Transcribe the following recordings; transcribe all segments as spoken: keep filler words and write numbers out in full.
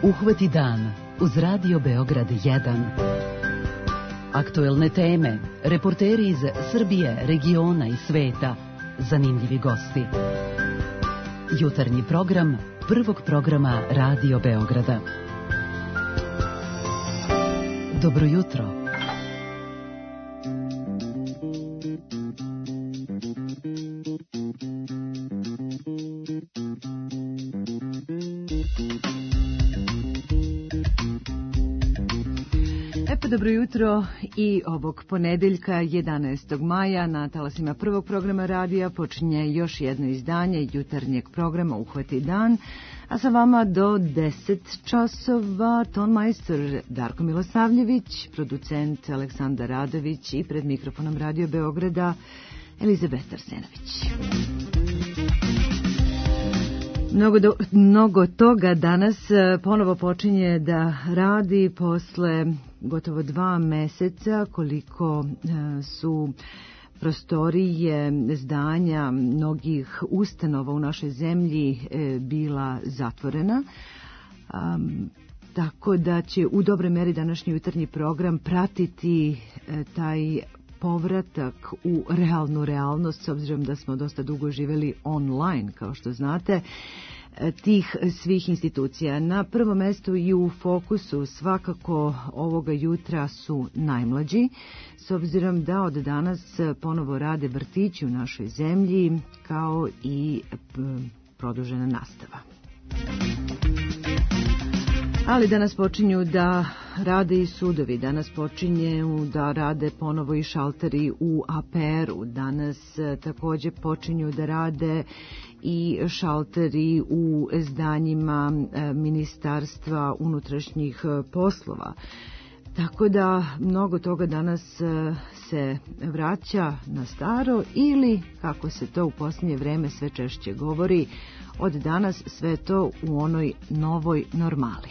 Uhvati dan uz Radio Beograd jedan. Aktuelne teme, reporteri iz Srbije, regiona i sveta, zanimljivi gosti. Jutarnji program prvog programa Radio Beograda. Dobro jutro. Dobro jutro i ovog ponedeljka jedanaestog maja na talasima prvog programa radija počinje još jedno izdanje jutarnjeg programa Uhvati dan, a sa vama do deset časova ton majstor Darko Milosavljević, producent Aleksandar Radović i pred mikrofonom Radio Beograda Elizabeta Arsenović. Mnogo, do, mnogo toga danas ponovo počinje da radi posle gotovo dva meseca koliko su prostorije zdanja mnogih ustanova u našoj zemlji bila zatvorena. Um, tako da će u dobroj meri današnji jutarnji program pratiti taj povratak u realnu realnost, s obzirom da smo dosta dugo živjeli online, kao što znate, tih svih institucija. Na prvom mjestu i u fokusu svakako ovoga jutra su najmlađi, s obzirom da od danas ponovo rade vrtići u našoj zemlji, kao i produžena nastava. Ali danas počinju da rade i sudovi, danas počinju da rade ponovo i šalteri u A P R-u, danas također počinju da rade i šalteri u zdanjima Ministarstva unutrašnjih poslova. Tako da mnogo toga danas se vraća na staro ili, kako se to u posljednje vreme sve češće govori, od danas sve to u onoj novoj normali.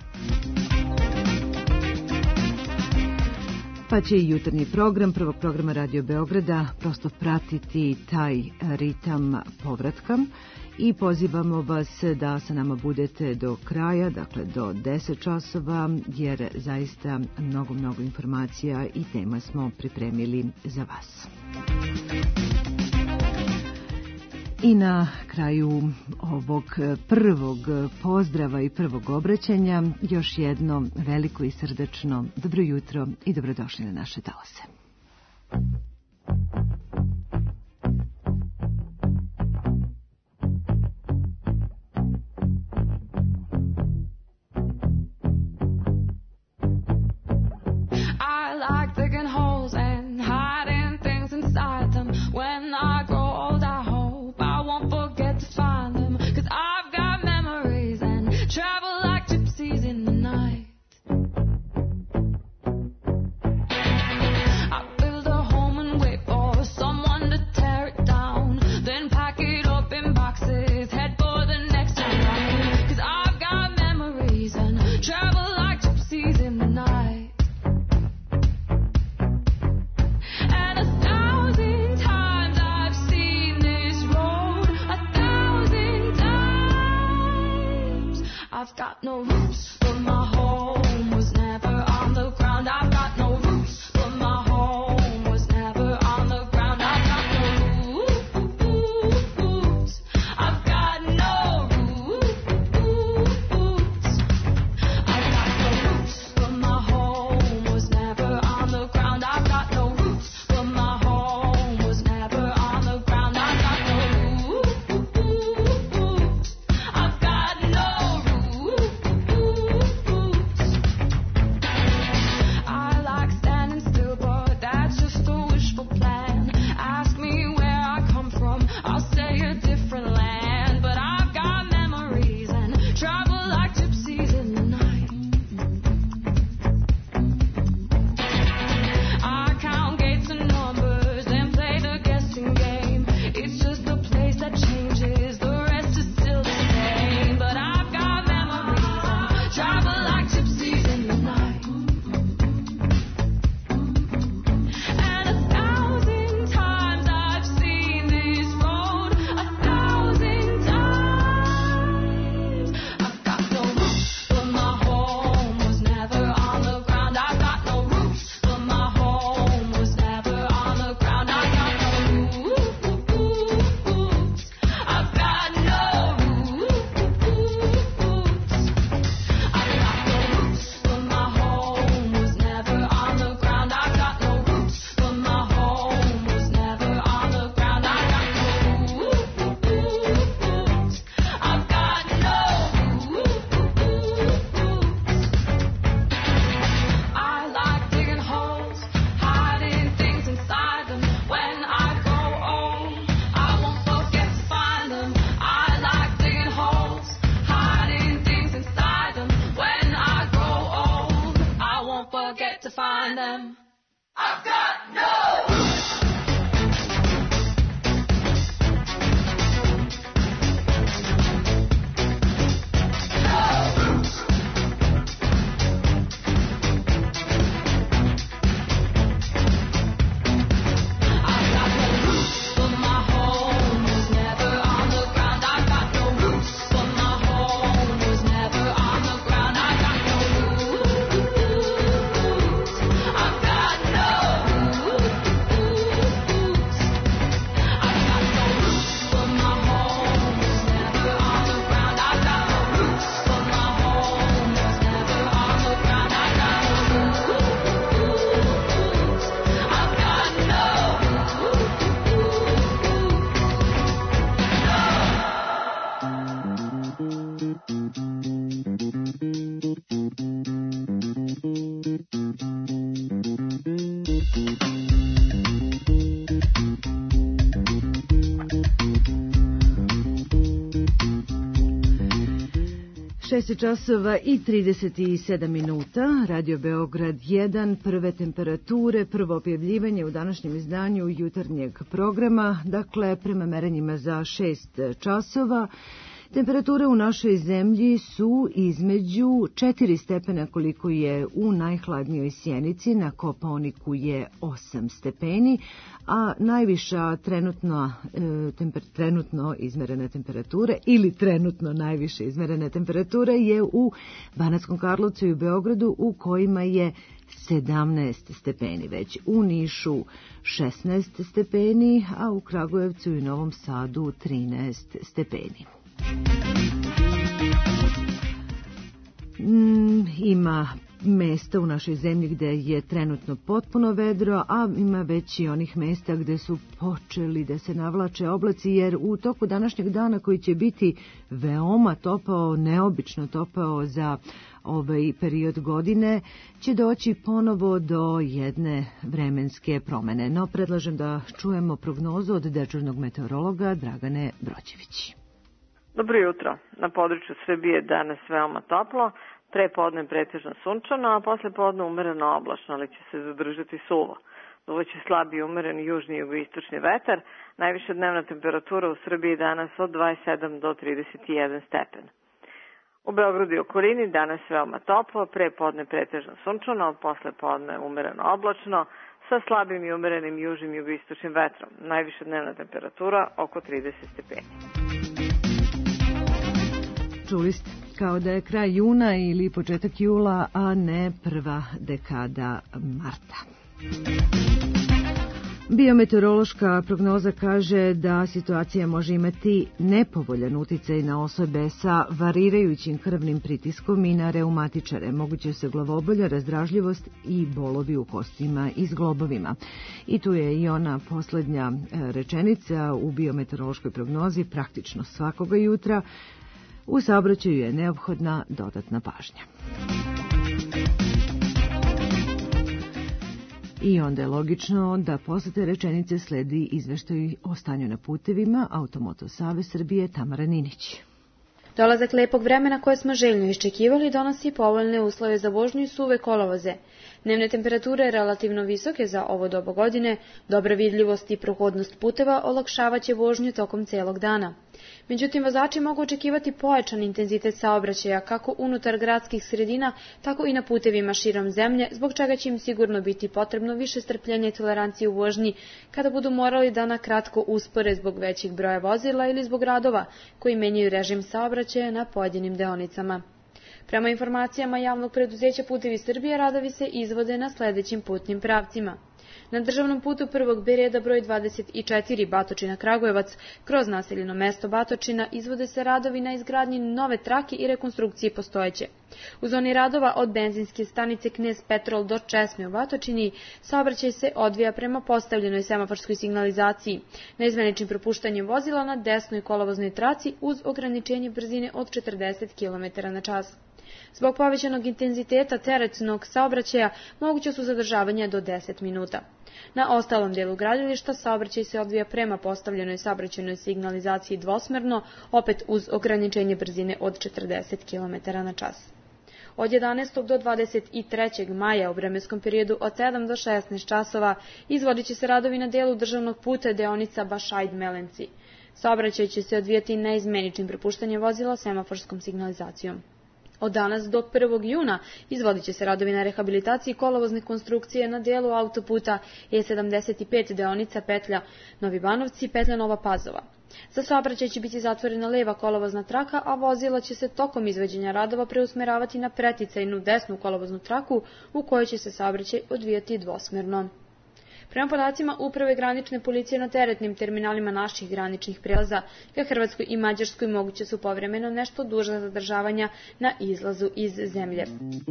Pa će i jutarnji program prvog programa Radio Beograda prosto pratiti taj ritam povratka i pozivamo vas da sa nama budete do kraja, dakle do deset časova, jer zaista mnogo, mnogo informacija i tema smo pripremili za vas. I na kraju ovog prvog pozdrava i prvog obraćanja još jedno veliko i srdačno dobro jutro i dobrodošli na naše talase. Ooh. am. I've got no šest časova i trideset sedam minuta, Radio Beograd jedan, prve temperature, prvo objavljivanje u današnjem izdanju jutarnjeg programa, dakle prema merenjima za šest časova. Temperature u našoj zemlji su između četiri stepena koliko je u najhladnijoj Sjenici, na Kopaoniku je osam stepeni, a najviša trenutno, e, temper, trenutno izmerene temperature ili trenutno najviše izmerene temperature je u Banatskom Karlovcu i u Beogradu u kojima je sedamnaest stepeni već, u Nišu šesnaest stepeni, a u Kragujevcu i Novom Sadu trinaest stepeni. Mm, ima mesta u našoj zemlji gde je trenutno potpuno vedro, a ima već i onih mesta gde su počeli da se navlače oblaci, jer u toku današnjeg dana koji će biti veoma topao, neobično topao za ovaj period godine, će doći ponovo do jedne vremenske promene. No, predlažem da čujemo prognozu od dežurnog meteorologa Dragane Brođević. Dobro jutro. Na području Srbije danas veoma toplo, pre podne pretežno sunčano, a posle podne umereno oblačno, ali će se zadržati suvo. Duvaće slabi umeren južni i jugoistočni vetar, najviša dnevna temperatura u Srbiji danas od dvadeset sedam do trideset jedan stepen. U Beogradu i okolini danas veoma toplo, pre podne pretežno sunčano, posle podne umereno oblačno, sa slabim i umerenim južnim i jugoistočnim vetrom. Najviša dnevna temperatura oko trideset stepeni. Čuli ste, kao da je kraj juna ili početak jula, a ne prva dekada marta. Biometeorološka prognoza kaže da situacija može imati nepovoljan uticaj na osobe sa varirajućim krvnim pritiskom i na reumatičare. Moguće se glavobolja, razdražljivost i bolovi u kostima i zglobovima. I tu je i ona poslednja rečenica u biometeorološkoj prognozi, praktično svakoga jutra. U saobraćaju je neophodna dodatna pažnja. I onda je logično da posle te rečenice sledi izveštaj o stanju na putevima. Automoto Savez Srbije, Tamara Ninić. Dolazak lepog vremena koje smo željno iščekivali donosi povoljne uslove za vožnju i suve kolovoze. Dnevne temperature relativno visoke za ovo doba godine, dobra vidljivost i prohodnost puteva olakšavaće vožnju tokom celog dana. Međutim, vozači mogu očekivati pojačan intenzitet saobraćaja kako unutar gradskih sredina, tako i na putevima širom zemlje, zbog čega će im sigurno biti potrebno više strpljenja i tolerancije u vožnji kada budu morali da na kratko uspore zbog većih broja vozila ili zbog radova koji menjaju režim saobraćaja na pojedinim deonicama. Prema informacijama javnog preduzeća Putevi Srbije, radovi se izvode na sledećim putnim pravcima. Na državnom putu prvog B reda broj dvadeset četiri Batočina Kragujevac kroz naseljeno mesto Batočina izvode se radovi na izgradnji nove trake i rekonstrukciji postojeće. U zoni radova od benzinske stanice Knez Petrol do Česme u Batočini saobraćaj se odvija prema postavljenoj semaforskoj signalizaciji, neizmeničnim propuštanjem vozila na desnoj kolovoznoj traci uz ograničenje brzine od četrdeset kilometara na čas. Zbog povećanog intenziteta teretnog saobraćaja moguće su zadržavanja do deset minuta. Na ostalom delu gradilišta saobraćaj se odvija prema postavljenoj saobraćajnoj signalizaciji dvosmerno, opet uz ograničenje brzine od četrdeset kilometara na čas. Od jedanaestog do dvadeset trećeg maja u vremenskom periodu od sedam do šesnaest časova izvodit će se radovi na delu državnog puta deonica Bašaid-Melenci. Saobraćaj će se odvijati neizmeničnim prepuštanjem vozila semaforskom signalizacijom. Od danas do prvog juna izvodit će se radovi na rehabilitaciji kolovozne konstrukcije na delu autoputa E sedamdeset pet deonica petlja Novi Banovci, petlja Nova Pazova. Za saobraćaj će biti zatvorena leva kolovozna traka, a vozila će se tokom izvođenja radova preusmeravati na preticajnu desnu kolovoznu traku u kojoj će se saobraćaj odvijati dvosmerno. Prema podacima Uprave granične policije na teretnim terminalima naših graničnih prelaza ka Hrvatskoj i Mađarskoj moguće su povremeno nešto duža zadržavanja na izlazu iz zemlje.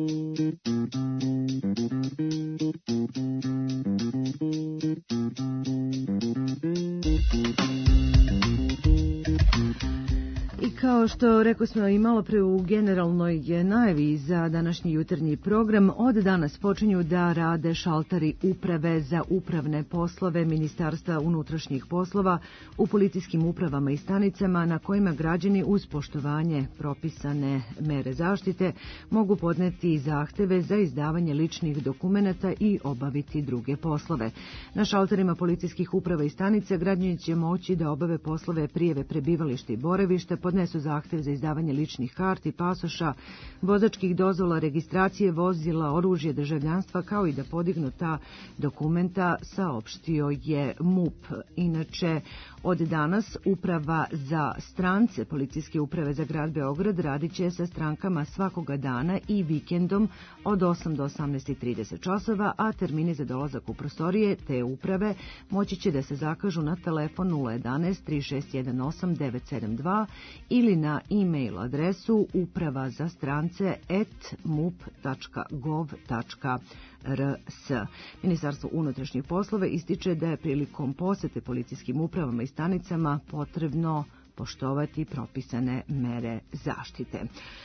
I kao što rekao smo i malo pre u generalnoj najavi za današnji jutarnji program, od danas počinju da rade šalteri Uprave za upravne poslove Ministarstva unutrašnjih poslova u policijskim upravama i stanicama na kojima građani uz poštovanje propisane mere zaštite mogu podneti zahteve za izdavanje ličnih dokumenata i obaviti druge poslove. Na šalterima policijskih uprava i stanica građani će moći da obave poslove prijave prebivališta i boravišta, podnesu zahtev za izdavanje ličnih karti, pasoša, vozačkih dozvola, registracije vozila, oružje, državljanstva, kao i da podignu ta dokumenta, saopštio je M U P. Inače, od danas Uprava za strance Policijske uprave za grad Beograd radit će sa strankama svakoga dana i vikendom od osam do osamnaest i trideset časova, a termini za dolazak u prostorije te uprave moći će da se zakažu na telefon nula jedanaest tri šest jedan osam devet sedam dva ili na e-mail adresu uprava za strance at mup tačka gov tačka r s. Ministarstvo unutrašnjih poslova ističe da je prilikom posete policijskim upravama i stanicama potrebno poštovati propisane mere zaštite.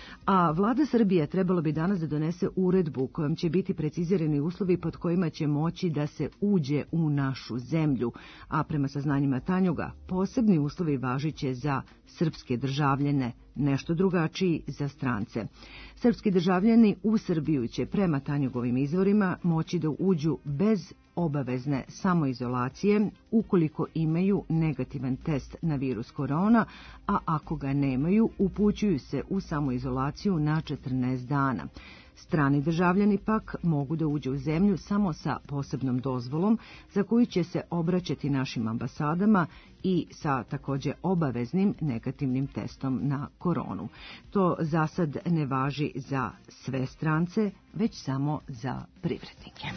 A vlada Srbije trebalo bi danas da donese uredbu kojom će biti precizirani uslovi pod kojima će moći da se uđe u našu zemlju, a prema saznanjima Tanjuga, posebni uslovi važiće za srpske državljane, nešto drugačiji za strance. Srpski državljani u Srbiju će prema Tanjugovim izvorima moći da uđu bez obavezne samoizolacije ukoliko imaju negativan test na virus korona, a ako ga nemaju, upućuju se u samoizolaciju na četrnaest dana. Strani državljani pak mogu da uđu u zemlju samo sa posebnom dozvolom za koju će se obraćati našim ambasadama i sa takođe obaveznim negativnim testom na koronu. To za sad ne važi za sve strance, već samo za privrednike.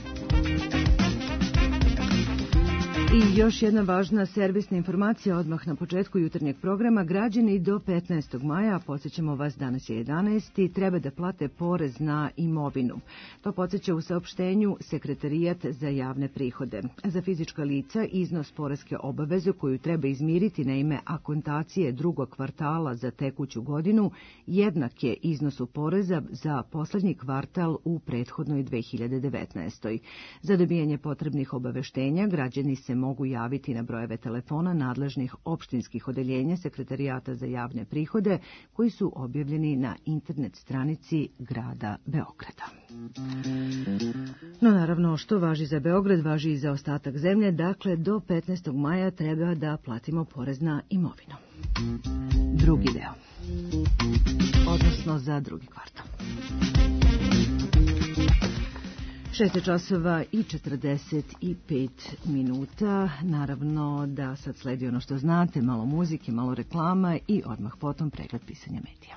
I još jedna važna servisna informacija odmah na početku jutarnjeg programa. Građani do petnaestog maja, podsjećamo vas danas je jedanaesti, treba da plate porez na imovinu. To podsjeća u saopštenju Sekretarijat za javne prihode. Za fizička lica iznos poreske obaveze koju treba izmiriti na ime akontacije drugog kvartala za tekuću godinu jednak je iznosu poreza za poslednji kvartal u prethodnoj dve hiljade devetnaestoj. Za dobijanje potrebnih obaveštenja građani se mogu javiti na brojeve telefona nadležnih opštinskih odeljenja Sekretarijata za javne prihode koji su objavljeni na internet stranici grada Beograda. No naravno, što važi za Beograd, važi i za ostatak zemlje, dakle do petnaestog maja treba da platimo porez na imovinu. Drugi deo, odnosno za drugi kvartal. šest časova i četrdeset pet minuta. Naravno da sad sledi ono što znate, malo muzike, malo reklama i odmah potom pregled pisanja medija.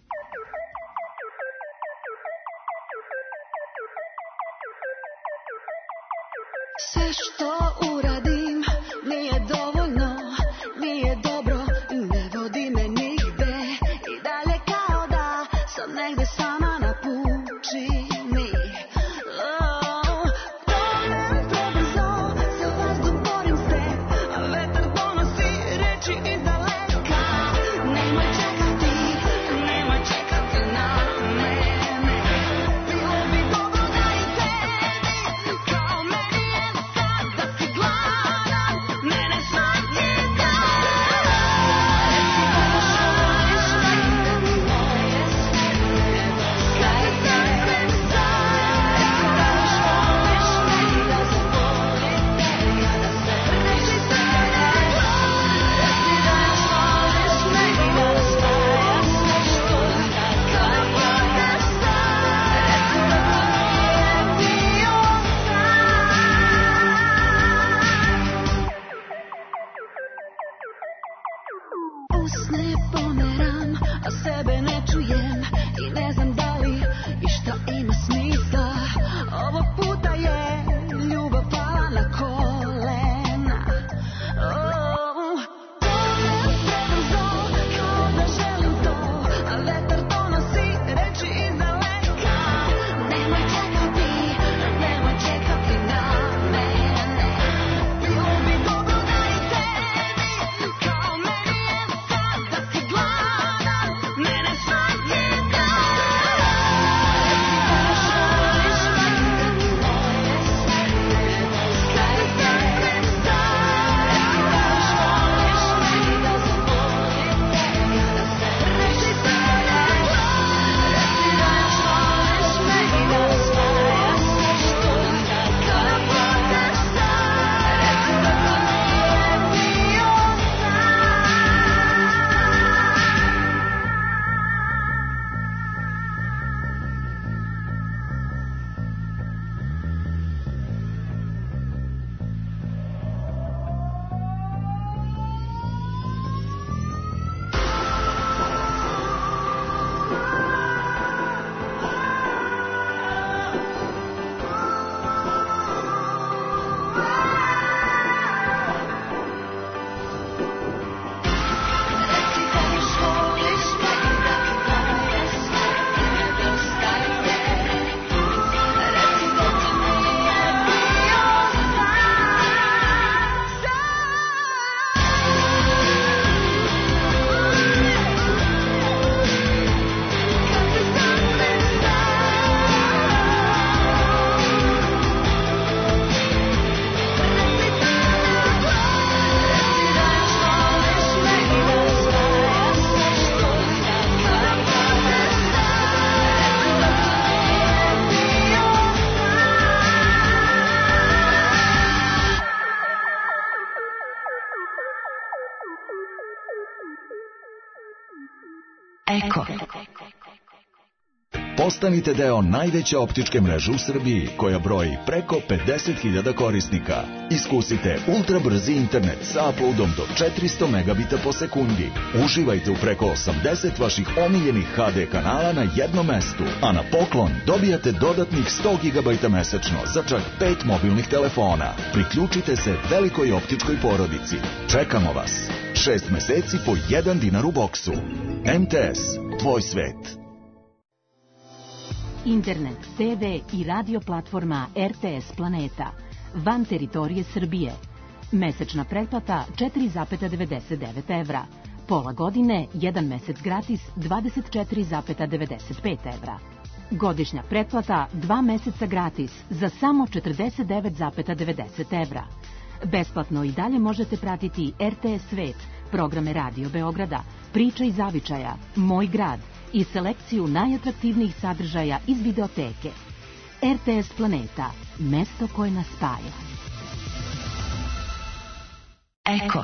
Sve što uradim nije dovoljno, nije dobro, ne vodi me nigde i dalje kao da sam negde sama na pučini. Wow! ne pomeram, a sebe ne čujem i ne znam da li išta ima smisla. Ovog puta je ljubav pala na kolena. Oh, predam zlo, kao da želim to, a vetar donosi reči iz daleka. Nemoj čekati, nemoj čekati na mene. Bilo bi dobro da i tebi, kao meni je sad, da si gladan mene svaki dan. Eko. Postanite deo najveće optičke mreže u Srbiji, koja broji preko pedeset hiljada korisnika. Iskusite ultra brzi internet sa uploadom do četiristo megabita po sekundi. Uživajte u preko osamdeset vaših omiljenih ha de kanala na jednom mestu, a na poklon dobijate dodatnih sto gigabajta mesečno za čak pet mobilnih telefona. Priključite se velikoj optičkoj porodici. Čekamo vas. Šest meseci po jedan dinar u boksu. em te es, tvoj svet. Internet, te ve i radio platforma er te es Planeta. Van teritorije Srbije. Mesečna pretplata četiri zarez devedeset devet evra. Pola godine, jedan mesec gratis dvadeset četiri zarez devedeset pet evra. Godišnja pretplata dva meseca gratis za samo četrdeset devet zarez devedeset evra. Besplatno i dalje možete pratiti er te es Svet, programe Radio Beograda, Priča i zavičaja, Moj grad i selekciju najatraktivnijih sadržaja iz videoteke. er te es Planeta, mesto koje nas spaja. Eko.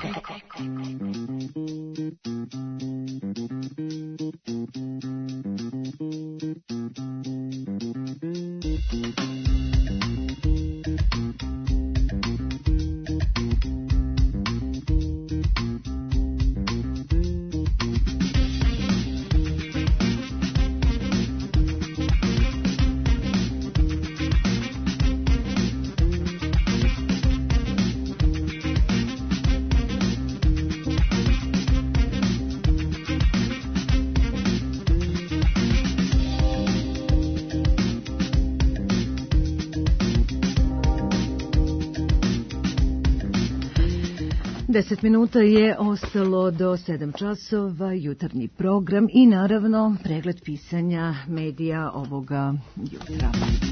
Deset minuta je ostalo do sedam časova, jutarnji program i naravno pregled pisanja medija ovoga jutra.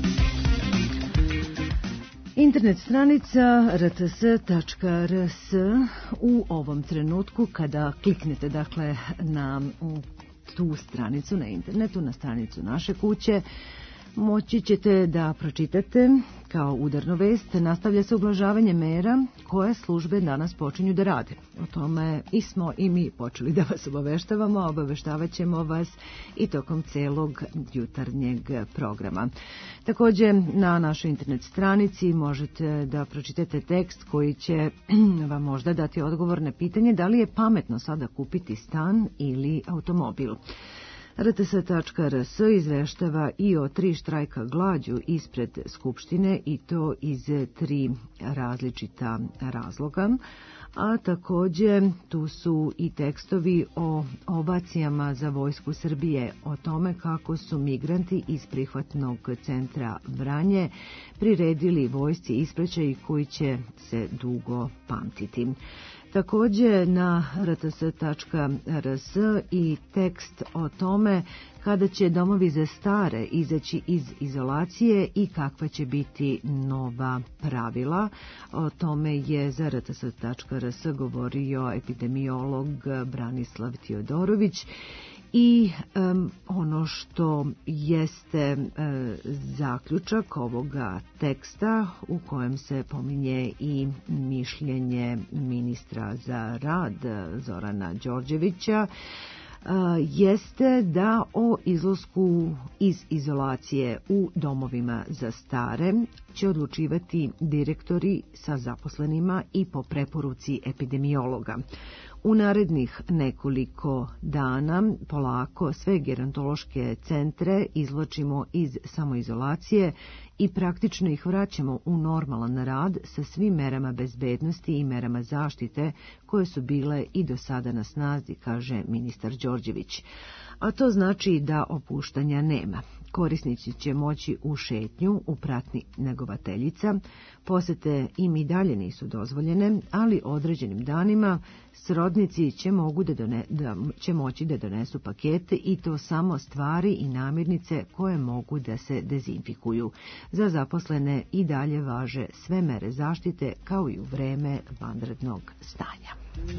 Internet stranica er te es tačka er es u ovom trenutku kada kliknete dakle na tu stranicu na internetu, na stranicu naše kuće, Moći ćete da pročitate kao udarnu vest, nastavlja se ublažavanje mera koje službe danas počinju da rade. O tome i smo i mi počeli da vas obaveštavamo, a obaveštavat ćemo vas i tokom celog jutarnjeg programa. Također na našoj internet stranici možete da pročitate tekst koji će vam možda dati odgovor na pitanje da li je pametno sada kupiti stan ili automobil. R T S tačka R S izveštava i o tri štrajka glađu ispred Skupštine i to iz tri različita razloga, a također tu su i tekstovi o ovacijama za Vojsku Srbije, o tome kako su migranti iz prihvatnog centra Vranje priredili vojsci ispraćaj koji će se dugo pamtiti. Također na R T S tačka R S i tekst o tome kada će domovi za stare izaći iz izolacije i kakva će biti nova pravila. O tome je za R T S tačka R S govorio epidemiolog Branislav Tijodorović. I um, ono što jeste uh, zaključak ovoga teksta u kojem se pominje i mišljenje ministra za rad Zorana Đorđevića, uh, jeste da o izlasku iz izolacije u domovima za stare će odlučivati direktori sa zaposlenima i po preporuci epidemiologa. U narednih nekoliko dana polako sve gerontološke centre izvlačimo iz samoizolacije i praktično ih vraćamo u normalan rad sa svim merama bezbednosti i merama zaštite koje su bile i do sada na snazi, kaže ministar Đorđević. A to znači da opuštanja nema. Korisnici će moći u šetnju u pratnji negovateljica. Posete im i dalje nisu dozvoljene, ali određenim danima srodnici će, mogu da done, da, će moći da donesu pakete i to samo stvari i namirnice koje mogu da se dezinfikuju. Za zaposlene i dalje važe sve mere zaštite kao i u vreme vanrednog stanja.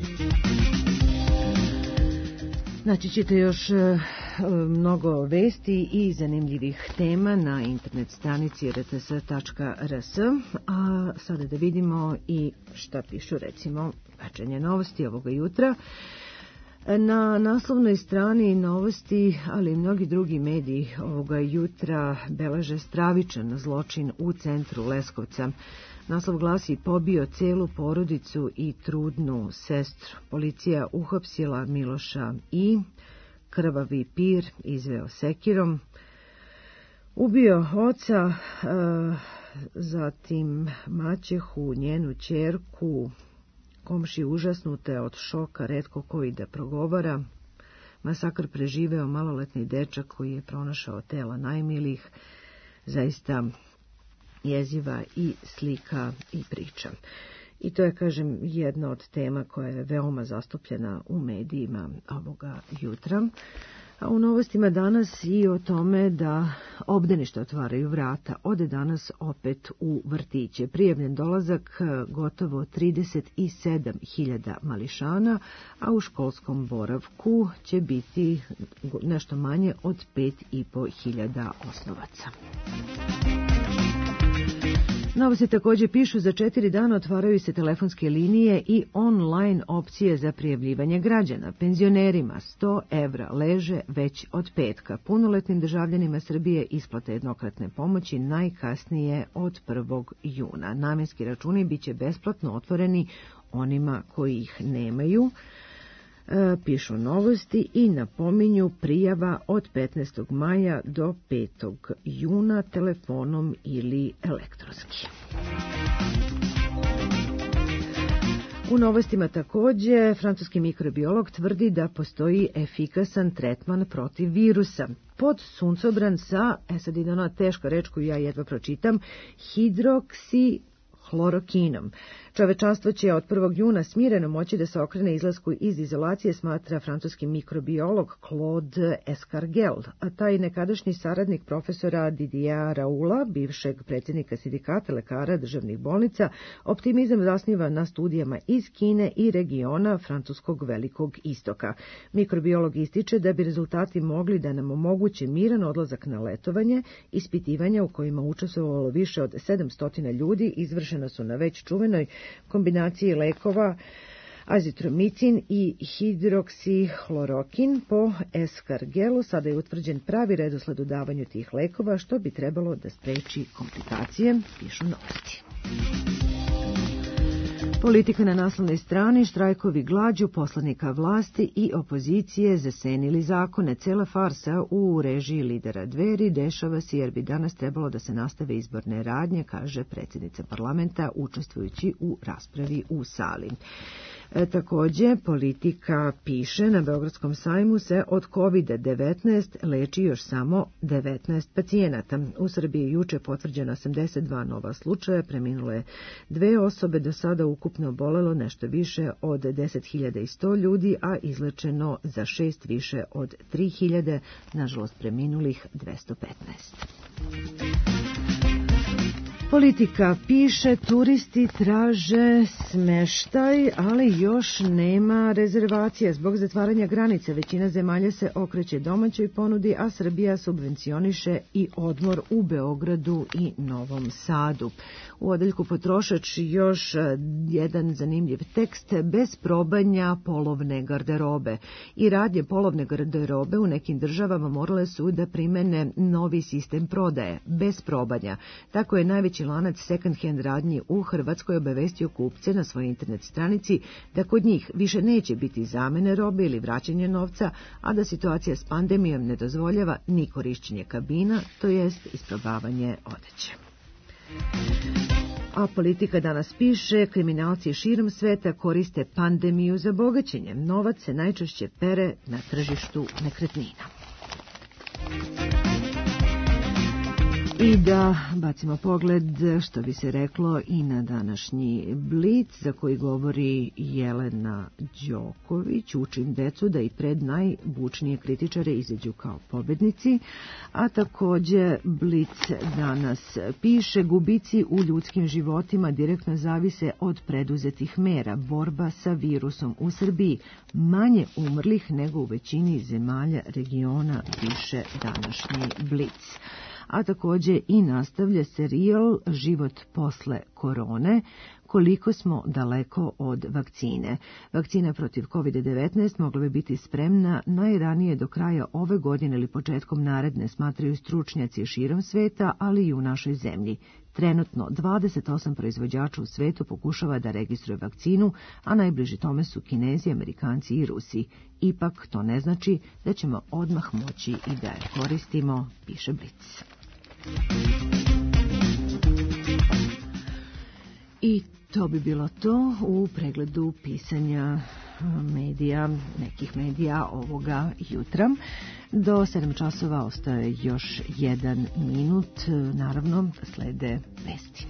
Naći ćete još e, mnogo vesti i zanimljivih tema na internet stranici R T S tačka R S, a sada da vidimo i šta pišu recimo večernje novosti ovoga jutra. Na naslovnoj strani Novosti, ali i mnogi drugi mediji ovoga jutra beleže stravičan zločin u centru Leskovca. Naslov glasi: pobio celu porodicu i trudnu sestru. Policija uhapsila Miloša I, krvavi pir izveo sekirom. Ubio oca, e, zatim maćehu, njenu ćerku. Komši užasnute od šoka, retko koji da progovara. Masakr preživeo maloletni dečak koji je pronašao tela najmilijih. Zaista jeziva i slika i priča. I to je, kažem, jedna od tema koja je veoma zastupljena u medijima ovoga jutra. A u novostima danas i o tome da obdaništa otvaraju vrata. Ode danas opet u vrtiće. Prijavljen dolazak gotovo trideset sedam hiljada mališana, a u školskom boravku će biti nešto manje od pet i po hiljada osnovaca. Novosti također pišu: za četiri dana otvaraju se telefonske linije i online opcije za prijavljivanje građana. Penzionerima sto evra leže već od petka. Punoletnim državljanima Srbije isplata jednokratne pomoći najkasnije od prvog juna. Namenski računi bit će besplatno otvoreni onima koji ih nemaju. E, pišu Novosti i napominju prijava od petnaestog maja do petog juna telefonom ili elektronski. U Novostima također francuski mikrobiolog tvrdi da postoji efikasan tretman protiv virusa. Pod suncobran sa, e sad ide ona teška reč koju ja jedva pročitam, hidroksi hlorokinom. Čovečanstvo će od prvog juna smireno moći da se okrene izlasku iz izolacije, smatra francuski mikrobiolog Claude Escargel. A taj nekadašnji saradnik profesora Didiera Raula, bivšeg predsjednika sindikata lekara državnih bolnica, optimizam zasniva na studijama iz Kine i regiona francuskog Velikog istoka. Mikrobiolog ističe da bi rezultati mogli da nam omoguće miran odlazak na letovanje. Ispitivanja u kojima učestvovalo više od sedamsto ljudi izvršena su na već čuvenoj kombinaciji lekova azitromicin i hidroksihlorokin. Po Escargelu sada je utvrđen pravi redosled u davanju tih lekova, što bi trebalo da spreči komplikacije, pišu Novosti. Politika na naslovnoj strani, štrajkovi glađu poslanika vlasti i opozicije zasenili zakone. Cela farsa u režiji lidera Dveri dešava se jer bi danas trebalo da se nastave izborne radnje, kaže predsjednica parlamenta učestvujući u raspravi u sali. E, takođe, Politika piše, na Beogradskom sajmu se od kovid devetnaest leči još samo devetnaest pacijenata. U Srbiji juče potvrđeno osamdeset dva nova slučaja, preminulo je dve osobe, do sada ukupno obolelo nešto više od deset hiljada sto ljudi, a izlečeno za šest više od tri hiljade, nažalost preminulih dvesta petnaest. Politika piše, turisti traže smeštaj, ali još nema rezervacija. Zbog zatvaranja granica većina zemalja se okreće domaćoj ponudi, a Srbija subvencioniše i odmor u Beogradu i Novom Sadu. U odeljku Potrošač još jedan zanimljiv tekst, bez probanja polovne garderobe. I radnje polovne garderobe u nekim državama morale su da primene novi sistem prodaje, bez probanja. Tako je najveći lanac second hand radnji u Hrvatskoj obavestio kupce na svojoj internet stranici da kod njih više neće biti zamene robe ili vraćanje novca, a da situacija s pandemijom ne dozvoljava ni korišćenje kabina, to jest isprobavanje odeće. A Politika danas piše, kriminalci širom sveta koriste pandemiju za bogaćenje. Novac se najčešće pere na tržištu nekretnina. I da bacimo pogled, što bi se reklo, i na današnji Blic, za koji govori Jelena Đoković. Učim decu da i pred najbučnije kritičare izađu kao pobednici. A takođe Blic danas piše, gubici u ljudskim životima direktno zavise od preduzetih mera. Borba sa virusom u Srbiji, manje umrlih nego u većini zemalja regiona, piše današnji Blic. A takođe i nastavlja serijal Život posle korone, koliko smo daleko od vakcine. Vakcina protiv kovid devetnaest mogla bi biti spremna najranije do kraja ove godine ili početkom naredne, smatraju stručnjaci širom sveta, ali i u našoj zemlji. Trenutno dvadeset osam proizvođača u svetu pokušava da registruje vakcinu, a najbliži tome su Kinezi, Amerikanci i Rusi. Ipak to ne znači da ćemo odmah moći i da je koristimo, piše Blic. I to bi bilo to u pregledu pisanja medija, nekih medija ovoga jutra. Do sedam časova ostaje još jedan minut, naravno slede vesti.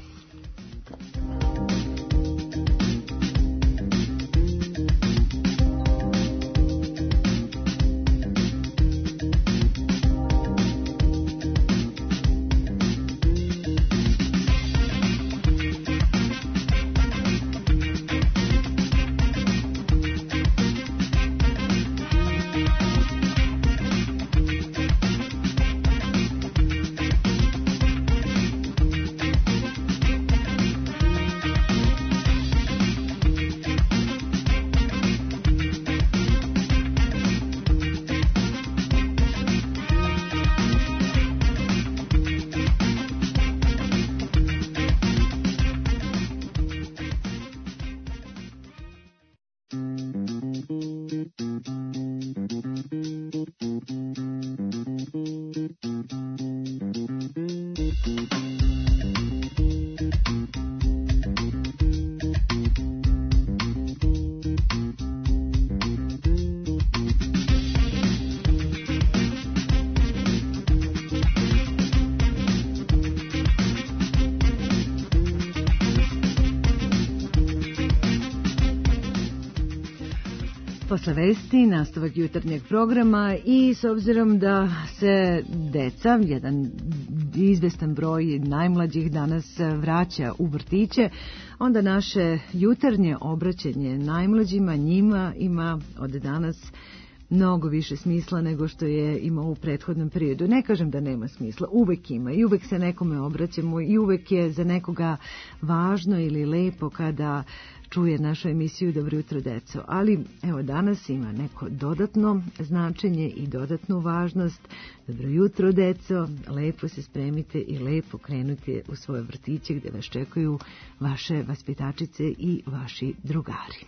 Posle vesti, nastavak jutarnjeg programa i s obzirom da se deca, jedan izvestan broj najmlađih danas vraća u vrtiće, onda naše jutarnje obraćanje najmlađima, njima ima od danas mnogo više smisla nego što je imao u prethodnom periodu. Ne kažem da nema smisla, uvek ima i uvek se nekome obraćamo i uvek je za nekoga važno ili lepo kada čuje našu emisiju Dobro jutro deco, ali evo danas ima neko dodatno značenje i dodatnu važnost. Dobro jutro deco, lepo se spremite i lepo krenute u svoje vrtiće gde vas čekaju vaše vaspitačice i vaši drugari.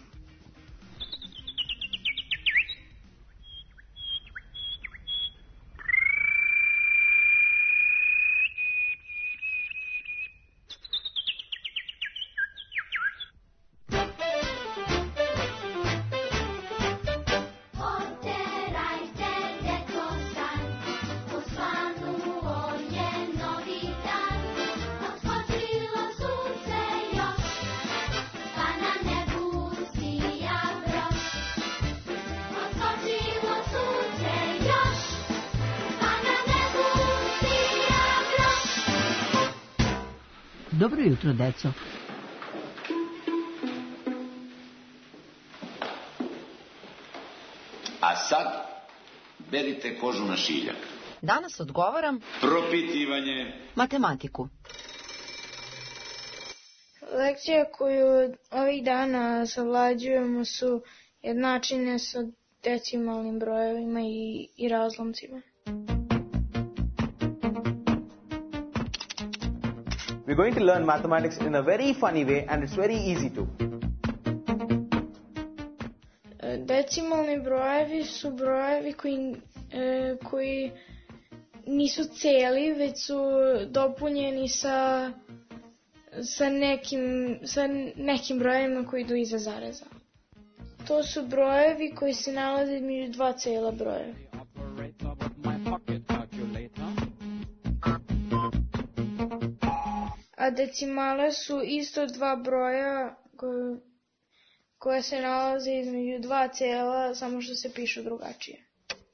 Dobro jutro, deco. A sad berite kožu na šiljak. Danas odgovaram propitivanje matematiku. Lekcija koju ovih dana savlađujemo su jednačine sa decimalnim brojevima i, i razlomcima. We're going to learn mathematics in a very funny way and it's very easy to. Decimalni brojevi su brojevi koji, e, koji nisu celi, već su dopunjeni sa, sa, nekim, sa nekim brojevima koji idu iza zareza. To su brojevi koji se nalaze među dva cela broja. A decimale su isto dva broja koje, koje se nalaze između dva cela, samo što se pišu drugačije.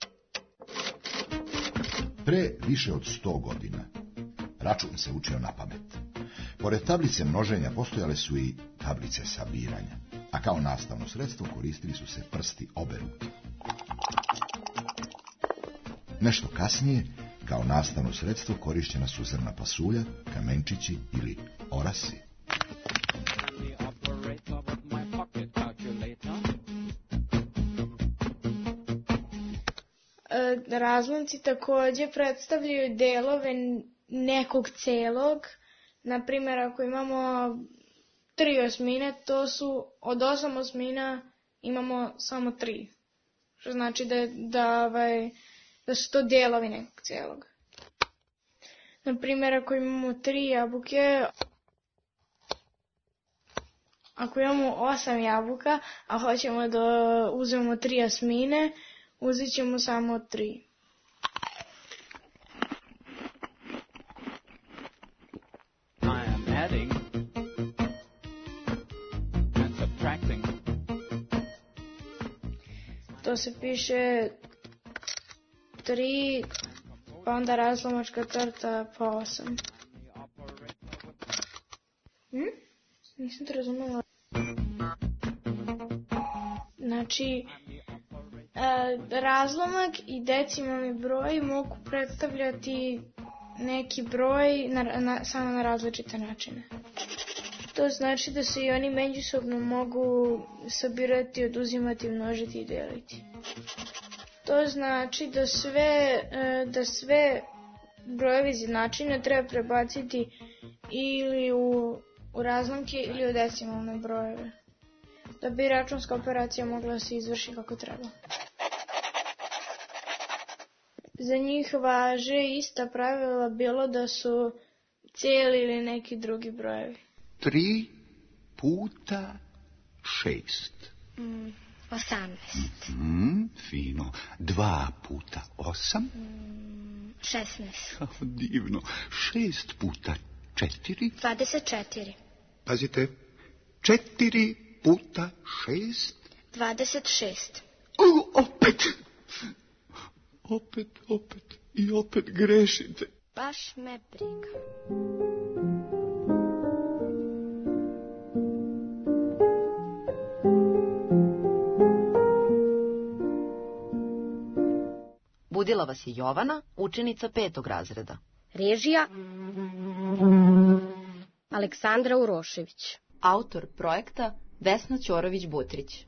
Pre više od sto godina račun se učio na pamet. Pored tablice množenja postojale su i tablice sabiranja, a kao nastavno sredstvo koristili su se prsti obe ruke. Nešto kasnije, kao nastavno sredstvo korišćena su zrna pasulja, kamenčići ili orasi. Razlomci takođe predstavljaju delove nekog celog. Naprimjer, ako imamo tri osmine, to su od osam osmina imamo samo tri. Što znači da, da, ovaj, da su to delovi nekog celog. Naprimjer, ako imamo tri jabuke, ako imamo osam jabuka, a hoćemo da uzmemo tri osmine, uzet ćemo samo tri. I am adding and subtracting. To se piše tri, pa onda razlomačka crta pa osam. Hm? Nisam te razumela. Znači, razlomak i decimalni broj mogu predstavljati neki broj na, na, samo na različite načine. To znači da se i oni međusobno mogu sabirati, oduzimati, množiti i deliti. To znači da sve, da sve brojeve izjednačine treba prebaciti ili u, u razlomke ili u decimalne brojeve, da bi računska operacija mogla da se izvrši kako treba. Za njih važe ista pravila, bilo da su cijeli ili neki drugi brojevi. Tri puta šest. Mm, osamnaest. Mm, fino. Dva puta osam. Mm, šesnaest. Oh, divno. Šest puta četiri. Dvadeset četiri. Pazite, četiri puta šest. Dvadeset šest. Opet, opet, opet i opet grešite. Baš me briga. Budila vas je Jovana, učenica petog razreda. Režija Aleksandra Urošević. Autor projekta Vesna Ćorović-Butrić.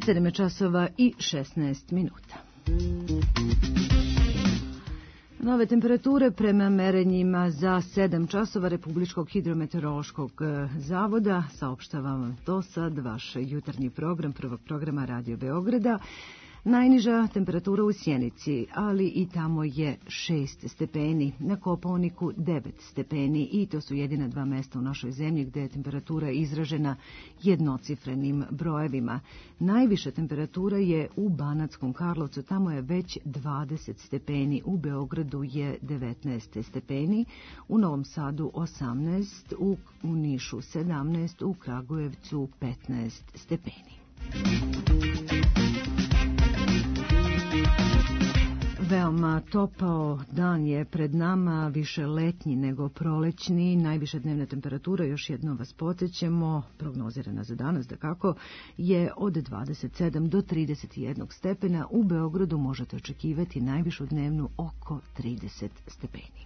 sedam časova i šesnaest minuta. Nove temperature prema merenjima za sedam časova Republičkog hidrometeorološkog zavoda. Saopštavam vam to sad, vaš jutarnji program prvog programa Radio Beograda. Najniža temperatura u Sjenici, ali i tamo je šest stepeni, na Kopaoniku devet stepeni i to su jedina dva mesta u našoj zemlji gde je temperatura izražena jednocifrenim brojevima. Najviša temperatura je u Banatskom Karlovcu, tamo je već dvadeset stepeni, u Beogradu je devetnaest stepeni, u Novom Sadu osamnaest, u, u Nišu sedamnaest, u Kragujevcu petnaest stepeni. Veoma topao dan je pred nama, više letnji nego prolećni. Najviša dnevna temperatura, još jednom vas podsjećamo, prognozirana za danas, da kako, je od dvadeset sedam do trideset jedan stepena. U Beogradu možete očekivati najvišu dnevnu oko trideset stepeni.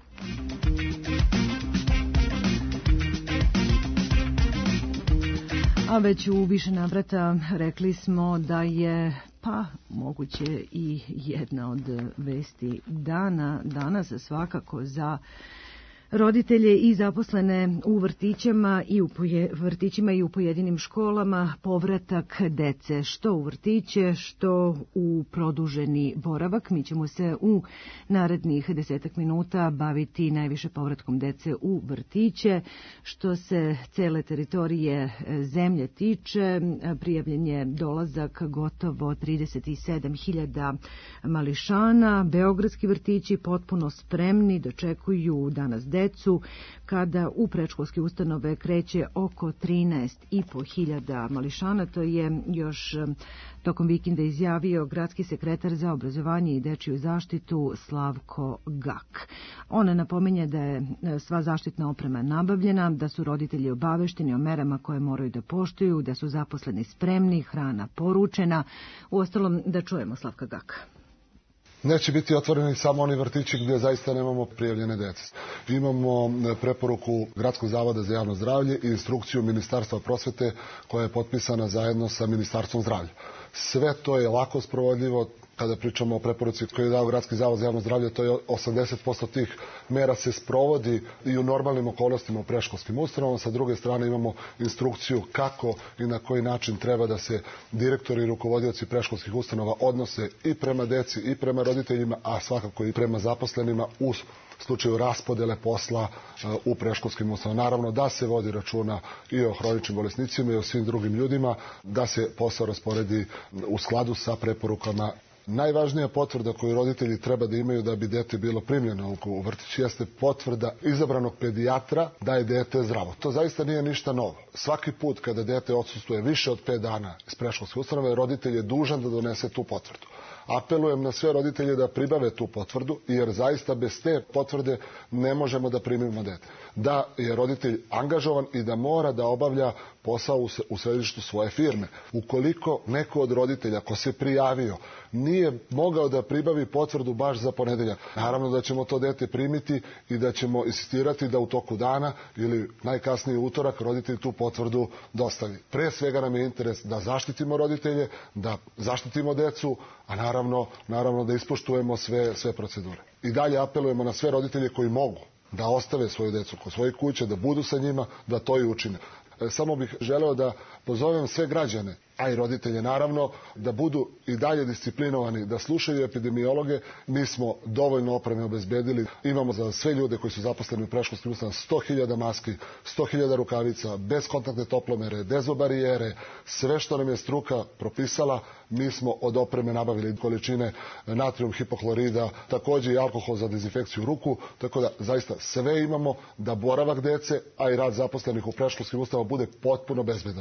A već u više navrata rekli smo da je pa moguće i jedna od vesti dana danas svakako za roditelje i zaposlene u vrtićima i u poje, vrtićima i u pojedinim školama povratak dece, što u vrtiće, što u produženi boravak. Mi ćemo se u narednih desetak minuta baviti najviše povratkom dece u vrtiće. Što se cele teritorije zemlje tiče, prijavljen je dolazak gotovo trideset sedam hiljada mališana. Beogradski vrtići potpuno spremni, dočekuju danas decu, kada u predškolske ustanove kreće oko trinaest i po hiljada mališana. To je još tokom vikenda izjavio gradski sekretar za obrazovanje i dečiju zaštitu Slavko Gak. Ona napominje da je sva zaštitna oprema nabavljena, da su roditelji obavešteni o merama koje moraju da poštuju, da su zaposleni spremni, hrana poručena. Uostalom, da čujemo Slavka Gaka. Neće biti otvoreni samo oni vrtići gdje zaista nemamo prijavljene dece. Imamo preporuku Gradskog zavoda za javno zdravlje i instrukciju Ministarstva prosvete koja je potpisana zajedno sa Ministarstvom zdravlja. Sve to je lako sprovodljivo. Kada pričamo o preporuci koju je dao Gradski zavod za javno zdravlje, to je osamdeset posto tih mera se sprovodi i u normalnim okolnostima u predškolskim ustanovama. Sa druge strane imamo instrukciju kako i na koji način treba da se direktori i rukovodioci predškolskih ustanova odnose i prema deci i prema roditeljima, a svakako i prema zaposlenima u slučaju raspodele posla u predškolskim ustanovama. Naravno da se vodi računa i o hroničnim bolesnicima i o svim drugim ljudima, da se posao rasporedi u skladu sa preporukama. Najvažnija potvrda koju roditelji treba da imaju da bi dete bilo primljeno u vrtić jeste potvrda izabranog pedijatra da je dete zdravo. To zaista nije ništa novo. Svaki put kada dete odsustuje više od pet dana iz predškolske ustanove, roditelj je dužan da donese tu potvrdu. Apelujem na sve roditelje da pribave tu potvrdu, jer zaista bez te potvrde ne možemo da primimo dete. Da je roditelj angažovan i da mora da obavlja posao u središtu svoje firme. Ukoliko neko od roditelja ko se prijavio nije mogao da pribavi potvrdu baš za ponedeljak, naravno da ćemo to dete primiti i da ćemo insistirati da u toku dana ili najkasnije utorak roditelj tu potvrdu dostavi. Pre svega nam je interes da zaštitimo roditelje, da zaštitimo decu, a naravno, naravno da ispoštujemo sve, sve procedure. I dalje apelujemo na sve roditelje koji mogu da ostave svoju decu kod svoje kuće, da budu sa njima, da to i učine. Samo bih želeo da pozovem sve građane, a i roditelje naravno, da budu i dalje disciplinovani, da slušaju epidemiologe. Mi smo dovoljno opreme obezbedili. Imamo za sve ljude koji su zaposleni u predškolskim ustanovama sto hiljada maski, sto hiljada rukavica, bezkontaktne toplomere, dezobarijere, sve što nam je struka propisala. Mi smo od opreme nabavili količine natrijum hipohlorida, također i alkohol za dezinfekciju ruku, tako da zaista sve imamo da boravak dece, a i rad zaposlenih u predškolskim ustanovama bude potpuno bezbedan.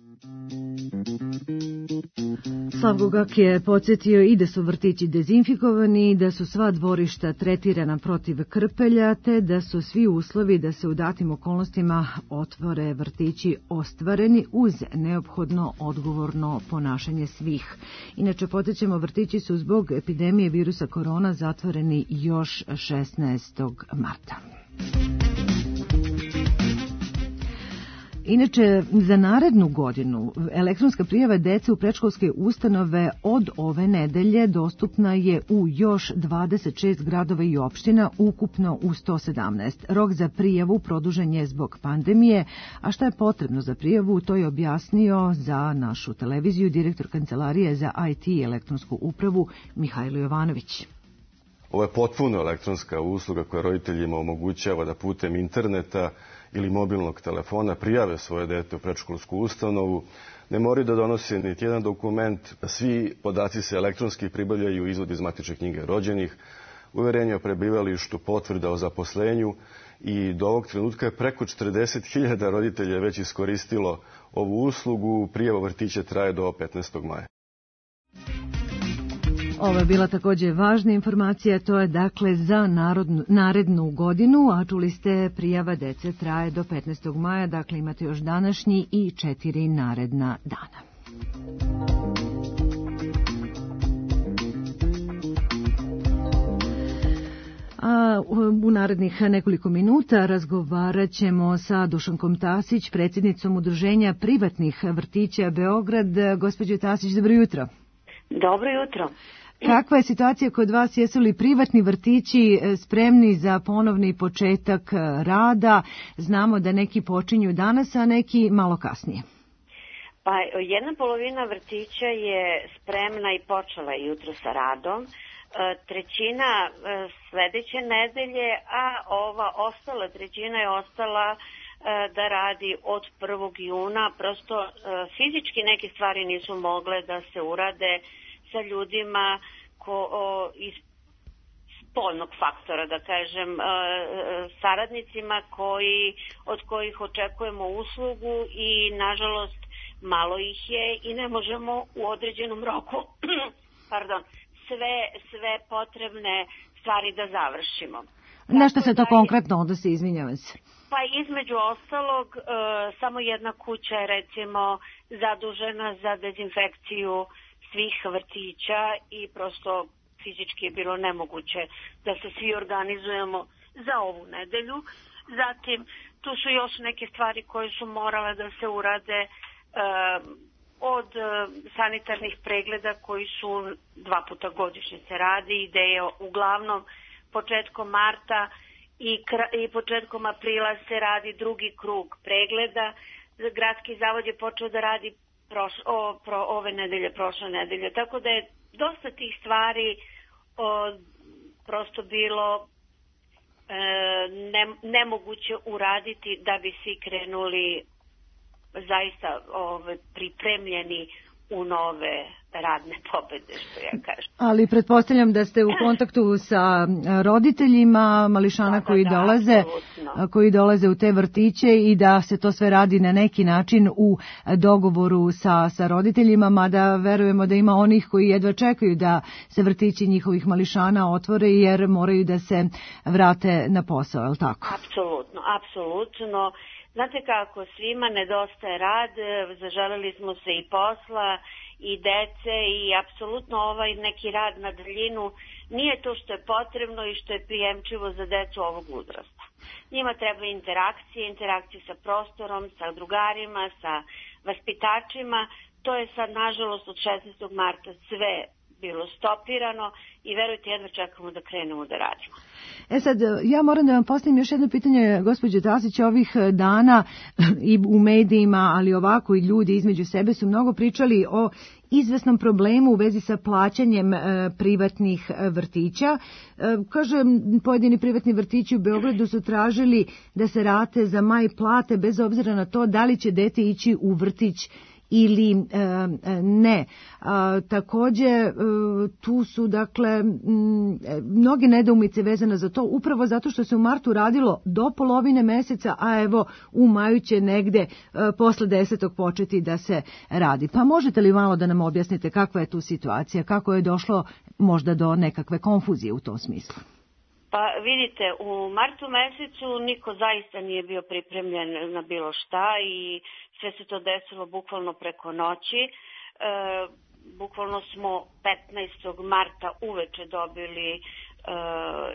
Slavko Gak je podsjetio i da su vrtići dezinfikovani, da su sva dvorišta tretirana protiv krpelja, te da su svi uslovi da se u datim okolnostima otvore vrtići ostvareni uz neophodno odgovorno ponašanje svih. Inače, podsjećamo, vrtići su zbog epidemije virusa korona zatvoreni još šesnaestog marta. Inače, za narednu godinu elektronska prijava dece u predškolske ustanove od ove nedelje dostupna je u još dvadeset šest gradova i opština, ukupno u sto sedamnaest. Rok za prijavu produžen je zbog pandemije, a šta je potrebno za prijavu, to je objasnio za našu televiziju direktor Kancelarije za I T i elektronsku upravu Mihajlo Jovanović. Ovo je potpuno elektronska usluga koja roditeljima omogućava da putem interneta ili mobilnog telefona prijave svoje dete u predškolsku ustanovu. Ne moraju da donose niti jedan dokument. Svi podaci se elektronski pribavljaju, izvod iz matične knjige rođenih, uverenje o prebivalištu, potvrda o zaposlenju i do ovog trenutka je preko četrdeset hiljada roditelja već iskoristilo ovu uslugu. Prijava vrtića traje do petnaestog maja. Ovo je bila također važna informacija, to je dakle za narodnu, narednu godinu, a čuli ste prijava dece traje do petnaestog maja, dakle imate još današnji i četiri naredna dana. A u narednih nekoliko minuta razgovarat ćemo sa Dušankom Tasić, predsjednicom Udruženja privatnih vrtića Beograd. Gospođo Tasić, dobro jutro. Dobro jutro. Kakva je situacija kod vas? Jesu li privatni vrtići spremni za ponovni početak rada? Znamo da neki počinju danas, a neki malo kasnije. Pa jedna polovina vrtića je spremna i počela jutro sa radom. Trećina sledeće nedelje, a ova ostala trećina je ostala da radi od prvog juna. Prosto fizički neke stvari nisu mogle da se urade sa ljudima ko, o, iz spoljnog faktora, da kažem, e, saradnicima koji, od kojih očekujemo uslugu i nažalost malo ih je i ne možemo u određenom roku pardon, sve, sve potrebne stvari da završimo. Na što se to konkretno odnosi, izvinjavam se? Pa između ostalog, e, samo jedna kuća je recimo zadužena za dezinfekciju svih vrtića i prosto fizički je bilo nemoguće da se svi organizujemo za ovu nedelju. Zatim, tu su još neke stvari koje su morale da se urade e, od e, sanitarnih pregleda koji su dva puta godišnje se radi, gde je uglavnom početkom marta i, i početkom aprila se radi drugi krug pregleda. Gradski zavod je počeo da radi Proš, o, pro, ove nedelje, prošle nedelje. Tako da je dosta tih stvari o, prosto bilo e, ne, nemoguće uraditi da bi svi krenuli zaista ove, pripremljeni u nove radne pobede, što ja kažem. Ali pretpostavljam da ste u kontaktu sa roditeljima mališana da, koji da, dolaze apsolutno. koji dolaze u te vrtiće i da se to sve radi na neki način u dogovoru sa, sa roditeljima, mada verujemo da ima onih koji jedva čekaju da se vrtići njihovih mališana otvore jer moraju da se vrate na posao, je li tako? Apsolutno, apsolutno. Znate kako, svima nedostaje rad, zaželeli smo se i posla i dece i apsolutno ovaj neki rad na daljinu nije to što je potrebno i što je prijemčivo za decu ovog uzrasta. Njima treba interakcije, interakcije sa prostorom, sa drugarima, sa vaspitačima. To je sad, nažalost, od šesnaestog marta sve bilo stopirano i verujte, jedva čekamo da krenemo da radimo. E sad, ja moram da vam postavim još jedno pitanje, gospođo Tasić, ovih dana i u medijima, ali ovako i ljudi između sebe su mnogo pričali o izvesnom problemu u vezi sa plaćanjem e, privatnih vrtića. E, kaže, pojedini privatni vrtići u Beogradu su tražili da se rate za maj plate bez obzira na to da li će dete ići u vrtić ili e, ne. A, također e, tu su dakle m, mnoge nedoumice vezane za to, upravo zato što se u martu radilo do polovine meseca, a evo u maju će negde e, posle desetog početi da se radi. Pa možete li malo da nam objasnite kakva je tu situacija, kako je došlo možda do nekakve konfuzije u tom smislu? Pa vidite, u martu mesecu niko zaista nije bio pripremljen na bilo šta i sve se to desilo bukvalno preko noći. E, bukvalno smo petnaestog marta uveče dobili e,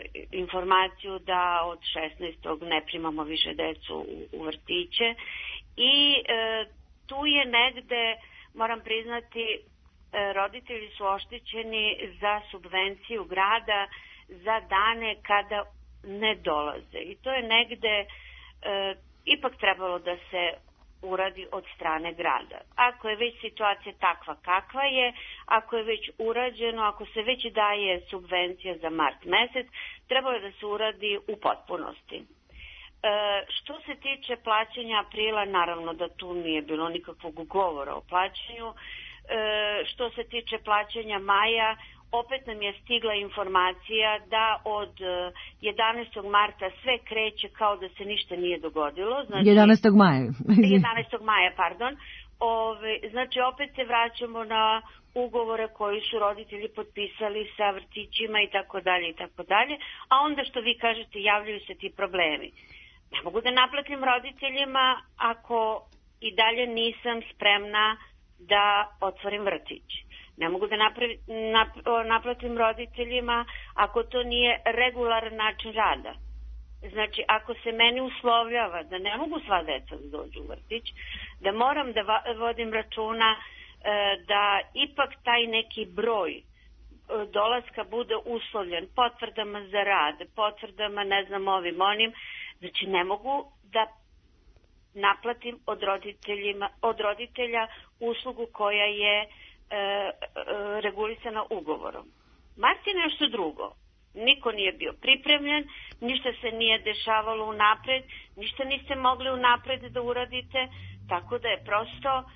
informaciju da od šesnaestog ne primamo više decu u, u vrtiće I e, tu je negde, moram priznati, e, roditelji su oštećeni za subvenciju grada za dane kada ne dolaze. I to je negde e, ipak trebalo da se uradi od strane grada. Ako je već situacija takva kakva je, ako je već urađeno, ako se već daje subvencija za mart mesec, trebalo je da se uradi u potpunosti. E, što se tiče plaćanja aprila, naravno da tu nije bilo nikakvog govora o plaćanju. E, što se tiče plaćanja maja, opet nam je stigla informacija da od jedanaestog marta sve kreće kao da se ništa nije dogodilo. Znači, jedanaestog maja. jedanaestog maja, pardon. Ove, znači, opet se vraćamo na ugovore koji su roditelji potpisali sa vrtićima i tako dalje i tako dalje. A onda što vi kažete, javljaju se ti problemi. Ne mogu da naplatim roditeljima ako i dalje nisam spremna da otvorim vrtić. Ne mogu da napravi, nap, naplatim roditeljima ako to nije regularan način rada. Znači, ako se meni uslovljava da ne mogu sva deca da dođu u vrtić, da moram da va, vodim računa e, da ipak taj neki broj e, dolaska bude uslovljen potvrdama za rad, potvrdama ne znam ovim onim, znači ne mogu da naplatim od, roditeljima, od roditelja uslugu koja je e, e, regulisana ugovorom. Mart je nešto drugo. Niko nije bio pripremljen, ništa se nije dešavalo unapred, ništa niste mogli unapred da uradite, tako da je prosto e,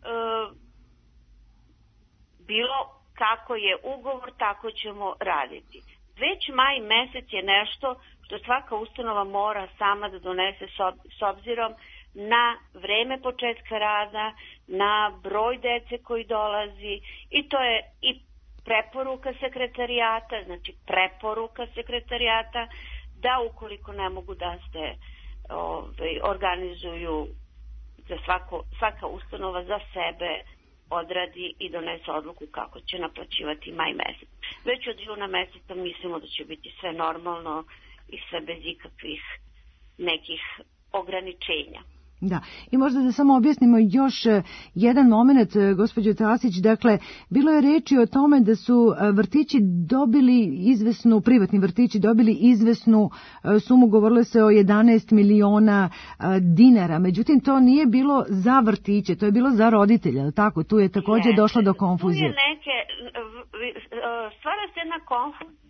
bilo kako je ugovor, tako ćemo raditi. Već maj mesec je nešto što svaka ustanova mora sama da donese s obzirom na vreme početka rada, na broj dece koji dolazi i to je i preporuka sekretarijata, znači preporuka sekretarijata da ukoliko ne mogu da se ovaj, organizuju za svako, svaka ustanova za sebe odradi i donese odluku kako će naplaćivati maj mesec. Već od juna meseca mislimo da će biti sve normalno i sve bez ikakvih nekih ograničenja. Da, i možda da samo objasnimo još jedan moment, gospođo Tasić, dakle, bilo je reči o tome da su vrtići dobili izvesnu, privatni vrtići dobili izvesnu sumu, govorilo se o jedanaest miliona dinara, međutim to nije bilo za vrtiće, to je bilo za roditelje, ali tako, tu je također ne, došlo do konfuzije. Tu je neke, stvara se jedna konfuzija,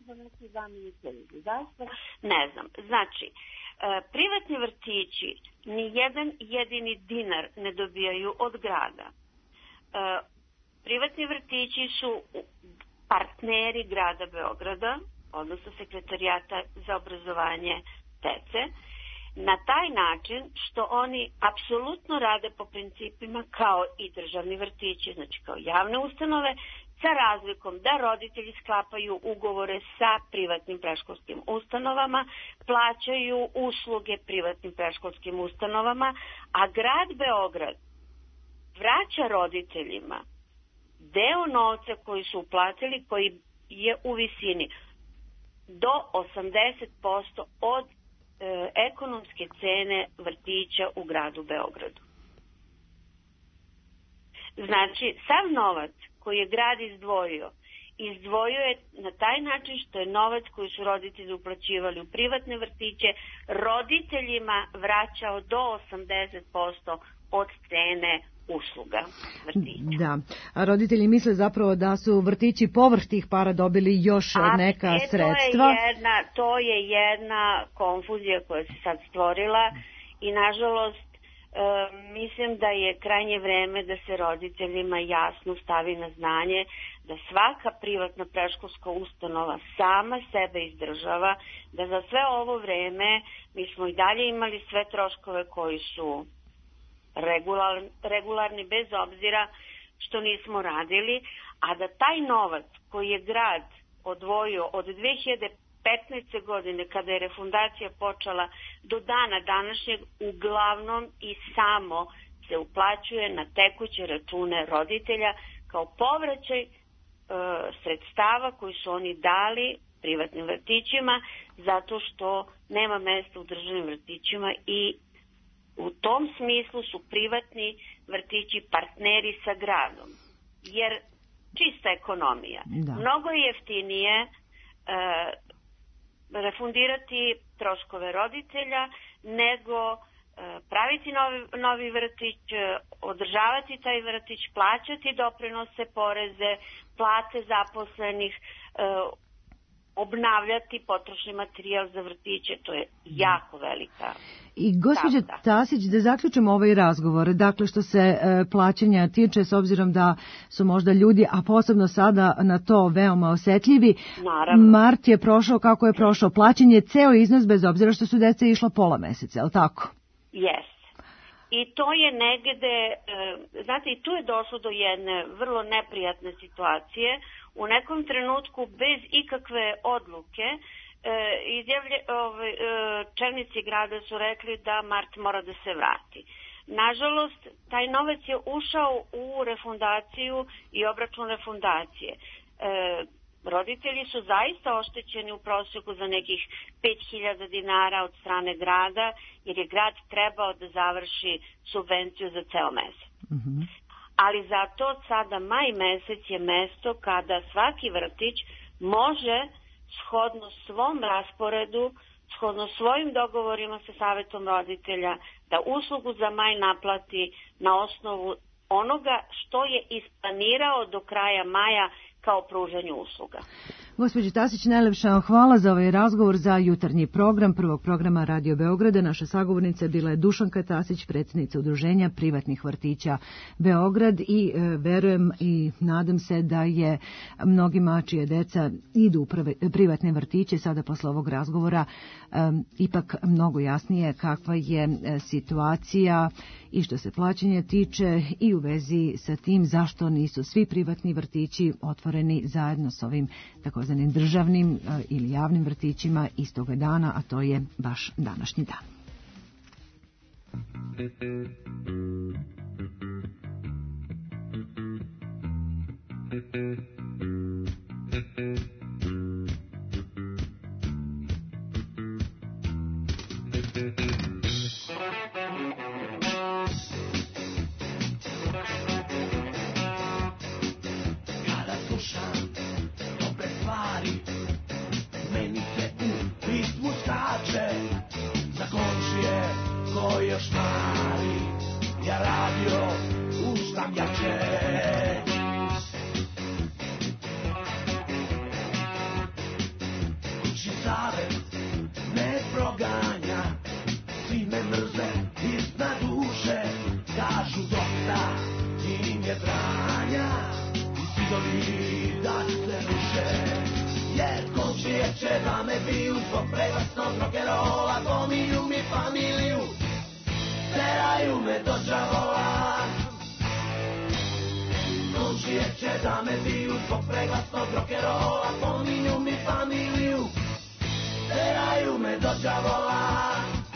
ne znam, znači, privatni vrtići ni jedan jedini dinar ne dobijaju od grada. Privatni vrtići su partneri grada Beograda, odnosno sekretarijata za obrazovanje dece, na taj način što oni apsolutno rade po principima kao i državni vrtići, znači kao javne ustanove, sa razlikom da roditelji sklapaju ugovore sa privatnim predškolskim ustanovama, plaćaju usluge privatnim predškolskim ustanovama, a grad Beograd vraća roditeljima deo novca koji su uplatili, koji je u visini do osamdeset posto od e, ekonomske cene vrtića u gradu Beogradu. Znači, sav novac koji je grad izdvojio, izdvojio je na taj način što je novac koji su roditelji uplaćivali u privatne vrtiće roditeljima vraćao do osamdeset posto od cene usluga vrtića. Da, a roditelji misle zapravo da su vrtići povrh tih para dobili još a, neka e, sredstva. To je jedna, to je jedna konfuzija koja se sad stvorila i nažalost E, mislim da je krajnje vreme da se roditeljima jasno stavi na znanje da svaka privatna predškolska ustanova sama sebe izdržava, da za sve ovo vreme mi smo i dalje imali sve troškove koji su regularni, regularni bez obzira što nismo radili, a da taj novac koji je grad odvojio od dve hiljade petnaeste. godine kada je refundacija počela do dana današnjeg uglavnom i samo se uplaćuje na tekuće račune roditelja kao povraćaj e, sredstava koji su oni dali privatnim vrtićima zato što nema mesta u državnim vrtićima i u tom smislu su privatni vrtići partneri sa gradom. Jer čista ekonomija. Da. Mnogo je jeftinije e, refundirati troškove roditelja nego e, praviti novi, novi vrtić, e, održavati taj vrtić, plaćati doprinose, poreze, plate zaposlenih, e, obnavljati potrošni materijal za vrtiće, to je jako velika. I gospođa Tasić, da zaključimo ovaj razgovor, dakle što se e, plaćanja tiče, s obzirom da su možda ljudi, a posebno sada na to veoma osetljivi, naravno. Mart je prošao kako je prošao, plaćanje je ceo iznos bez obzira što su deca išla pola meseca, je li tako? Jes. I to je negde, e, znate, i tu je došlo do jedne vrlo neprijatne situacije. U nekom trenutku bez ikakve odluke e, izjavlje, ove, e, čelnici grada su rekli da Mart mora da se vrati. Nažalost, taj novac je ušao u refundaciju i obračun refundacije. E, roditelji su zaista oštećeni u prosjeku za nekih pet hiljada dinara od strane grada, jer je grad trebao da završi subvenciju za ceo mesec. Mm-hmm. Ali zato sada maj mesec je mesto kada svaki vrtić može shodno svom rasporedu, shodno svojim dogovorima sa savetom roditelja, da uslugu za maj naplati na osnovu onoga što je isplanirao do kraja maja kao pružanju usluga. Gospođo Tasić, najlepša vam hvala za ovaj razgovor, za jutarnji program prvog programa Radio Beograda. Naša sagovornica bila je Dušanka Tasić, predsjednica Udruženja privatnih vrtića Beograd i e, verujem i nadam se da je mnogima čije deca idu u prve, privatne vrtiće sada posle ovog razgovora e, ipak mnogo jasnije kakva je e, situacija i što se plaćanja tiče i u vezi sa tim zašto nisu svi privatni vrtići otvoreni zajedno s ovim takozvanim državnim ili javnim vrtićima istoga dana, a to je baš današnji dan. Još mari, ja radio ustam jače. Kući savjet me proganja, svi me mrze iznad duše, kažu dosta im je branja, i zidovi da se ruše. Jer komšije će da me biju zbog preglasnog rock'n'rolla, pominju mi familiju, teraju me do džavola. Komšije će da me biju zbog preglasnog rock'n'rolla, pominju mi familiju, teraju me do džavola.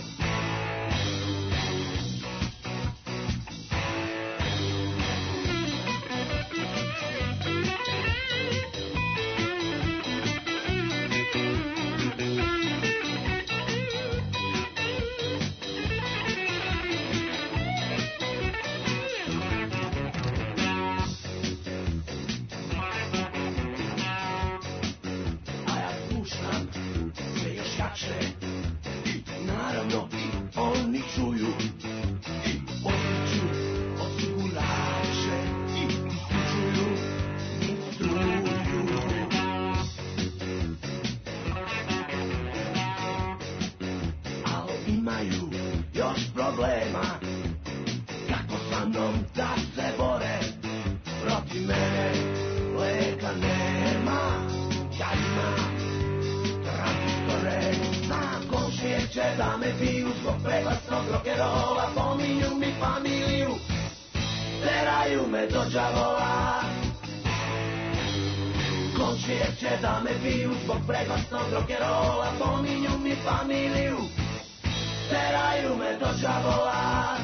I naravno oni čuju i odliču osigurače i isključuju mi struju. Ali imaju još problema, kako sa mnom da se bore, protiv mene leka nema, ja imam tranzistore. Znam komšije će da me biju zbog preglasnog rock'n'rolla, pominju mi familiju, teraju me do džavola. Komšije će da me biju zbog preglasnog rock'n'rolla, pominju mi familiju, teraju me do džavola.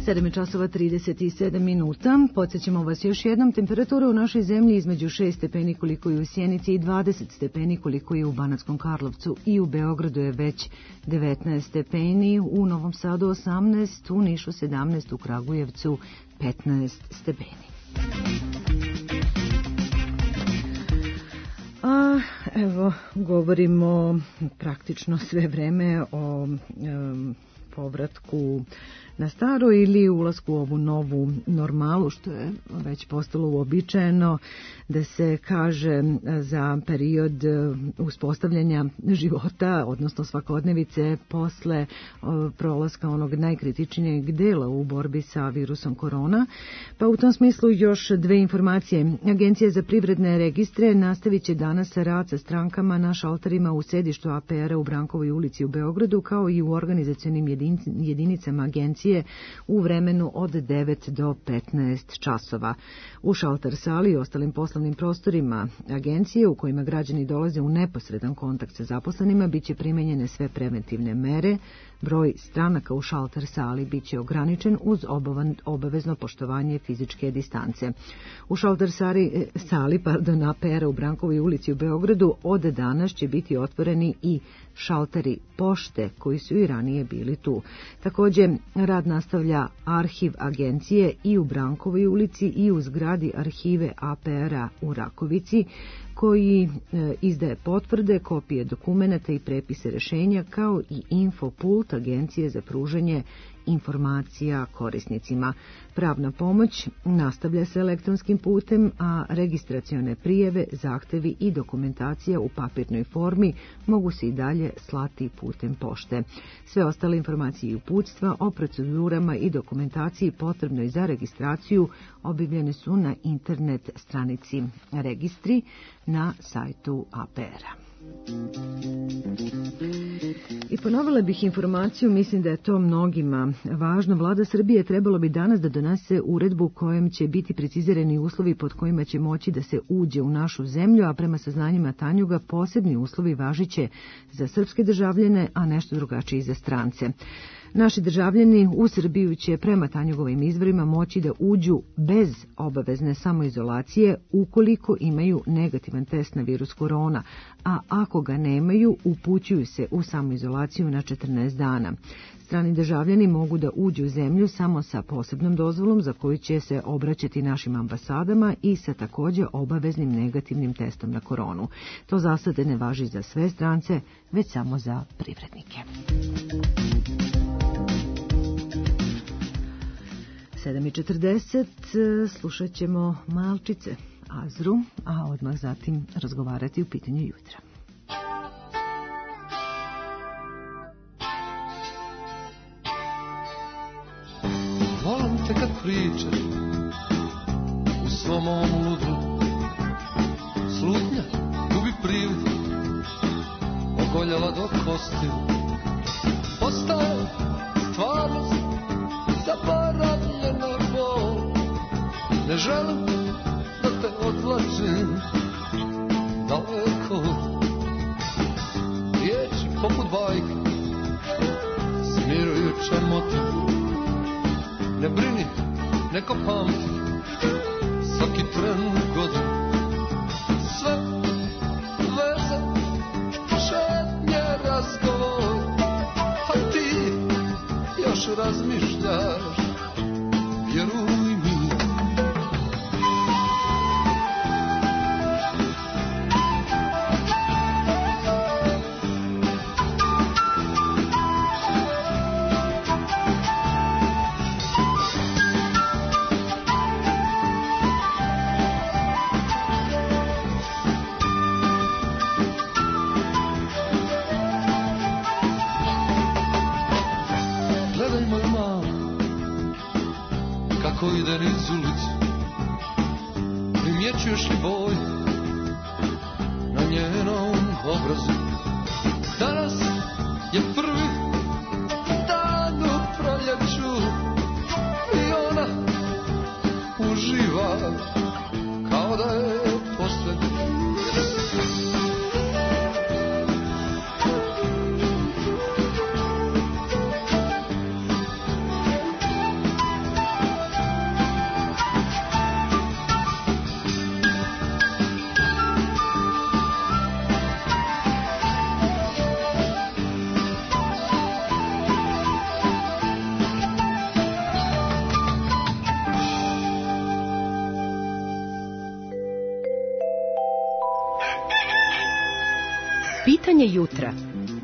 sedam časova trideset sedam minuta. Podsjećamo vas još jednom, temperatura u našoj zemlji između šest stepeni koliko je u Sjenici i dvadeset stepeni koliko je u Banatskom Karlovcu, i u Beogradu je već devetnaest stepeni, u Novom Sadu osamnaest, u Nišu sedamnaest, u Kragujevcu petnaest stepeni. A evo, govorimo praktično sve vreme o um, povratku na staro ili ulasku u ovu novu normalu, što je već postalo uobičajeno da se kaže za period uspostavljanja života, odnosno svakodnevice posle prolaska onog najkritičnijeg dela u borbi sa virusom korona. Pa u tom smislu još dve informacije. Agencija za privredne registre nastavit će danas rad sa strankama na šalterima u sedištu A P R-a u Brankovoj ulici u Beogradu, kao i u organizacionim jedinicama agencije u vremenu od devet do petnaest časova. U šalter sali i ostalim poslovnim prostorima agencije u kojima građani dolaze u neposredan kontakt sa zaposlenima biće primenjene sve preventivne mere. Broj stranaka u šalter sali biće ograničen uz obavezno poštovanje fizičke distance. U šalter sali, sali pardon, A P R-a u Brankovoj ulici u Beogradu od danas će biti otvoreni i šalteri pošte koji su i ranije bili tu. Također rad nastavlja arhiv agencije i u Brankovoj ulici i u zgradi arhive A P R-a u Rakovici, koji e, izdaje potvrde, kopije dokumenata i prepise rešenja, kao i infopult agencije za pružanje informacija korisnicima. Pravna pomoć nastavlja se elektronskim putem, a registracione prijeve, zahtevi i dokumentacija u papirnoj formi mogu se i dalje slati putem pošte. Sve ostale informacije i uputstva o procedurama i dokumentaciji potrebnoj za registraciju objavljene su na internet stranici registri na sajtu A P R-a. I ponovila bih informaciju, mislim da je to mnogima važno. Vlada Srbije trebalo bi danas da donese uredbu kojom će biti precizirani uslovi pod kojima će moći da se uđe u našu zemlju, a prema saznanjima Tanjuga posebni uslovi važiće za srpske državljane, a nešto drugačije za strance. Naši državljani u Srbiju će prema Tanjugovim izvorima moći da uđu bez obavezne samoizolacije ukoliko imaju negativan test na virus korona, a ako ga nemaju, upućuju se u samoizolaciju na četrnaest dana. Strani državljani mogu da uđu u zemlju samo sa posebnom dozvolom za koju će se obraćati našim ambasadama i sa također obaveznim negativnim testom na koronu. To za sada ne važi za sve strance, već samo za privrednike. sedam četrdeset, slušat ćemo Malčice, Azru, a odmah zatim razgovarati u pitanju jutra. Volim te kad pričaš u svom ovom ludu, slutnja gubi priliku, ogoljala do kosti, postaje stvarnost zaboravljena bol. Ne želim da te odvlačim daleko, riječi poput bajke smirujuća motiv. Ne brini, neko pamti svaki tren u godinu, sve veze, šetnje, razgovor, a ti još razmišljaš, vjeruj mi. Kako ide niz ulicu, primjećuješ li boj na njenom obrazu? Danas je prvi dan u proljeću i ona uživa kao da je posljednji. Pitanje jutra.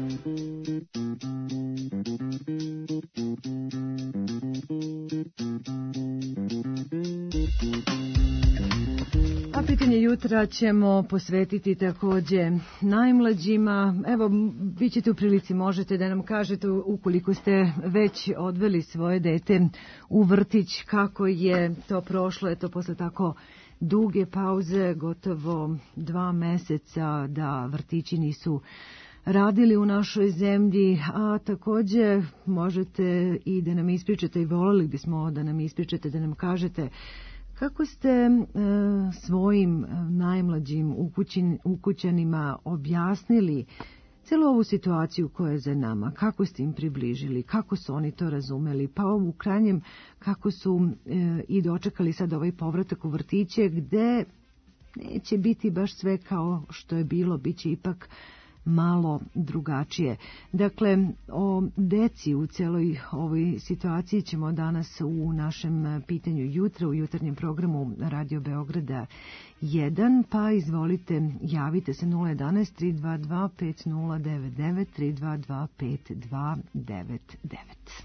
A pitanje jutra ćemo posvetiti takođe najmlađima. Evo, vi ćete u prilici, možete da nam kažete ukoliko ste već odveli svoje dete u vrtić, kako je to prošlo, je to posle tako duge pauze, gotovo dva meseca da vrtići nisu radili u našoj zemlji, a takođe možete i da nam ispričate i voleli bismo da nam ispričate, da nam kažete kako ste e, svojim najmlađim ukućin, ukućanima objasnili celu ovu situaciju koja je za nama, kako ste im približili, kako su oni to razumeli, pa u krajnjem kako su e, i dočekali sad ovaj povratak u vrtiće gde neće biti baš sve kao što je bilo, bit će ipak malo drugačije. Dakle, o deci u celoj ovoj situaciji ćemo danas u našem pitanju jutra, u jutarnjem programu Radio Beograda jedan, pa izvolite, javite se nula jedanaest tri dva dva pet nula devet devet tri dva dva pet dva devet devet.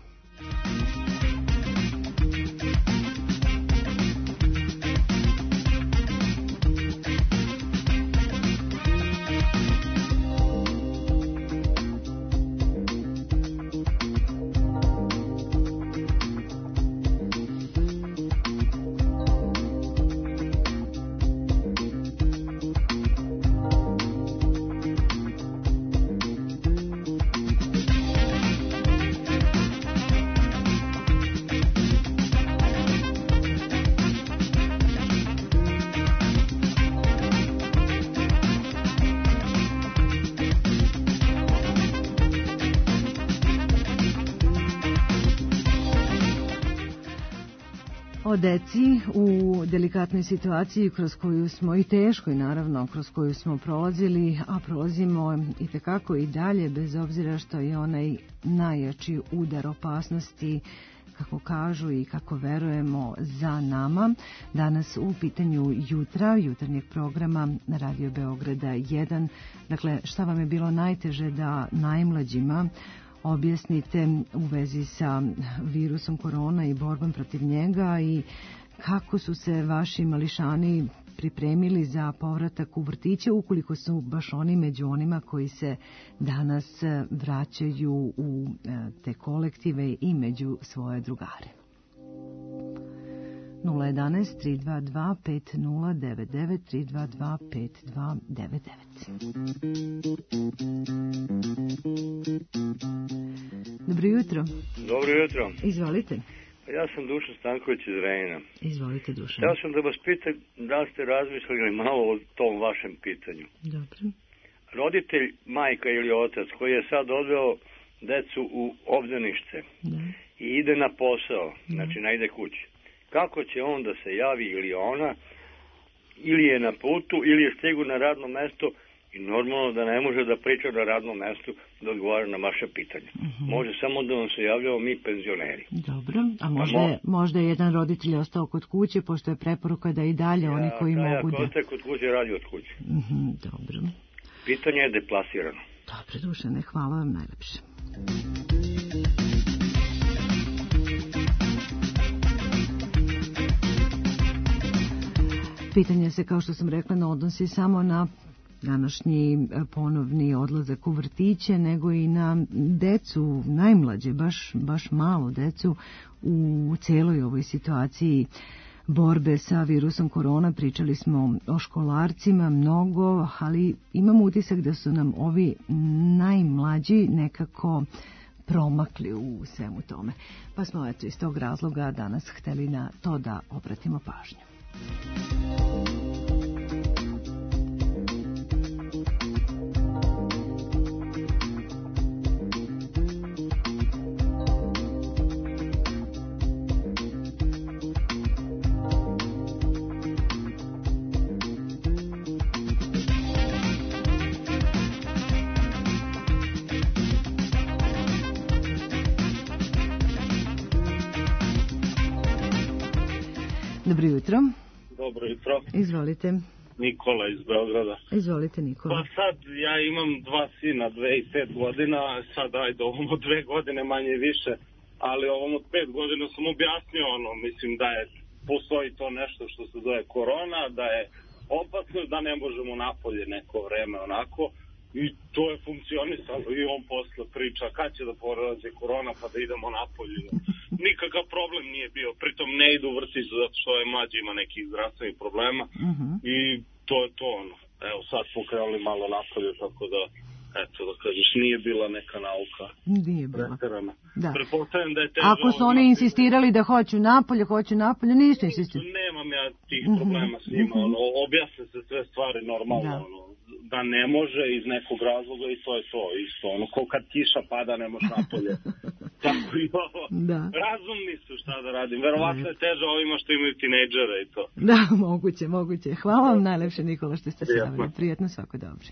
O deci u delikatnoj situaciji kroz koju smo i teškoj naravno, kroz koju smo prolazili, a prolazimo i tekako i dalje, bez obzira što je onaj najjači udar opasnosti, kako kažu i kako verujemo, za nama. Danas u pitanju jutra, jutarnjeg programa Radio Beograda jedan. Dakle, šta vam je bilo najteže da najmlađima objasnite u vezi sa virusom korona i borbom protiv njega i kako su se vaši mališani pripremili za povratak u vrtiće, ukoliko su baš oni među onima koji se danas vraćaju u te kolektive i među svoje drugare. nula jedanaest tri dva dva pet nula devet devet tri dva dva pet dva devet devet. Dobro jutro. Dobro jutro. Izvolite. Ja sam Dušan Stanković iz Renjina. Izvolite, Dušan. Ja sam da vas pitam da li ste razmišljali malo o tom vašem pitanju. Dobro. Roditelj, majka ili otac koji je sad odveo decu u obdanišce da. i ide na posao, da. znači ne ide kući. Kako će on da se javi ili ona, ili je na putu, ili je stigu na radno mesto i normalno da ne može da priča na radnom mestu da odgovara na vaše pitanje. Uh-huh. Može samo da vam se javljamo mi penzioneri. Dobro, a možda je, možda je jedan roditelj ostao kod kuće, pošto je preporuka da i dalje ja, oni koji ja, mogu da... Ja, ostaje kod kuće, radi od kuće. Uh-huh, dobro. Pitanje je deplasirano. Dobro, Dušane, hvala vam najlepše. Pitanje se, kao što sam rekla, ne odnosi samo na današnji ponovni odlazak u vrtiće, nego i na decu, najmlađe, baš, baš malo decu u celoj ovoj situaciji borbe sa virusom korona. Pričali smo o školarcima mnogo, ali imam utisak da su nam ovi najmlađi nekako promakli u svemu tome. Pa smo eto iz tog razloga danas hteli na to da obratimo pažnju. Dobro jutro. Dobro jutro. Izvolite. Nikola iz Beograda. Izvolite, Nikola. Pa sad, ja imam dva sina, dve i pet godina, sad ajde, ovom od dve godine manje više, ali ovom od pet godina sam objasnio ono, mislim da je, postoji to nešto što se zove korona, da je opasno, da ne možemo napolje neko vreme onako, i to je funkcionisalo i on posle priča kad će da porazi korona pa da idemo napolje. Nikakav problem nije bio, pritom ne idu u vrtiću zato što je mlađi ima nekih zdravstvenih problema uh-huh. i to je to ono. Evo sad smo krenuli malo napolje, tako da eto da kažeš, nije bila neka nauka. Nije bila. Da. Pretpostavljam da je težo... Ako su oni insistirali da hoću napolje, hoću napolje, nisu insistirali. Nemam ja tih problema s njima, ono, objasne se sve stvari normalno, da. Ono, da ne može iz nekog razloga i to je to isto, ono, ko kad kiša pada ne može napolje. Tako i ovo. Da. Razumni su, šta da radim, verovatno je teže ovima što imaju tinejdžere i to. Da, moguće, moguće. Hvala vam najlepše, Nikola, što ste se javili. Prijetno, svako dobro.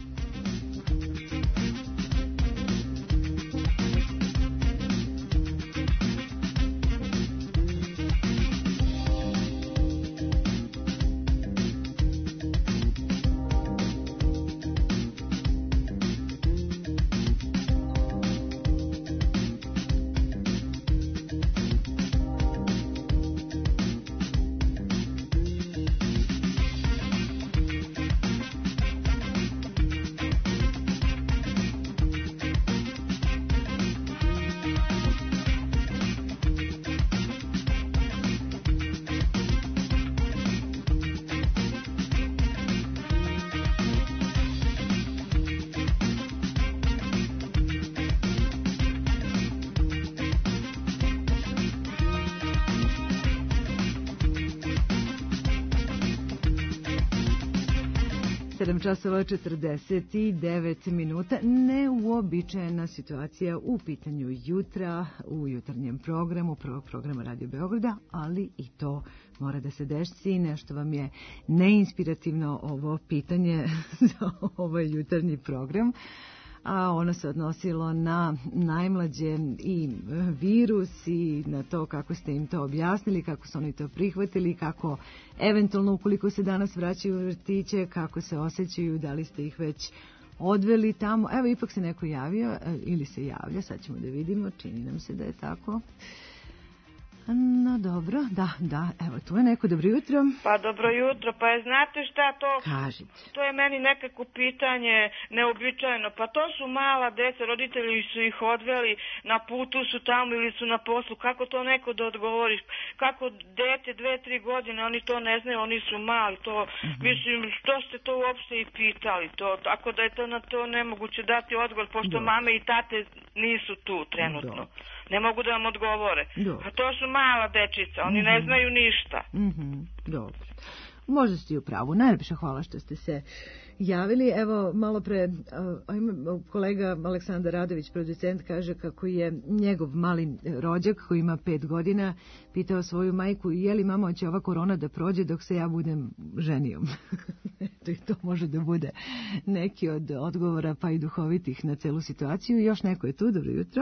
sedam časova četrdeset devet minuta. Neuobičajena situacija u pitanju jutra, u jutarnjem programu, prvog programa Radio Beograda, ali i to mora da se desi. Nešto vam je neinspirativno ovo pitanje za ovaj jutarnji program, a ono se odnosilo na najmlađe i virus i na to kako ste im to objasnili, kako su oni to prihvatili, kako eventualno ukoliko se danas vraćaju u vrtiće, kako se osjećaju, da li ste ih već odveli tamo. Evo, ipak se neko javio ili se javlja, sad ćemo da vidimo, čini nam se da je tako. No dobro, da, da, evo tu je neko, dobro jutro. Pa dobro jutro, pa je, znate šta to? Kažite. To je meni nekako pitanje neobičajno, pa to su mala deca, roditelji su ih odveli, na putu su tamo ili su na poslu, kako to neko da odgovoriš, kako dete dve, tri godine, oni to ne znaju, oni su mali, to, mm-hmm. mislim, što ste to uopšte i pitali, to, tako da je to na to nemoguće dati odgovor, pošto Do. mame i tate nisu tu trenutno. Do. Ne mogu da vam odgovore. Do. A to su mala dečica, oni mm-hmm. ne znaju ništa. Mm-hmm. Dobro. Možda ste i u pravu. Najlepša hvala što ste se javili. Evo, malo pre, uh, kolega Aleksandar Radović, producent, kaže kako je njegov mali rođak koji ima pet godina pitao svoju majku, je li mama hoće ova korona da prođe dok se ja budem ženijom. Eto, i to može da bude neki od odgovora pa i duhovitih na celu situaciju. Još neko je tu. Dobro jutro.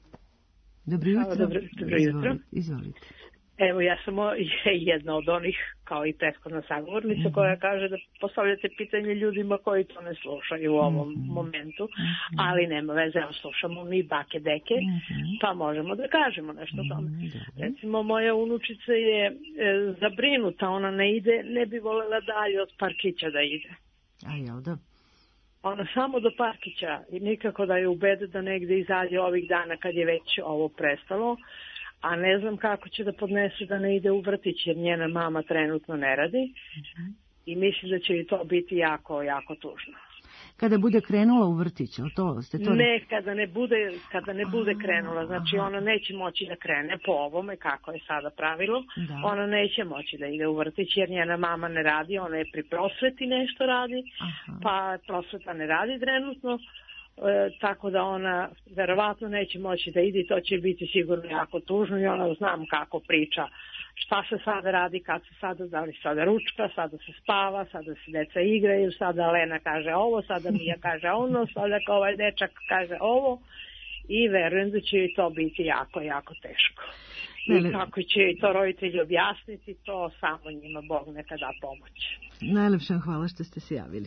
Dobro jutro. Dobro, dobro jutro. Izvolite. Evo, ja sam jedna od onih, kao i prethodna sagovornica, mm-hmm. koja kaže da postavljate pitanje ljudima koji to ne slušaju u ovom mm-hmm. momentu, mm-hmm. ali nema veze, evo slušamo mi bake deke, mm-hmm. pa možemo da kažemo nešto o tome. Mm-hmm. Recimo, moja unučica je e, zabrinuta, ona ne ide, ne bi volela dalje od parkića da ide. A jel da? Ona samo do parkića i nikako da je ubede da negde izađe ovih dana kad je već ovo prestalo, a ne znam kako će da podnese da ne ide u vrtić jer njena mama trenutno ne radi uh-huh. i mislim da će i to biti jako, jako tužno. Kada bude krenula u vrtić, to ste to... Ne, kada ne bude, kada ne bude krenula, znači ona neće moći da krene po ovome, kako je sada pravilo, da. Ona neće moći da ide u vrtić jer njena mama ne radi, ona je pri prosveti nešto radi, aha. pa prosveta ne radi trenutno, e, tako da ona verovatno neće moći da ide i to će biti sigurno jako tužno i ona znam kako priča. Šta se sada radi, kad se sada, da li sada ručka, sada se spava, sada se deca igraju, sada Lena kaže ovo, sada Mija kaže ono, sada ovaj dečak kaže ovo i verujem da će i to biti jako, jako teško. I kako će i to roditelji objasniti, to samo njima Bog neka da pomoć. Najlepša hvala što ste se javili.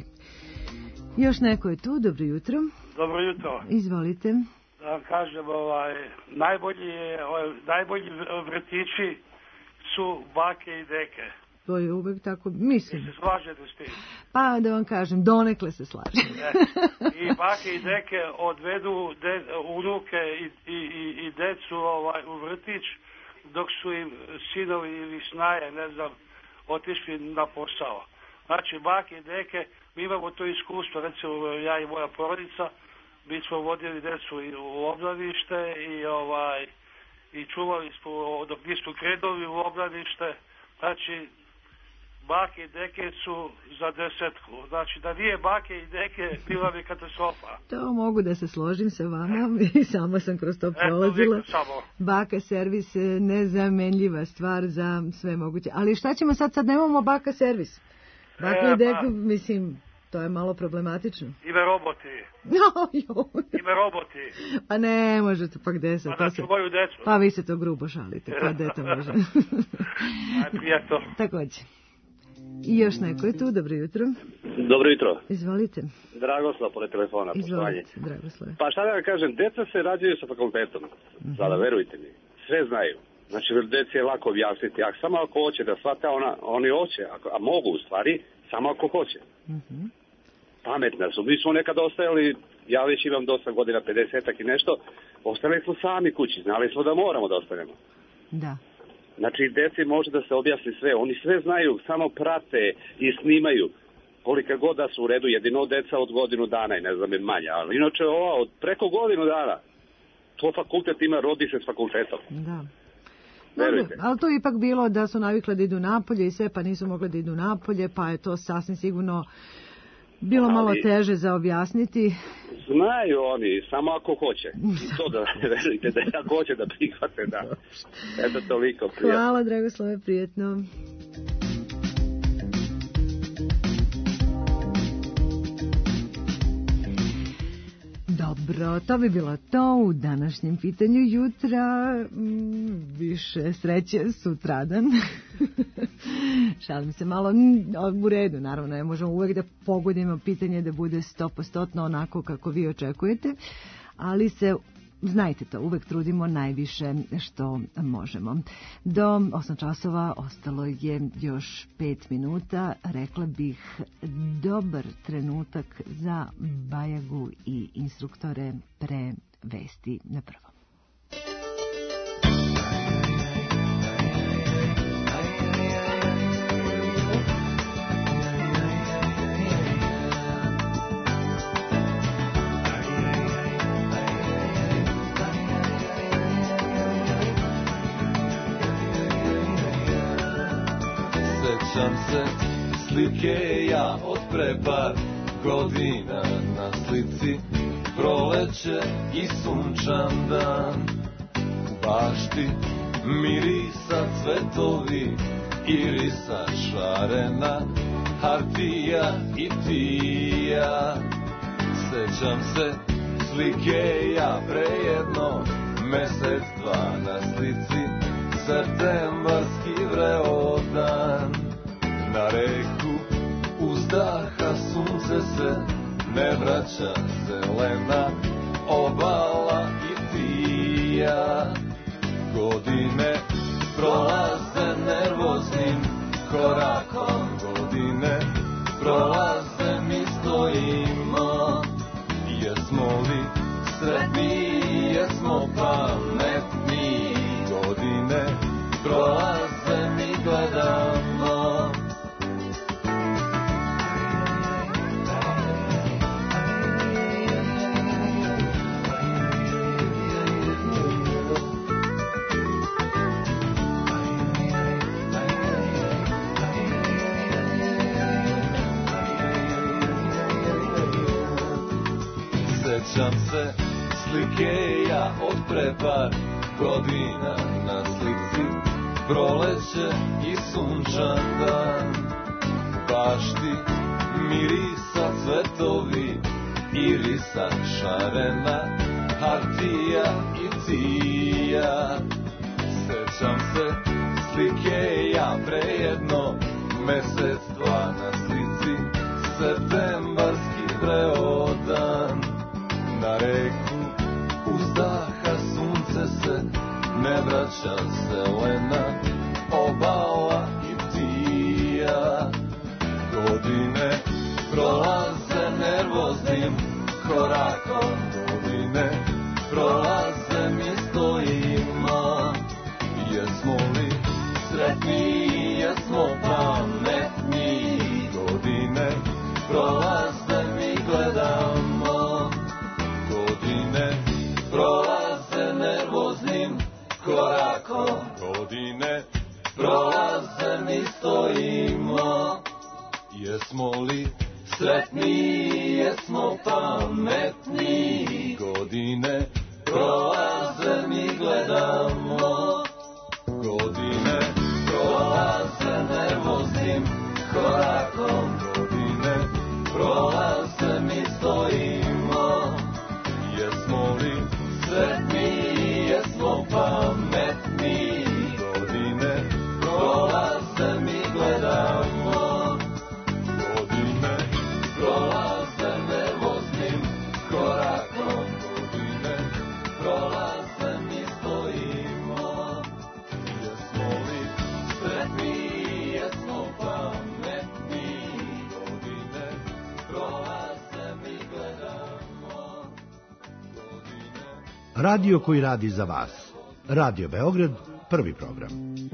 Još neko je tu, dobro jutro. Dobro jutro. Izvolite. Da vam kažem, ovaj, najbolji, ovaj, najbolji vrtići su bake i deke. To je uvek tako, mislim. Se slažete s tim? Pa da vam kažem, donekle se slažem. E, I bake i deke odvedu de, unuke i, i, i, i decu ovaj, u vrtić, dok su im sinovi ili snaje, ne znam, otišli na posao. Znači, bake i deke, mi imamo to iskustvo, recimo ja i moja porodica, mi smo vodili decu u obdanište i ovaj i čuvali smo dok nismo krenuli u obdanište. Znači, bake i deke su za desetku. Znači, da nije bake i deke, bila bi katastrofa. To mogu da se složim sa vama, i sama sam kroz to prolazila. Baka servis je nezamenljiva stvar za sve moguće. Ali šta ćemo sad? Sad nemamo baka servis. Baka e, i deku, pa, mislim, to je malo problematično. Ime roboti. No, jo. Ime roboti. Pa ne možete, pa gde se? Pa da čuvaju decu. Pa vi se to grubo šalite, pa gde to može? Aj, prijatno. Takođe. I još neko je tu, dobro jutro. Dobro jutro. Izvolite. Dragoslav, pored telefona. Izvolite, Dragoslav. Pa šta da vam kažem, deca se rađaju sa fakultetom. Mm-hmm. Sada, verujte mi, sve znaju. Znači, deci je lako objasniti, a samo ako hoće da shvate, ona, oni hoće, a mogu u stvari, samo ako hoće. Mm-hmm. Pametna su. Mi smo nekada ostajali, ja već imam dosta godina, pedesetak i nešto, ostali smo sami kući, znali smo da moramo da ostanemo. Da. Znači, deci može da se objasni sve. Oni sve znaju, samo prate i snimaju. Kolika god da su u redu, jedino deca od godinu dana i ne znam je manja. Ali inače ova od preko godinu dana, to fakultet ima, rodi se s fakultetom. Da. Dobro, ali to je ipak bilo da su navikle da idu napolje i sve, pa nisu mogli da idu napolje, pa je to sasvim sigurno bilo ali, malo teže za objasniti. Znaju oni, samo ako hoće. I to da verujte da ako hoće da prihvate, da. Eto toliko, prijatno. Hvala, Dragoslave, prijetno. Dobro, to bi bilo to u današnjem pitanju jutra. Više sreće sutradan. Šalim se malo u redu, naravno, ne možemo uvek da pogodimo pitanje da bude sto posto onako kako vi očekujete, ali se, znajte to, uvek trudimo najviše što možemo. Do osam časova ostalo je još pet minuta. Rekla bih dobar trenutak za Bajagu i instruktore pre vesti na prvo. Sjećam se slike ja od pre par godina, na slici proleće i sunčan dan. U bašti mirisa cvetovi, irisa šarena, hartija i tija. Sjećam se slike ja pre jedno mesec dva, na slici septembarski vreo dan. Na reku uzdaha sunce se, ne vraća zelena obala i tija. Godine prolaze nervoznim korakom, godine prolaze mi stojimo. Jesmo li sretni, jesmo pametni, godine prolaze mi gledamo. Sjećam se slike ja od pre par godina, na slici proleće i sunčan dan. U bašti mirisa cvetovi, irisa šarena, hartija i tija. Sećam se slike ja prejedno, mesec dva na slici, septembarski vreo dan. Na reku uzdaha sunce se, ne vraća zelena obala i ti ja. Godine prolaze nervoznim korakom, godine prolaze mi stojimo. Jesmo li sretni, jesmo pametni, godine prolaze mi gledamo. Godine prolaze nervoznim korakom, godine prolaze mi stojimo. Jesmo li sretni, jesmo pametni, godine prolaze mi gledamo. Godine prolaze nervoznim korakom, godine prolaze mi stojimo. Jesmo li sretni, jesmo pametni, godine prolaze mi gledamo. Godine prolaze nervoznim korakom, godine prolaze mi stojimo. Jesmo li sretni, jesmo pametni, godine prolaze mi gledamo. Radio koji radi za vas. Radio Beograd, prvi program.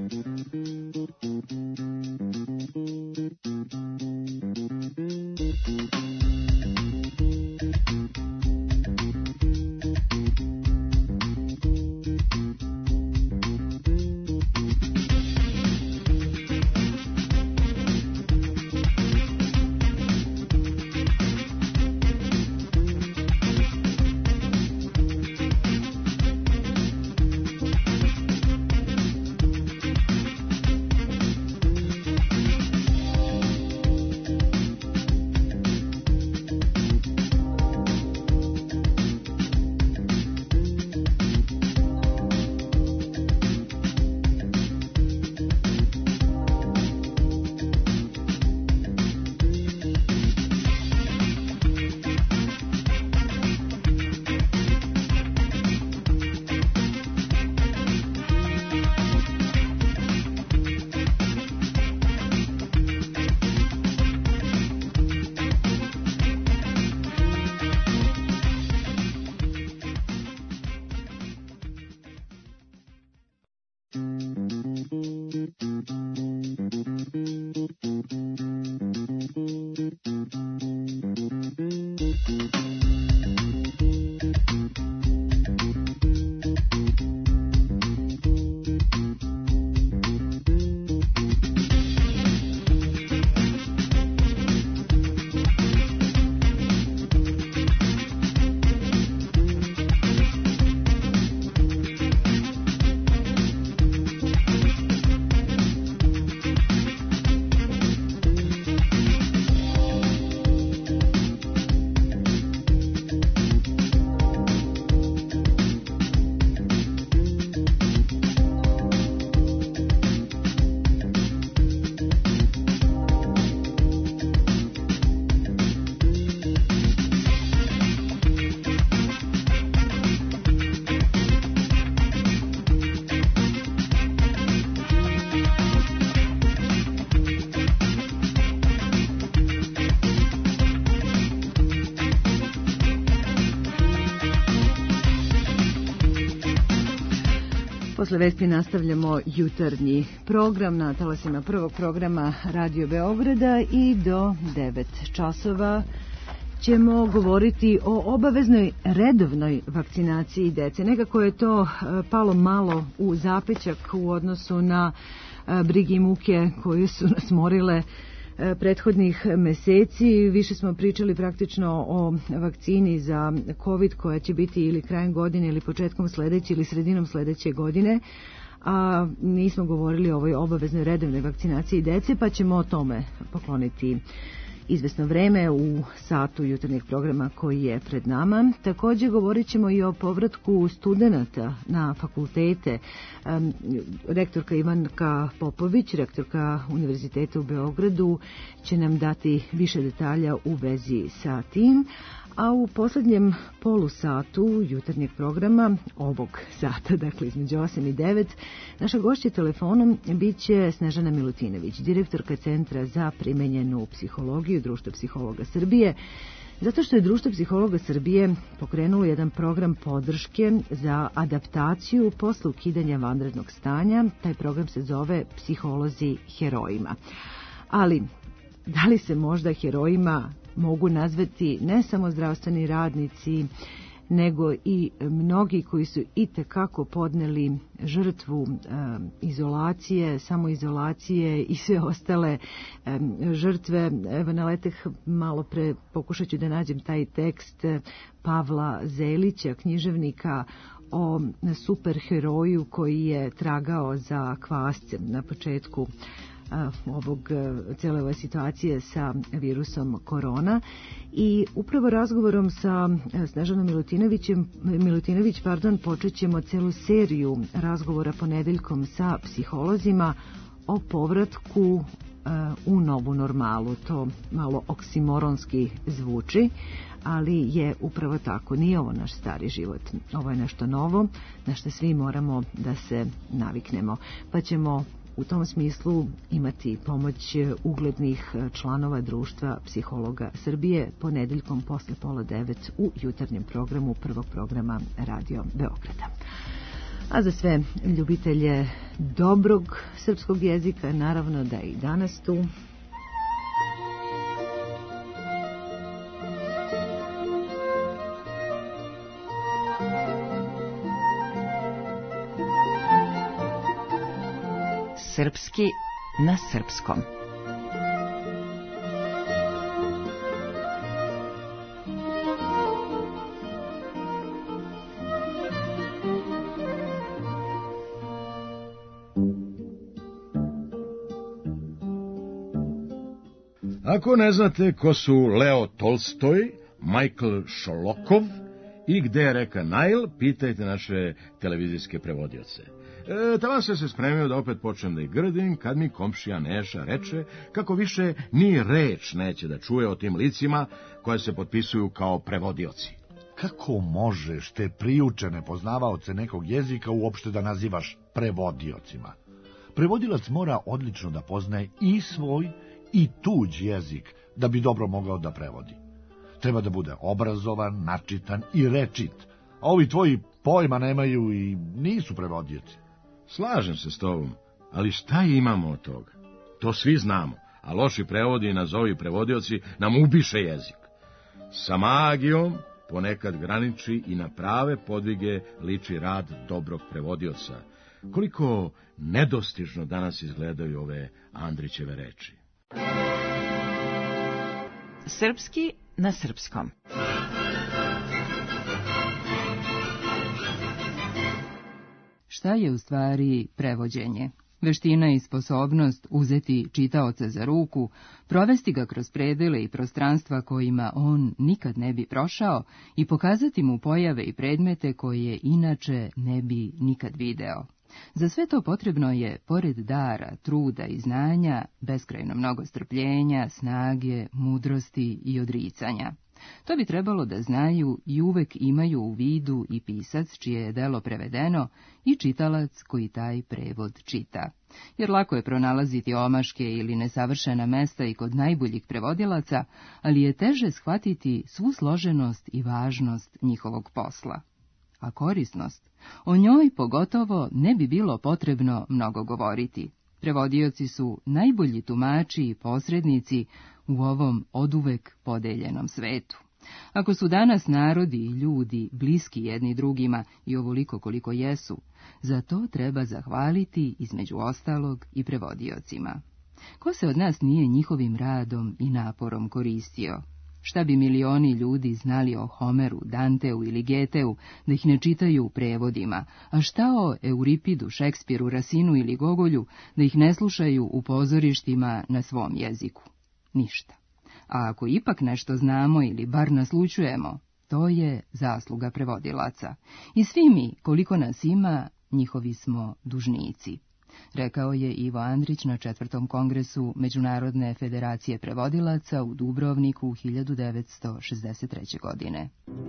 Posle vesti nastavljamo jutarnji program na talasima prvog programa Radio Beograda i do devet časova ćemo govoriti o obaveznoj redovnoj vakcinaciji dece. Nekako je to palo malo u zapećak u odnosu na brige i muke koje su nas morile prethodnih meseci. Više smo pričali praktično o vakcini za COVID koja će biti ili krajem godine ili početkom sledeće ili sredinom sledeće godine, a nismo govorili o ovoj obaveznoj redovnoj vakcinaciji dece, pa ćemo o tome pokloniti izvesno vreme u satu jutarnjeg programa koji je pred nama. Također govorit ćemo i o povratku studenata na fakultete. Rektorka Ivanka Popović, rektorka Univerziteta u Beogradu, će nam dati više detalja u vezi sa tim. A u posljednjem polusatu jutarnjeg programa, ovog sata, dakle između osam i devet, naša gošća telefonom bit će Snežana Milutinović, direktorka Centra za primenjenu psihologiju Društva psihologa Srbije, zato što je Društvo psihologa Srbije pokrenulo jedan program podrške za adaptaciju posle ukidanja vanrednog stanja. Taj program se zove Psiholozi herojima. Ali, da li se možda herojima mogu nazvati ne samo zdravstveni radnici, nego i mnogi koji su itekako podneli žrtvu e, izolacije, samoizolacije i sve ostale e, žrtve. Evo, naleteh malo pre, pokušat ću da nađem taj tekst Pavla Zelića, književnika, o superheroju koji je tragao za kvascem na početku ovog cijele ove situacije sa virusom korona. I upravo razgovorom sa Snežanom Milutinovićem, Milutinović, pardon, počet ćemo celu seriju razgovora ponedeljkom sa psiholozima o povratku uh, u novu normalu. To malo oksimoronski zvuči, ali je upravo tako. Nije ovo naš stari život. Ovo je nešto novo, na što svi moramo da se naviknemo. Pa ćemo u tom smislu imati pomoć uglednih članova Društva psihologa Srbije ponedeljkom posle pola devet u jutarnjem programu prvog programa Radio Beograda. A za sve ljubitelje dobrog srpskog jezika, naravno da je i danas tu Srpski na srpskom. Ako ne znate ko su Leo Tolstoj, Michael Šolokov i gde je reka Nile, pitajte naše televizijske prevodioce. E, tamo sam se spremio da opet počnem da ih grdim, kad mi komšija Neša reče kako više ni reč neće da čuje o tim licima koje se potpisuju kao prevodioci. Kako možeš te priučene poznavaoce nekog jezika uopšte da nazivaš prevodiocima? Prevodilac mora odlično da poznaje i svoj i tuđ jezik da bi dobro mogao da prevodi. Treba da bude obrazovan, načitan i rečit, a ovi tvoji pojma nemaju i nisu prevodioci. Slažem se s tobom, ali šta imamo od toga? To svi znamo, a loši prevodi i nazovi prevodioci nam ubiše jezik. Sa magijom ponekad graniči i na prave podvige liči rad dobrog prevodioca. Koliko nedostižno danas izgledaju ove Andrićeve reči. Srpski na srpskom. Šta je u stvari prevođenje? Veština i sposobnost uzeti čitaoca za ruku, provesti ga kroz predele i prostranstva kojima on nikad ne bi prošao i pokazati mu pojave i predmete koje inače ne bi nikad video. Za sve to potrebno je, pored dara, truda i znanja, beskrajno mnogo strpljenja, snage, mudrosti i odricanja. To bi trebalo da znaju i uvek imaju u vidu i pisac čije je delo prevedeno i čitalac koji taj prevod čita. Jer lako je pronalaziti omaške ili nesavršena mesta i kod najboljih prevodilaca, ali je teže shvatiti svu složenost i važnost njihovog posla. A korisnost, o njoj pogotovo ne bi bilo potrebno mnogo govoriti. Prevodioci su najbolji tumači i posrednici u ovom oduvek podeljenom svetu. Ako su danas narodi i ljudi bliski jedni drugima i ovoliko koliko jesu, za to treba zahvaliti između ostalog i prevodiocima. Ko se od nas nije njihovim radom i naporom koristio? Šta bi milioni ljudi znali o Homeru, Danteu ili Geteu, da ih ne čitaju u prevodima, a šta o Euripidu, Šekspiru, Rasinu ili Gogolju, da ih ne slušaju u pozorištima na svom jeziku? Ništa. a ako ipak nešto znamo ili bar naslućujemo, to je zasluga prevodilaca. I svi mi, koliko nas ima, njihovi smo dužnici, rekao je Ivo Andrić na četvrtom kongresu Međunarodne federacije prevodilaca u Dubrovniku hiljadu devetsto šezdeset treće. godine.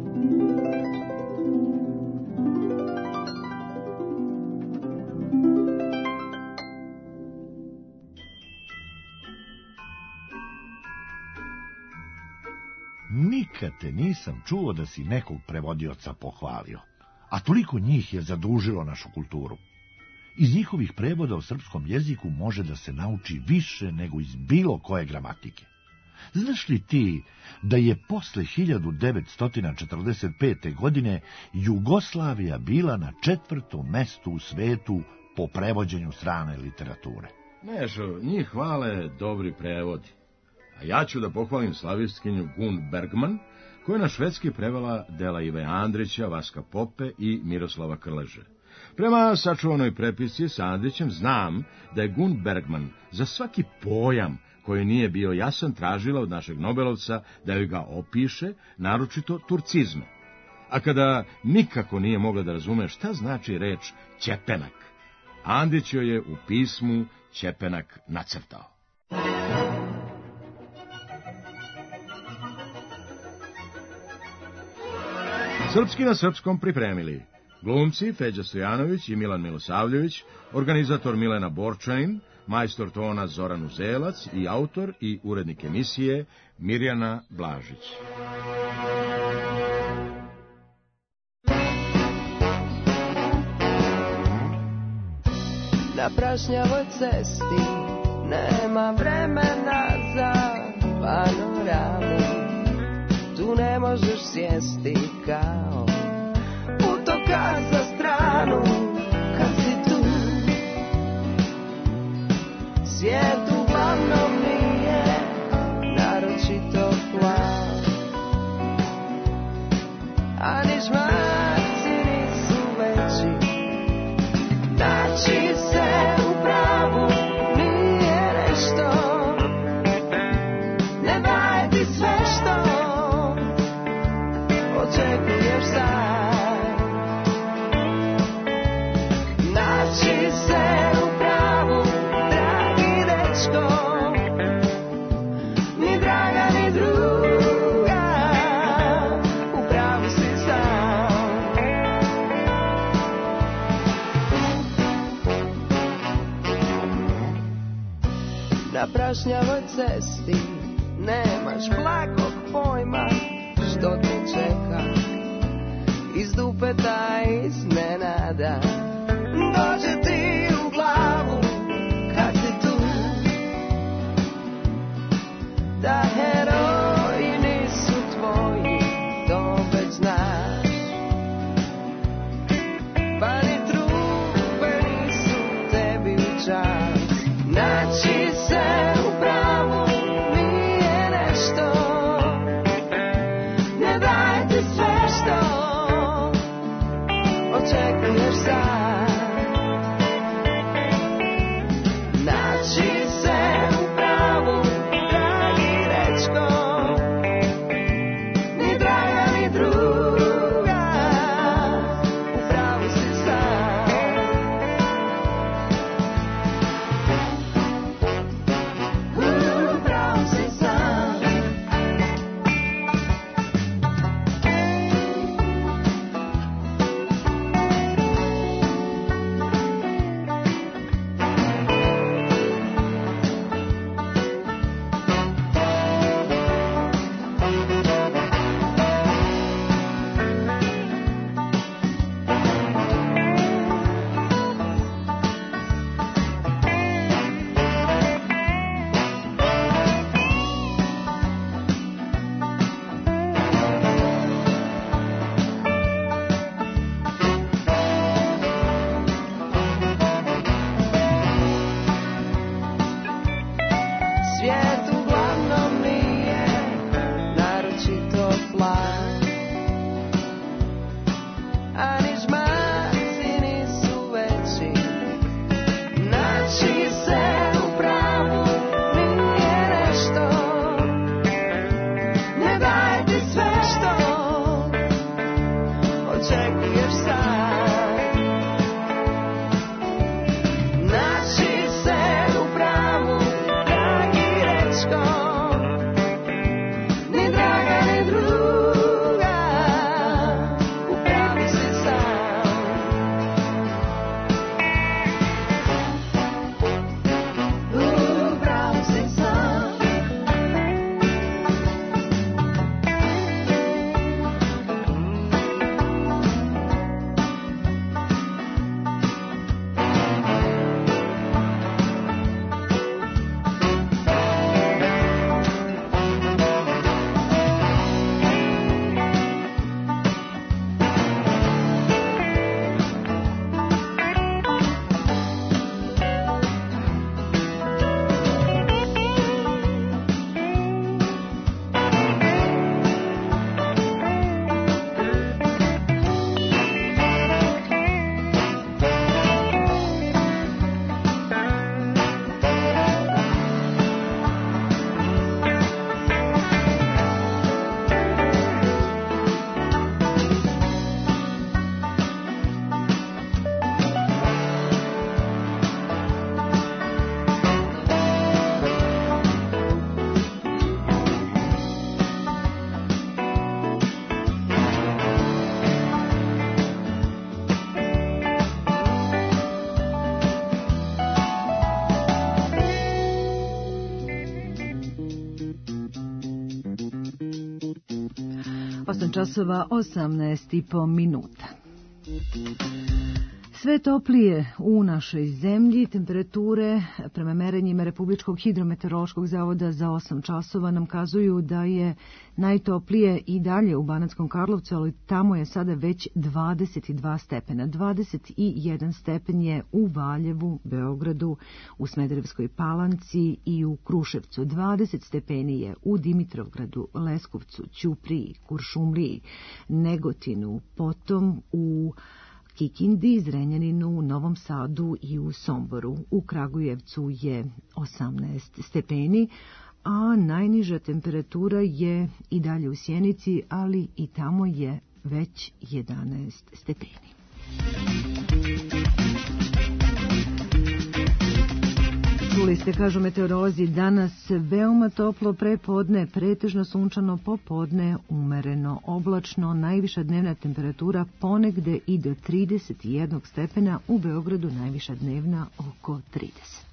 Nikad te nisam čuo da si nekog prevodioca pohvalio, a toliko njih je zadužilo našu kulturu. Iz njihovih prevoda u srpskom jeziku može da se nauči više nego iz bilo koje gramatike. Znaš li ti da je posle hiljadu devetsto četrdeset pete. godine Jugoslavija bila na četvrtom mestu u svetu po prevođenju strane literature? Nešo, njih hvale dobri prevodi. A ja ću da pohvalim slavistkinju Gun Bergman, koja je na švedski prevela dela Ive Andrića, Vaska Pope i Miroslava Krleže. Prema sačuvanoj prepisci sa Andrićem znam da je Gun Bergman za svaki pojam koji nije bio jasan tražila od našeg Nobelovca da joj ga opiše, naročito turcizme. A kada nikako nije mogla da razume šta znači reč ćepenak, Andrić joj je u pismu ćepenak nacrtao. Srpski na srpskom pripremili glumci Feđa Stojanović i Milan Milosavljević, organizator Milena Borčanin, majstor tona Zoran Uzelac i autor i urednik emisije Mirjana Blažić. Na prašnjavoj cesti nema vremena za panoramu. Tu ne možeš sjesti kao putoka za stranu. Kad si tu, svijet uglavnom nije naročito plav, a ni žmaci nisu veći. Naći se u pravu nije nešto, ne daje ti sve što očekuješ sad. Naći se u pravu, dragi dečko, ni draga ni druga, u pravu si sam. Na prašnjavoj cesti nemaš blagog pojma što te čeka, iz dupeta iznenada dođe ti u glavu kad si tu, da heroji nisu tvoji, to već znaš, pa ni trupe nisu tebi u čast. Naći se u pravu nije nešto, ne daje ti sve što očekuješ sad. Naći se u pravu, dragi dečko, ni draga ni druga, u pravu si sam. U pravu si sam. osam časova osamnaest i po minuta. Sve toplije u našoj zemlji, temperature prema merenjima Republičkog hidrometeorološkog zavoda za osam časova nam kazuju da je najtoplije i dalje u Banatskom Karlovcu, ali tamo je sada već dvadeset dva stepena. dvadeset jedan stepen je u Valjevu, Beogradu, u Smederevskoj Palanci i u Kruševcu. dvadeset stepeni je u Dimitrovgradu, Leskovcu, Ćupriji, Kuršumliji, Negotinu, potom u Kikindi, Zrenjaninu, Novom Sadu i u Somboru. U Kragujevcu je osamnaest stepeni, a najniža temperatura je i dalje u Sjenici, ali i tamo je već jedanaest stepeni. Čuli ste, kažu meteorolozi, danas veoma toplo prepodne, pretežno sunčano, popodne umereno oblačno, najviša dnevna temperatura ponegde i do trideset jedan stepena, u Beogradu najviša dnevna oko trideset.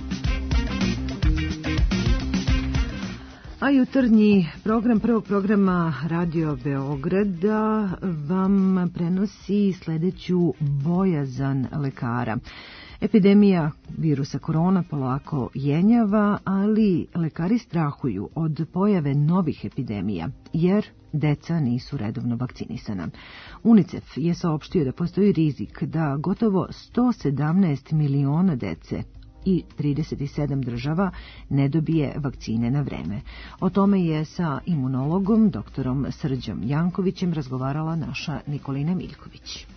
A jutarnji program prvog programa Radio Beograda vam prenosi sledeću bojazan lekara. Epidemija virusa korona polako jenjava, ali lekari strahuju od pojave novih epidemija, jer deca nisu redovno vakcinisana. UNICEF je saopštio da postoji rizik da gotovo sto sedamnaest miliona dece i trideset sedam država ne dobije vakcine na vreme. O tome je sa imunologom doktorom Srđom Jankovićem razgovarala naša Nikolina Miljković.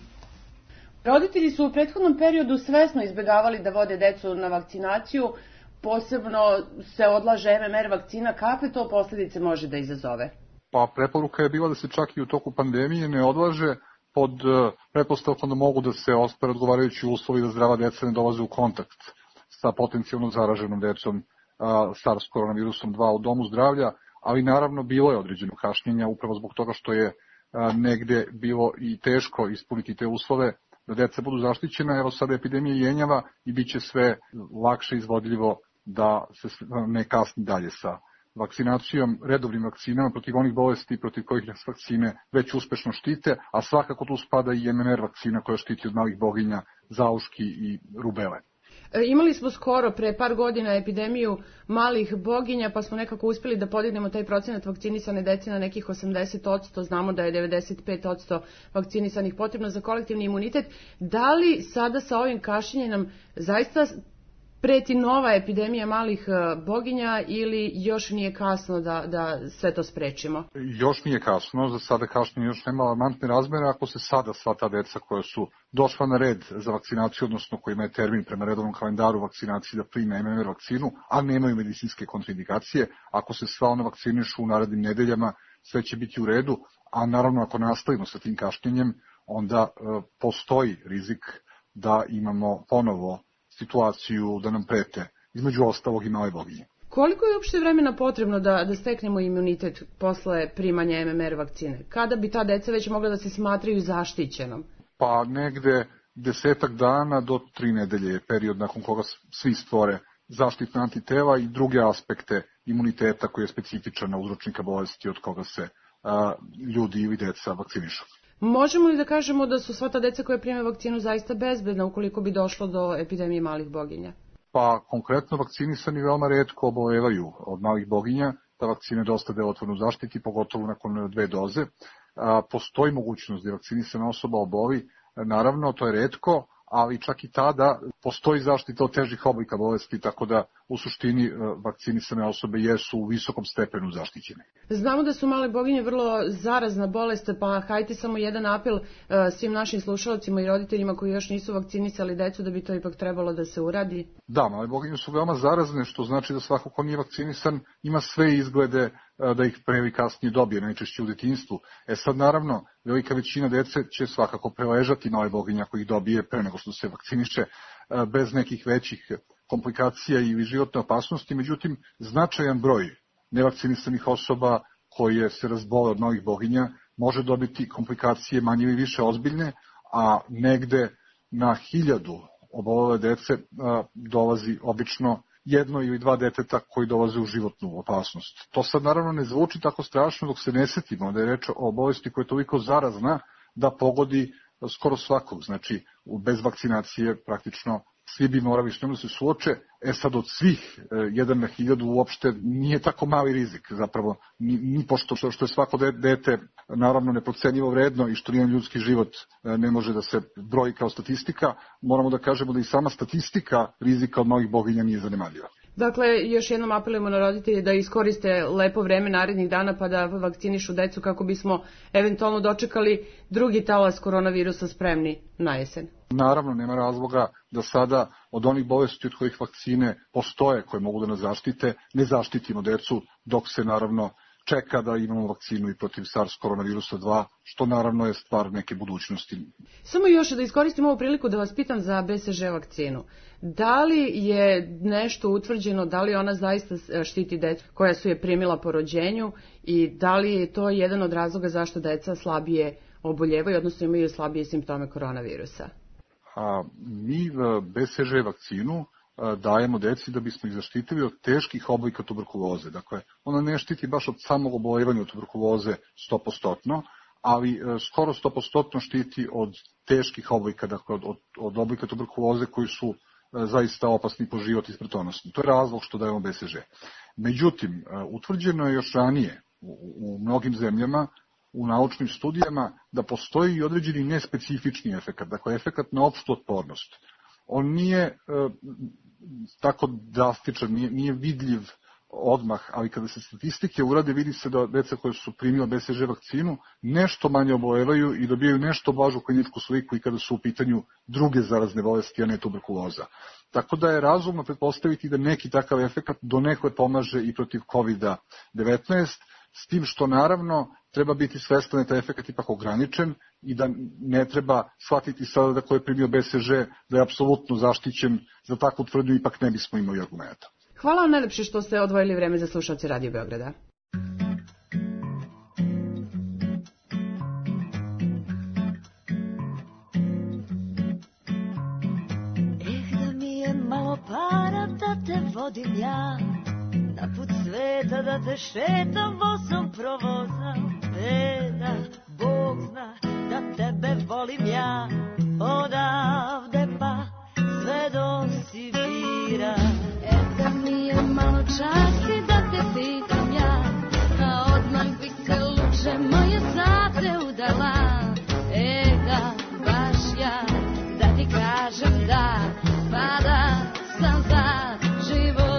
Roditelji su u prethodnom periodu svesno izbjegavali da vode decu na vakcinaciju, posebno se odlaže em em er vakcina. Kakve to posljedice može da izazove? Pa preporuka je bila da se čak i u toku pandemije ne odlaže pod pretpostavkom da mogu da se ostvare odgovarajući uslovi da zdrava deca ne dolaze u kontakt sa potencijalno zaraženom decom SARS koronavirusom dva u domu zdravlja, ali naravno bilo je određeno kašnjenja upravo zbog toga što je negde bilo i teško ispuniti te uslove da deca budu zaštićena. Evo sada epidemija jenjava i bit će sve lakše izvodljivo da se ne kasni dalje sa vakcinacijom, redovnim vakcinama protiv onih bolesti protiv kojih nas vakcine već uspešno štite, a svakako tu spada i em em er vakcina koja štiti od malih boginja, zauški i rubele. Imali smo skoro pre par godina epidemiju malih boginja, pa smo nekako uspjeli da podignemo taj procenat vakcinisane dece na nekih osamdeset posto. Znamo da je devedeset pet posto vakcinisanih potrebno za kolektivni imunitet. Da li sada sa ovim kašnjenjem nam zaista preti nova epidemija malih boginja ili još nije kasno da, da sve to sprečimo? Još nije kasno, za sada kašnjenje još nema alarmantne razmere. Ako se sada sva ta deca koja su došla na red za vakcinaciju, odnosno kojima je termin prema redovnom kalendaru vakcinacije da prime em em er vakcinu, a nemaju medicinske kontraindikacije, ako se sva ona vakcinišu u narednim nedeljama, sve će biti u redu, a naravno ako nastavimo sa tim kašnjenjem, onda e, postoji rizik da imamo ponovo situaciju da nam prete, između ostalog i male boginje. Koliko je uopšte vremena potrebno da, da steknemo imunitet posle primanja em em er vakcine? Kada bi ta deca već mogla da se smatraju zaštićenom? Pa negde desetak dana do tri nedelje je period nakon koga svi stvore zaštitna antitela i druge aspekte imuniteta koji je specifičan na uzročnika bolesti od koga se a, ljudi ili deca vakcinišu. Možemo li da kažemo da su sva ta deca koja prime vakcinu zaista bezbedna ukoliko bi došlo do epidemije malih boginja? Pa konkretno vakcinisani veoma retko obolevaju od malih boginja. Ta vakcina je dosta delotvorna u zaštiti, pogotovo nakon dve doze. A, postoji mogućnost da vakcinisana osoba oboli, naravno to je retko, ali čak i tada postoji zaštita od težih oblika bolesti, tako da u suštini vakcinisane osobe jesu u visokom stepenu zaštićene. Znamo da su male boginje vrlo zarazna bolest, pa hajte samo jedan apel svim našim slušalcima i roditeljima koji još nisu vakcinisali decu da bi to ipak trebalo da se uradi. Da, male boginje su veoma zarazne, što znači da svako ko nije vakcinisan ima sve izglede da ih pre ili kasnije dobije, najčešće u detinjstvu. E sad naravno, velika većina dece će svakako preležati male boginje ako ih dobije pre nego što se vakciniše, bez nekih većih komplikacija ili životne opasnosti, međutim značajan broj nevakcinisanih osoba koje se razbole od malih boginja može dobiti komplikacije manje ili više ozbiljne, a negde na hiljadu obolele dece dolazi obično jedno ili dva deteta koji dolaze u životnu opasnost. To sad naravno ne zvuči tako strašno dok se ne setimo da je reč o bolesti koja je toliko zarazna da pogodi skoro svakog. Znači, bez vakcinacije praktično svi bi morali s njom da se suoče. E sad od svih jedan na hiljadu uopšte nije tako mali rizik zapravo, ni, ni pošto što, što je svako dete naravno neprocenjivo vredno i što nijedan ljudski život ne može da se broji kao statistika, moramo da kažemo da i sama statistika rizika od malih boginja nije zanemarljiva. Dakle, još jednom apelujemo na roditelje da iskoriste lepo vreme narednih dana pa da vakcinišu decu kako bismo eventualno dočekali drugi talas koronavirusa spremni na jesen. Naravno, nema razloga da sada od onih bolesti od kojih vakcine postoje, koje mogu da nas zaštite, ne zaštitimo decu dok se naravno čeka da imamo vakcinu i protiv SARS koronavirusa dva, što naravno je stvar neke budućnosti. Samo još da iskoristim ovu priliku da vas pitam za B C G vakcinu. Da li je nešto utvrđeno, da li ona zaista štiti decu koja su je primila po rođenju i da li je to jedan od razloga zašto deca slabije oboljevaju, odnosno imaju slabije simptome koronavirusa? A, mi B C G vakcinu dajemo deci da bismo ih zaštitili od teških oblika tuberkuloze. Dakle, ona ne štiti baš od samog oboljevanja od tuberkuloze sto posto, ali skoro sto posto štiti od teških oblika, dakle od, od oblika tuberkuloze koji su zaista opasni po život i smrtonosni. To je razlog što dajemo B C G. Međutim, utvrđeno je još ranije u, u mnogim zemljama u naučnim studijama da postoji i određeni nespecifični efekat, dakle efekat na opštu otpornost. On nije e, tako drastičan, nije, nije vidljiv odmah, ali kada se statistike urade, vidi se da deca koje su primila B C G vakcinu nešto manje oboljevaju i dobijaju nešto blažu kliničku sliku i kada su u pitanju druge zarazne bolesti, a ne tuberkuloza. Tako da je razumno pretpostaviti da neki takav efekat donekle pomaže i protiv kovid devetnaest, s tim što naravno treba biti svestan da je taj efekat ipak ograničen i da ne treba shvatiti sada da ko je primio B C G da je apsolutno zaštićen, za takvu tvrdnju ipak ne bismo imali argumenta. Hvala vam najlepše što ste odvojili vreme za slušalce Radio Beograda. Eh, da mi je malo para da te vodim ja, na put sveta da te šetam vozom provozam. E da Bog zna da tebe volim ja, odavde pa sve do Sibira. E da mi je malo časti da te pitam ja, a odmah bi se luče moje sate udala. E da baš ja da ti kažem da, pa da sam za život.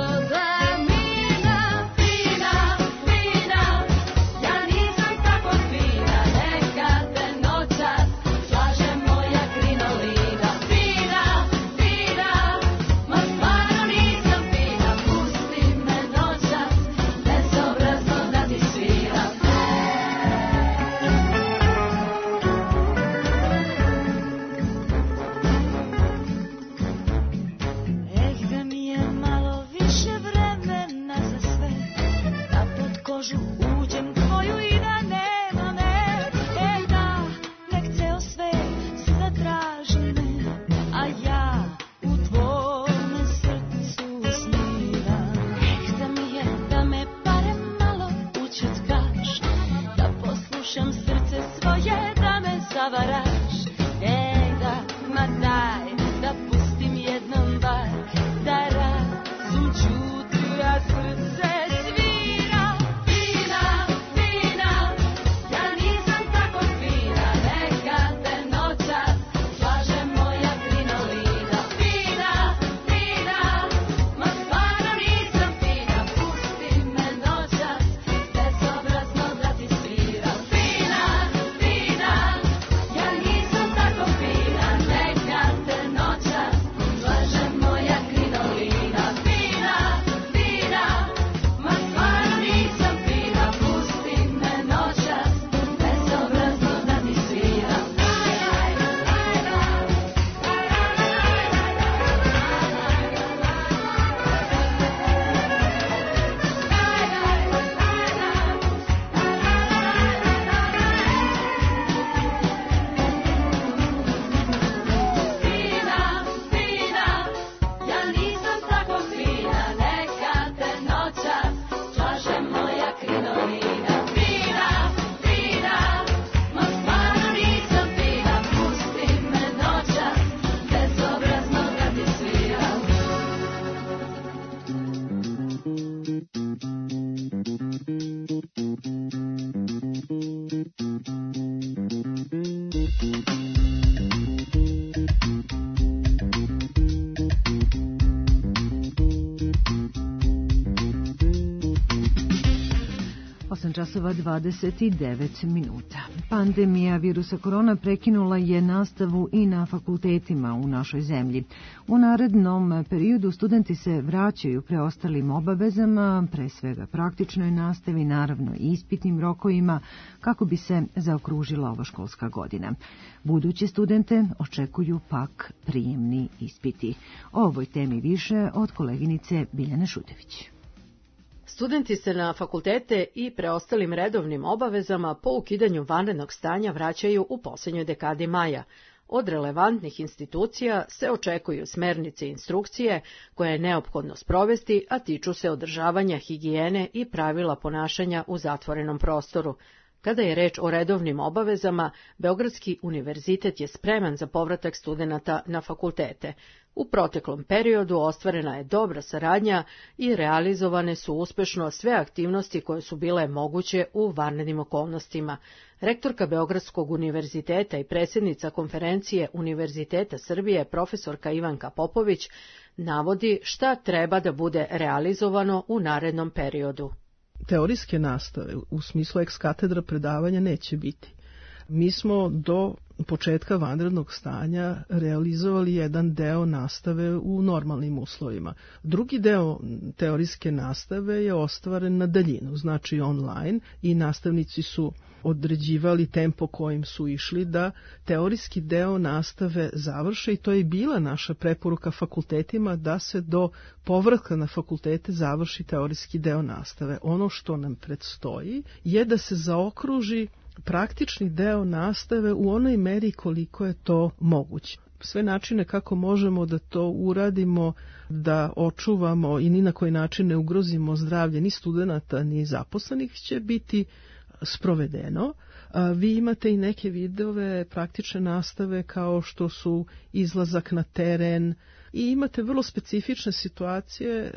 osam časova dvadeset devet minuta. Pandemija virusa korona prekinula je nastavu i na fakultetima u našoj zemlji. U narednom periodu studenti se vraćaju preostalim obavezama, pre svega praktičnoj nastavi, naravno i ispitnim rokovima, kako bi se zaokružila ova školska godina. Buduće studente očekuju pak prijemni ispiti. O ovoj temi više od koleginice Biljane Šutević. Studenti se na fakultete i preostalim redovnim obavezama po ukidanju vanrednog stanja vraćaju u posljednjoj dekadi maja. Od relevantnih institucija se očekuju smernice i instrukcije koje je neophodno sprovesti, a tiču se održavanja higijene i pravila ponašanja u zatvorenom prostoru. Kada je reč o redovnim obavezama, Beogradski univerzitet je spreman za povratak studenata na fakultete. U proteklom periodu ostvarena je dobra saradnja i realizovane su uspešno sve aktivnosti koje su bile moguće u vanrednim okolnostima. Rektorka Beogradskog univerziteta i predsjednica konferencije Univerziteta Srbije, profesorka Ivanka Popović, navodi šta treba da bude realizovano u narednom periodu. Teorijske nastave u smislu ex katedra predavanja neće biti. Mi smo do početka vanrednog stanja realizovali jedan deo nastave u normalnim uslovima. Drugi deo teorijske nastave je ostvaren na daljinu, znači online, i nastavnici su određivali tempo kojim su išli da teorijski deo nastave završe, i to je bila naša preporuka fakultetima da se do povratka na fakultete završi teorijski deo nastave. Ono što nam predstoji je da se zaokruži praktični deo nastave u onoj meri koliko je to moguće. Sve načine kako možemo da to uradimo, da očuvamo i ni na koji način ne ugrozimo zdravlje ni studenata ni zaposlenih, će biti sprovedeno. Vi imate i neke videove praktične nastave kao što su izlazak na teren i imate vrlo specifične situacije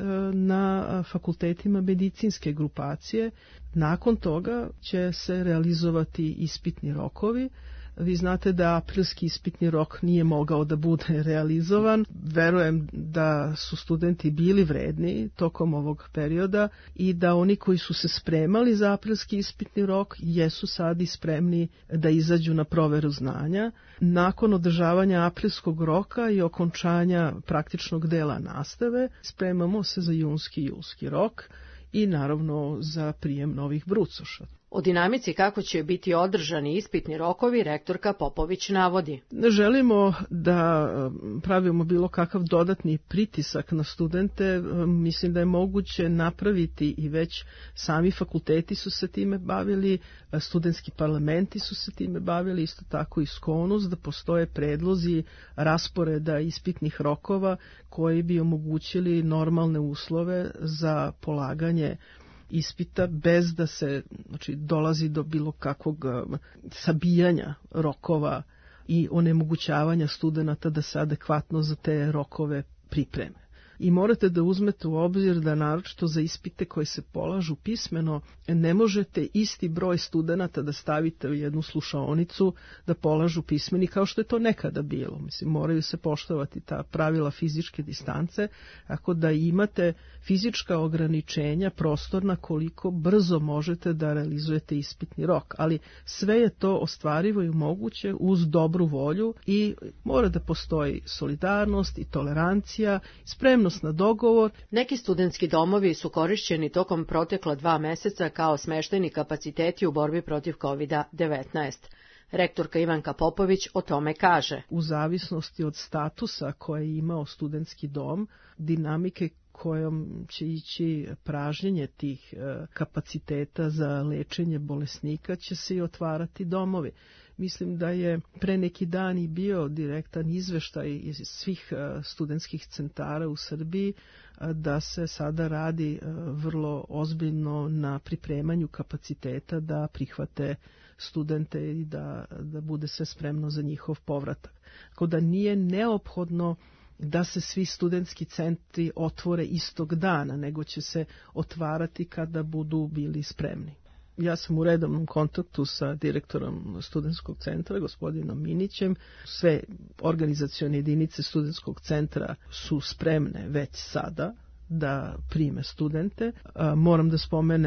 na fakultetima medicinske grupacije. Nakon toga će se realizovati ispitni rokovi. Vi znate da aprilski ispitni rok nije mogao da bude realizovan. Verujem da su studenti bili vredni tokom ovog perioda i da oni koji su se spremali za aprilski ispitni rok jesu sad i spremni da izađu na proveru znanja. Nakon održavanja aprilskog roka i okončanja praktičnog dela nastave spremamo se za junski i julski rok i naravno za prijem novih brucoša. O dinamici kako će biti održani ispitni rokovi rektorka Popović navodi. Ne želimo da pravimo bilo kakav dodatni pritisak na studente. Mislim da je moguće napraviti i već sami fakulteti su se time bavili, studentski parlamenti su se time bavili, isto tako i SKONUS, da postoje predlozi rasporeda ispitnih rokova koji bi omogućili normalne uslove za polaganje ispita bez da se, znači, dolazi do bilo kakvog sabijanja rokova i onemogućavanja studenata da se adekvatno za te rokove pripreme. I morate da uzmete u obzir da naročito za ispite koji se polažu pismeno ne možete isti broj studenata da stavite u jednu slušaonicu da polažu pismeni kao što je to nekada bilo. Mislim, moraju se poštovati ta pravila fizičke distance, tako da imate fizička ograničenja prostorna koliko brzo možete da realizujete ispitni rok. Ali sve je to ostvarivo i moguće uz dobru volju i mora da postoji solidarnost i tolerancija, spremnost na dogovor. Neki studentski domovi su korišćeni tokom protekla dva meseca kao smeštajni kapaciteti u borbi protiv kovid devetnaest. Rektorka Ivanka Popović o tome kaže. U zavisnosti od statusa koje je imao studentski dom, dinamike kojom će ići pražnjenje tih kapaciteta za lečenje bolesnika će se i otvarati domovi. Mislim da je pre neki dan i bio direktan izveštaj iz svih studentskih centara u Srbiji da se sada radi vrlo ozbiljno na pripremanju kapaciteta da prihvate studente i da, da bude sve spremno za njihov povratak. Tako da nije neophodno da se svi studentski centri otvore istog dana, nego će se otvarati kada budu bili spremni. Ja sam u redovnom kontaktu sa direktorom studentskog centra, gospodinom Minićem. Sve organizacione jedinice studentskog centra su spremne već sada da prime studente. Moram da spomenem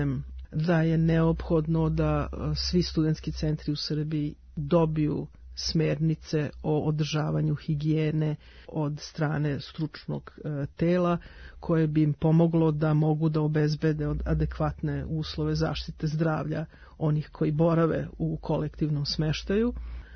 da je neophodno da svi studentski centri u Srbiji dobiju smernice o održavanju higijene od strane stručnog tela koje bi im pomoglo da mogu da obezbede adekvatne uslove zaštite zdravlja onih koji borave u kolektivnom smeštaju.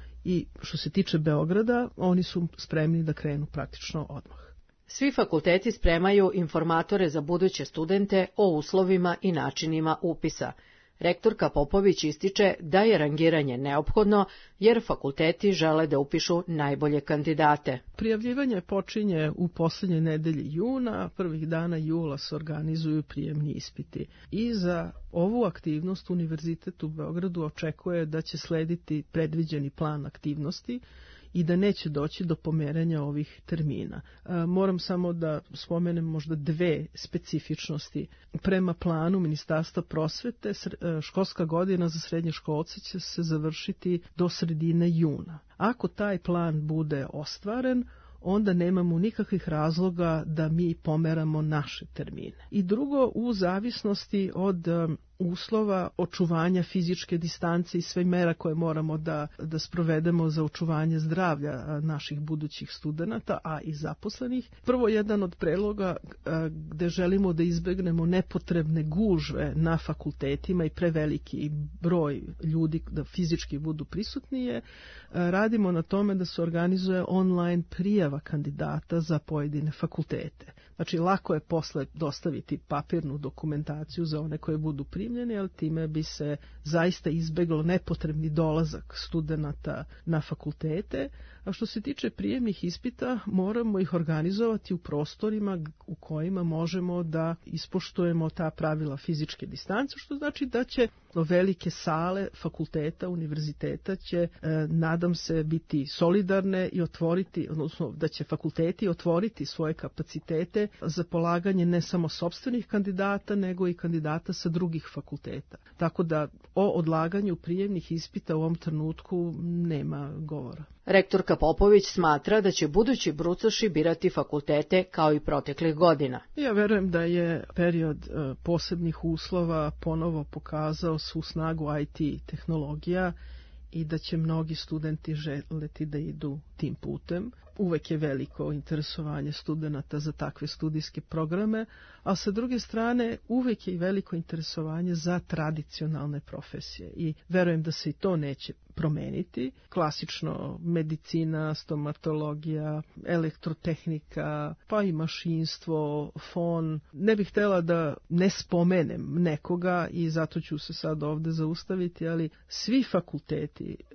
I što se tiče Beograda, oni su spremni da krenu praktično odmah. Svi fakulteti spremaju informatore za buduće studente o uslovima i načinima upisa. Rektorka Popović ističe da je rangiranje neophodno jer fakulteti žele da upišu najbolje kandidate. Prijavljivanje počinje u poslednjoj nedelji juna, prvih dana jula se organizuju prijemni ispiti. I za ovu aktivnost Univerzitet u Beogradu očekuje da će slediti predviđeni plan aktivnosti i da neće doći do pomeranja ovih termina. E, moram samo da spomenem možda dve specifičnosti. Prema planu Ministarstva prosvete, školska godina za srednje školce će se završiti do sredine juna. Ako taj plan bude ostvaren, onda nemamo nikakvih razloga da mi pomeramo naše termine. I drugo, u zavisnosti od um, uslova očuvanja fizičke distance i sve mera koje moramo da, da sprovedemo za očuvanje zdravlja naših budućih studenata, a i zaposlenih. Prvo, jedan od predloga gde želimo da izbegnemo nepotrebne gužve na fakultetima i preveliki broj ljudi da fizički budu prisutnije, radimo na tome da se organizuje online prijava kandidata za pojedine fakultete. Znači, lako je posle dostaviti papirnu dokumentaciju za one koje budu primljeni, ali time bi se zaista izbeglo nepotrebni dolazak studenata na fakultete. A što se tiče prijemnih ispita, moramo ih organizovati u prostorima u kojima možemo da ispoštujemo ta pravila fizičke distance, što znači da će velike sale fakulteta, univerziteta će, e, nadam se, biti solidarne i otvoriti, odnosno da će fakulteti otvoriti svoje kapacitete za polaganje ne samo sopstvenih kandidata, nego i kandidata sa drugih fakulteta. Tako da o odlaganju prijemnih ispita u ovom trenutku nema govora. Rektorka Popović smatra da će budući brucoši birati fakultete kao i proteklih godina. Ja verujem da je period e, posebnih uslova ponovo pokazao svu snagu I T tehnologija i da će mnogi studenti želeti da idu tim putem. Uvek je veliko interesovanje studenata za takve studijske programe, a sa druge strane uvek je i veliko interesovanje za tradicionalne profesije i verujem da se i to neće promeniti. Klasično medicina, stomatologija, elektrotehnika, pa i mašinstvo, fon. Ne bih htela da ne spomenem nekoga i zato ću se sad ovde zaustaviti, ali svi fakulteti e,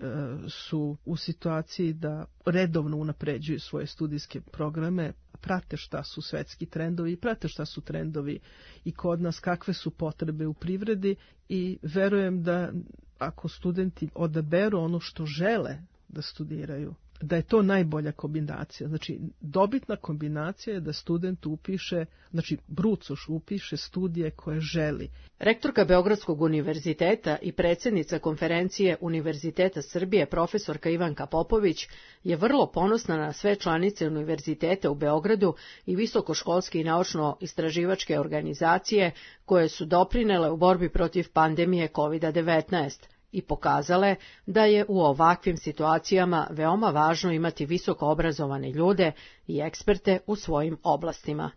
su u situaciji da redovno unapređuju svoje studijske programe, prate šta su svetski trendovi, prate šta su trendovi i kod nas, kakve su potrebe u privredi i verujem da ako studenti odaberu ono što žele da studiraju, da je to najbolja kombinacija. Znači, dobitna kombinacija je da student upiše, znači brucoš upiše studije koje želi. Rektorka Beogradskog univerziteta i predsjednica konferencije Univerziteta Srbije, profesorka Ivanka Popović, je vrlo ponosna na sve članice univerziteta u Beogradu i visokoškolske i naučno-istraživačke organizacije koje su doprinele u borbi protiv pandemije kovid devetnaest. I pokazale da je u ovakvim situacijama veoma važno imati visoko obrazovane ljude i eksperte u svojim oblastima.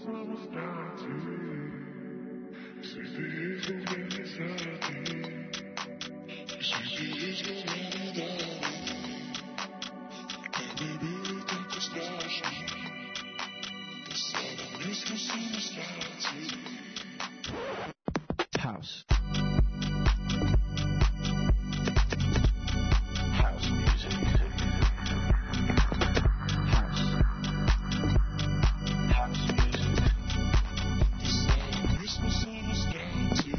samo strati, svi ti izgubljeni sati, svi ti izgubljeni dani, ne bi bili tako strašni, da sada nismo samo strati. House. House music. House. House music. The sound Christmas on a strati.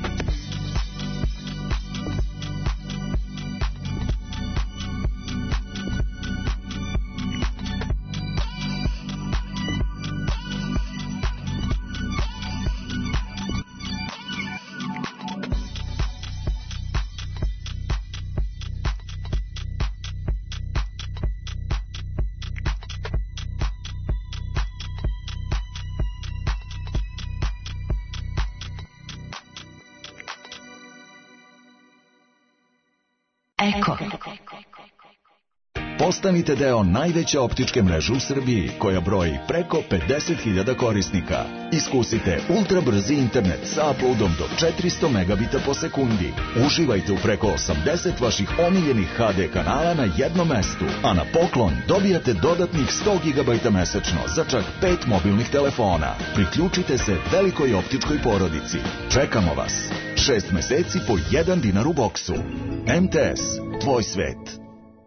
Eko. Postanite deo najveće optičke mreže u Srbiji, koja broji preko pedeset hiljada korisnika. Iskusite ultra brzi internet sa uploadom do četiristo megabita po sekundi. Uživajte u preko osamdeset vaših omiljenih ha de kanala na jednom mestu, a na poklon dobijate dodatnih sto gigabajta mesečno za čak pet mobilnih telefona. Priključite se velikoj optičkoj porodici. Čekamo vas. Šest meseci po jedan dinar u boksu. em te es, tvoj svet.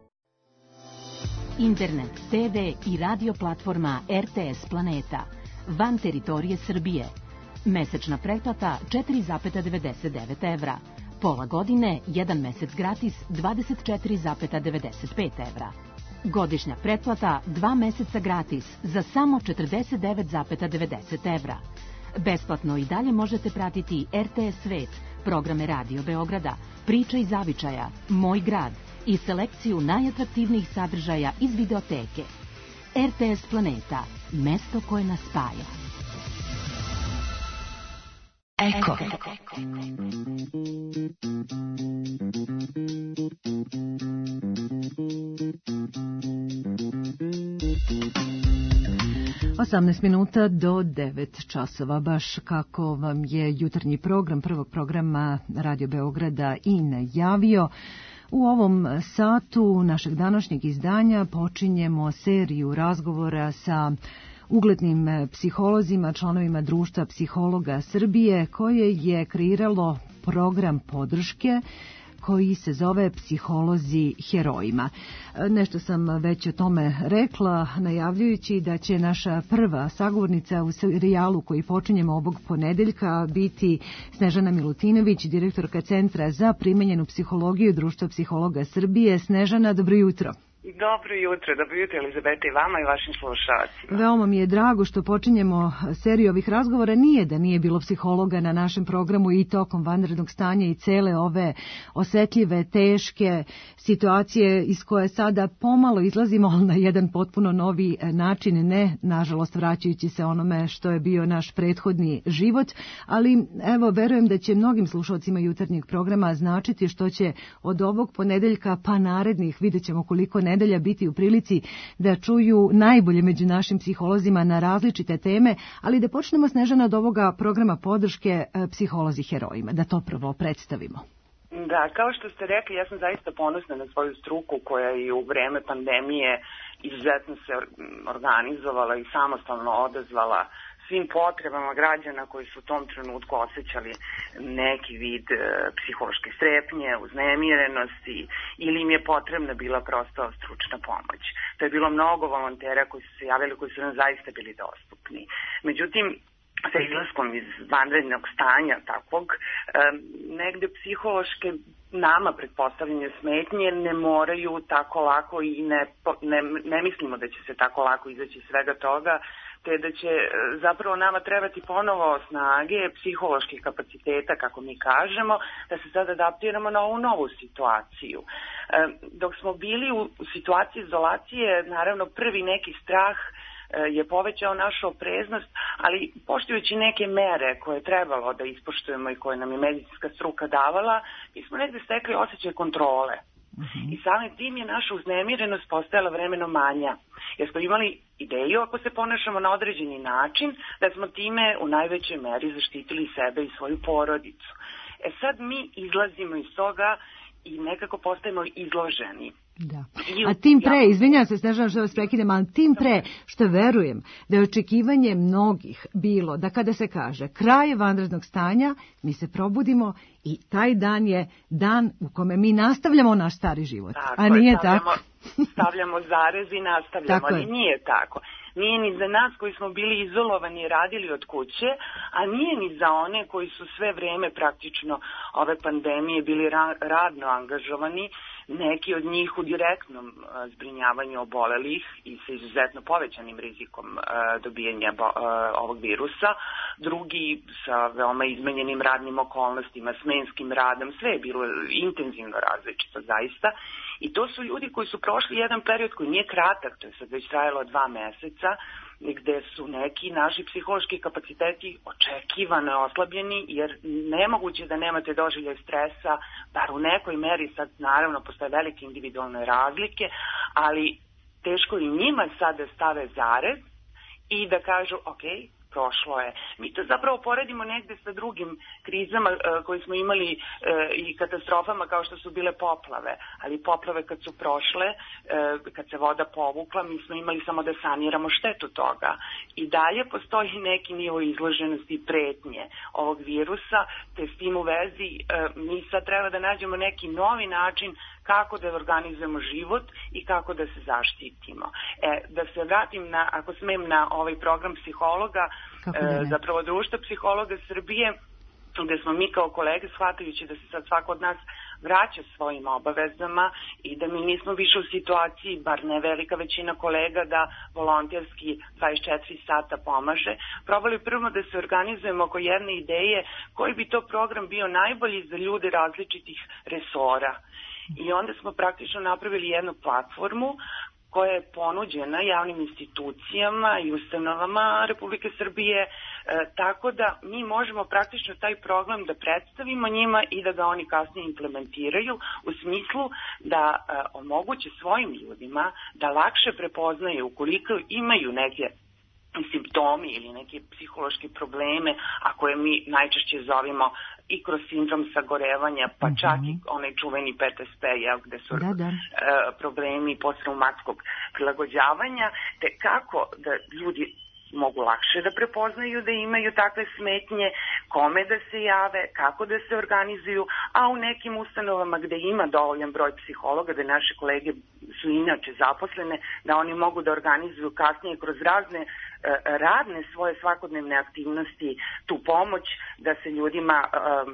Internet, te ve i radio platforma er te es Planeta. Van teritorije Srbije. Mesečna pretplata četiri zarez devedeset devet evra. Pola godine, jedan mesec gratis dvadeset četiri zarez devedeset pet evra. Godišnja pretplata dva meseca gratis za samo četrdeset devet zarez devedeset evra. Besplatno i dalje možete pratiti er te es Svet, programe Radio Beograda, Priča i zavičaja, Moj grad i selekciju najatraktivnijih sadržaja iz videoteke. er te es Planeta, mesto koje nas spaja. Eko. osamnaest minuta do devet časova, baš kako vam je jutarnji program prvog programa Radio Beograda i najavio. U ovom satu našeg današnjeg izdanja počinjemo seriju razgovora sa uglednim psiholozima, članovima Društva psihologa Srbije, koje je kreiralo program podrške koji se zove Psiholozi herojima. Nešto sam već o tome rekla, najavljujući da će naša prva sagovornica u serijalu koji počinjemo ovog ponedeljka biti Snežana Milutinović, direktorka Centra za primenjenu psihologiju Društva psihologa Srbije. Snežana, dobro jutro. Dobro jutro, dobro jutro Elizabeta i vama i vašim slušalcima. Veoma mi je drago što počinjemo seriju ovih razgovora. Nije da nije bilo psihologa na našem programu i tokom vanrednog stanja i cele ove osetljive, teške situacije iz koje sada pomalo izlazimo, ali na jedan potpuno novi način, ne nažalost vraćajući se onome što je bio naš prethodni život, ali evo verujem da će mnogim slušalcima jutarnjeg programa značiti što će od ovog ponedeljka pa narednih, vidjet ćemo koliko nedelja, biti u prilici da čuju najbolje među našim psiholozima na različite teme, ali da počnemo, Snežana, od ovoga programa podrške Psiholozi herojima, da to prvo predstavimo. Da, kao što ste rekli, ja sam zaista ponosna na svoju struku koja je u vreme pandemije izuzetno se organizovala i samostalno odazvala svim potrebama građana koji su u tom trenutku osjećali neki vid e, psihološke strepnje, uznemirenosti ili im je potrebna bila prosto stručna pomoć. To je bilo mnogo volontera koji su se javili, koji su nam zaista bili dostupni. Međutim, sa izlaskom iz vanrednog stanja takvog, e, negde psihološke nama pretpostavljene smetnje ne moraju tako lako i ne, ne, ne mislimo da će se tako lako izaći iz svega toga, te da će zapravo nama trebati ponovo snage, psiholoških kapaciteta, kako mi kažemo, da se sad adaptiramo na ovu novu situaciju. Dok smo bili u situaciji izolacije, naravno prvi neki strah je povećao našu opreznost, ali poštujući neke mere koje je trebalo da ispoštujemo i koje nam je medicinska struka davala, mi smo negde stekli osjećaj kontrole. I samim tim je naša uznemirenost postajala vremeno manja. Jer smo imali ideju, ako se ponašamo na određeni način, da smo time u najvećoj meri zaštitili sebe i svoju porodicu. E sad mi izlazimo iz toga i nekako postajemo izloženi. Da. A tim pre, izvinjam se, Snežana, što vas prekidem, ali tim pre što verujem da je očekivanje mnogih bilo da kada se kaže kraj vanrednog stanja, mi se probudimo i taj dan je dan u kome mi nastavljamo naš stari život. Tako a nije je, stavljamo, tako? stavljamo zarez i nastavljamo, tako ali je. nije tako. Nije ni za nas koji smo bili izolovani i radili od kuće, a nije ni za one koji su sve vreme praktično ove pandemije bili ra radno angažovani, neki od njih u direktnom uh, zbrinjavanju obolelih i sa izuzetno povećanim rizikom uh, dobijanja uh, ovog virusa, drugi sa veoma izmenjenim radnim okolnostima, smenskim radom, sve je bilo intenzivno različito zaista. I to su ljudi koji su prošli jedan period koji nije kratak, to je sad već trajalo dva meseca, gde su neki naši psihološki kapaciteti očekivano oslabljeni, jer nemoguće da nemate doživljaj stresa, bar u nekoj meri, sad naravno postoje velike individualne razlike, ali teško i njima sad da stave zarez i da kažu, ok, prošlo je. Mi to zapravo poredimo negde sa drugim krizama uh, koje smo imali uh, i katastrofama kao što su bile poplave. Ali poplave kad su prošle, uh, kad se voda povukla, mi smo imali samo da saniramo štetu toga. I dalje postoji neki nivo izloženosti i pretnje ovog virusa, te s tim u vezi uh, mi sad treba da nađemo neki novi način kako da organizujemo život i kako da se zaštitimo. E, da se vratim, na, ako smem, na ovaj program psihologa, e, zapravo Društvo psihologa Srbije, gde smo mi kao kolege, shvatajući da se sad svako od nas vraća svojim obavezama i da mi nismo više u situaciji, bar ne velika većina kolega, da volonterski dvadeset četiri sata pomaže, probali prvo da se organizujemo oko jedne ideje koji bi to program bio najbolji za ljude različitih resora. I onda smo praktično napravili jednu platformu koja je ponuđena javnim institucijama i ustanovama Republike Srbije, e, tako da mi možemo praktično taj program da predstavimo njima i da ga oni kasnije implementiraju u smislu da e, omoguće svojim ljudima da lakše prepoznaju ukoliko imaju neke simptomi ili neke psihološke probleme, a koje mi najčešće zovemo i kroz sindrom sagorevanja, pa mm-hmm. čak i onaj čuveni P T S P, jel, gde su da, da. Uh, problemi posttraumatskog prilagođavanja, te kako da ljudi mogu lakše da prepoznaju da imaju takve smetnje, kome da se jave, kako da se organizuju, a u nekim ustanovama gde ima dovoljan broj psihologa, da naše kolege su inače zaposlene, da oni mogu da organizuju kasnije kroz razne radne svoje svakodnevne aktivnosti tu pomoć da se ljudima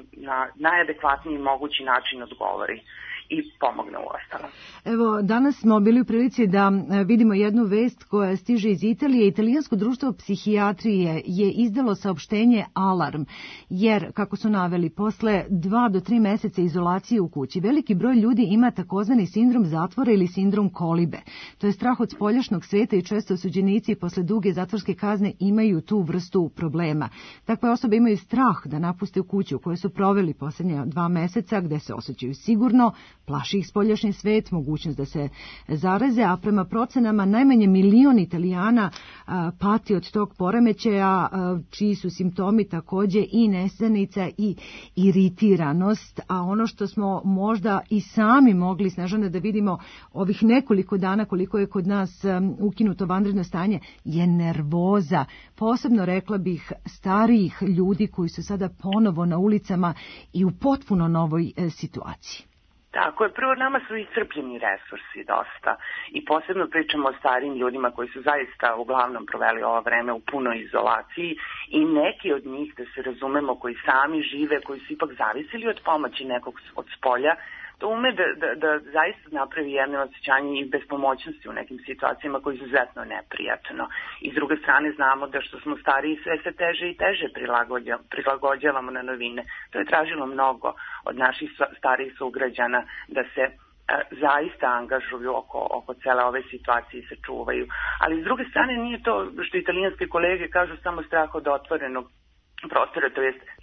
na najadekvatniji mogući način odgovori i pomogne u ostalom. Evo, danas smo bili u prilici da vidimo jednu vest koja stiže iz Italije. Italijansko društvo psihijatrije je izdalo saopštenje alarm, jer, kako su naveli, posle dva do tri meseca izolacije u kući, veliki broj ljudi ima takozvani sindrom zatvora ili sindrom kolibe. To je strah od spoljašnjeg sveta i često osuđenici posle duge zatvorske kazne imaju tu vrstu problema. Takve osobe imaju strah da napuste u kuću koju su proveli posljednja dva meseca, gde se osjećaju sigurno, plaši ih spoljašnji svet, mogućnost da se zaraze, a prema procenama najmanje milion Italijana a, pati od tog poremećaja, a, čiji su simptomi takođe i nesanica i iritiranost, a ono što smo možda i sami mogli, Snežana, da vidimo ovih nekoliko dana koliko je kod nas a, ukinuto vanredno stanje, je nervoza, posebno rekla bih starijih ljudi koji su sada ponovo na ulicama i u potpuno novoj e, situaciji. Tako je, prvo nama su iscrpljeni resursi dosta i posebno pričamo o starijim ljudima koji su zaista uglavnom proveli ovo vreme u punoj izolaciji i neki od njih, da se razumemo, koji sami žive, koji su ipak zavisili od pomoći nekog od spolja, to ume da, da, da zaista napravi jedno osjećanje i bespomoćnosti u nekim situacijama koji je izuzetno neprijatno. I s druge strane znamo da što smo stariji sve se teže i teže prilagođavamo, prilagođavamo na novine. To je tražilo mnogo od naših starijih sugrađana da se a, zaista angažuju oko, oko cele ove situacije i se čuvaju. Ali s druge strane nije to što italijanske kolege kažu samo strah od otvorenog prostora, to jest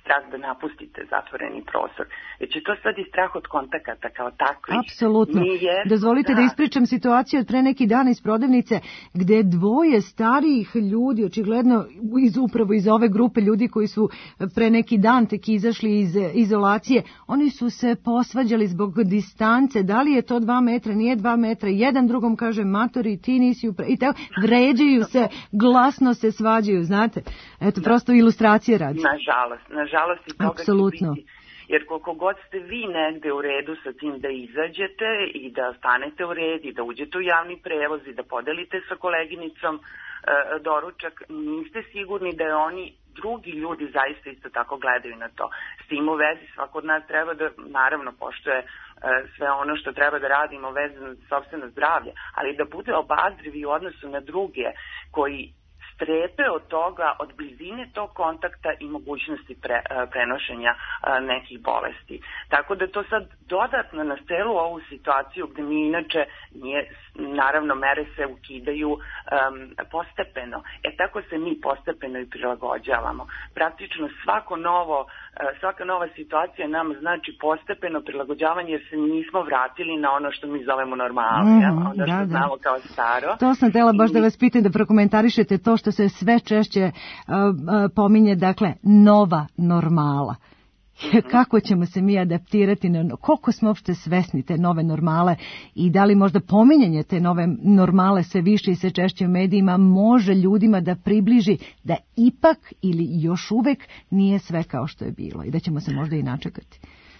strah da napustite zatvoreni prostor, već je to sad i strah od kontakata kao takvih. Apsolutno. Nije, Dozvolite da. da ispričam situaciju od pre neki dan iz prodavnice gde dvoje starijih ljudi, očigledno iz, upravo iz ove grupe ljudi koji su pre neki dan tek izašli iz izolacije, oni su se posvađali zbog distance, da li je to dva metra, nije dva metra, jedan drugom kaže matori, ti nisi upra... i tako, vređaju se, glasno se svađaju, znate, eto, prosto ilustracije radi. Nažalost, nažalost i toga Apsolutno. će biti. Jer koliko god ste vi negde u redu sa tim da izađete i da stanete u red i da uđete u javni prevoz i da podelite sa koleginicom e, doručak, niste sigurni da je oni drugi ljudi zaista isto tako gledaju na to. S tim u vezi svako od nas treba da naravno poštuje e, sve ono što treba da radimo vezano za sopstveno zdravlje, ali da bude obazriv u odnosu na druge koji strepe od toga, od blizine tog kontakta i mogućnosti pre, prenošenja nekih bolesti. Tako da to sad dodatno na celu ovu situaciju gde mi inače nije, naravno mere se ukidaju um, postepeno. E tako se mi postepeno i prilagođavamo. Praktično svako novo, svaka nova situacija nam znači postepeno prilagođavanje jer se nismo vratili na ono što mi zovemo normalno, mm, ja? ono što da, znamo da. kao staro. To sam htjela baš I... da vas pitam da prokomentarišete to što se sve češće uh, uh, pominje, dakle, nova normala. Mm-hmm. Kako ćemo se mi adaptirati, na, koliko smo uopšte svesni te nove normale i da li možda pominjanje te nove normale sve više i sve češće u medijima može ljudima da približi da ipak ili još uvek nije sve kao što je bilo i da ćemo se možda i načekati.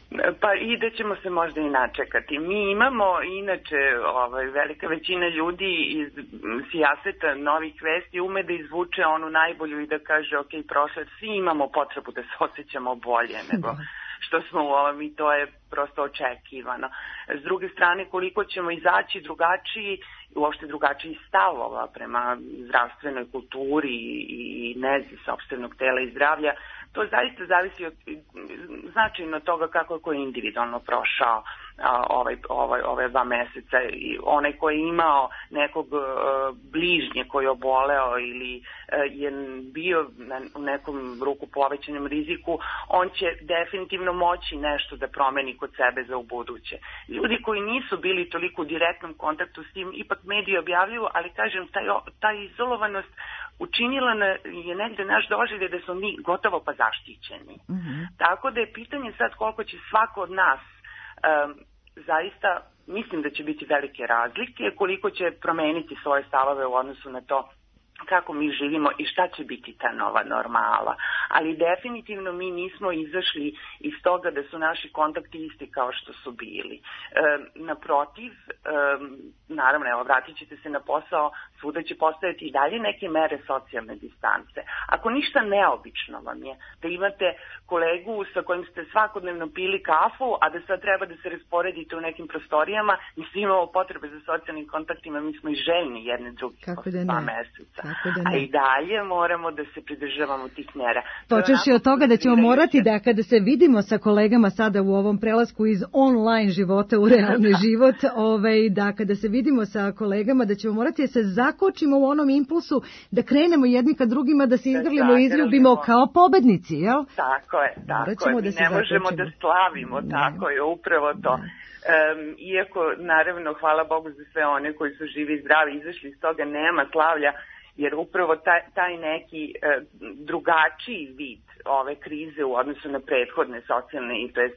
Pa i da ćemo se možda i načekati. Mi imamo inače ovaj, velika većina ljudi iz sijaseta novih vesti ume da izvuče onu najbolju i da kaže ok, prošle, svi imamo potrebu da se osjećamo bolje nego što smo u ovom i to je prosto očekivano. S druge strane, koliko ćemo izaći drugačiji, uopšte drugačiji stavova prema zdravstvenoj kulturi i nezi sopstvenog tela i zdravlja, to zaista zavisi od, značajno od toga kako je ko individualno prošao a, ovaj, ovaj, ove dva meseca. I onaj koji je imao nekog a, bližnje koji je oboleo ili a, je bio na, u nekom ruku povećanom riziku, on će definitivno moći nešto da promeni kod sebe za ubuduće. Ljudi koji nisu bili toliko u direktnom kontaktu s tim, ipak mediji objavljuju, ali kažem, taj, taj izolovanost učinila je negde naš doživlje da smo mi gotovo pa zaštićeni. Mm-hmm. Tako da je pitanje sad koliko će svako od nas um, zaista, mislim da će biti velike razlike, koliko će promeniti svoje stavove u odnosu na to kako mi živimo i šta će biti ta nova normala. Ali definitivno mi nismo izašli iz toga da su naši kontakti isti kao što su bili. E, naprotiv, e, naravno, evo, vratit ćete se na posao, svuda će postojati i dalje neke mere socijalne distance. Ako ništa neobično vam je da imate kolegu sa kojim ste svakodnevno pili kafu, a da sad treba da se rasporedite u nekim prostorijama, mi svi imamo potrebe za socijalnim kontaktima, mi smo i željni jedne drugi posle dva meseca. A i dalje moramo da se pridržavamo tih mera. Počeši od toga da ćemo morati da kada se vidimo sa kolegama sada u ovom prelasku iz online života u realni život, ovaj, da kada se vidimo sa kolegama da ćemo morati da se zakočimo u onom impulsu da krenemo jedni ka drugima, da se izgrlimo i izljubimo kao pobednici, jel? Tako je, tako je. Mi ne možemo da slavimo, tako je, upravo to. Um, iako, naravno, hvala Bogu za sve one koji su živi i zdravi, izašli iz toga, nema slavlja, jer upravo taj, taj neki e, drugačiji vid ove krize u odnosu na prethodne socijalne i to jest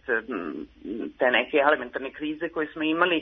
te neke elementarne krize koje smo imali e,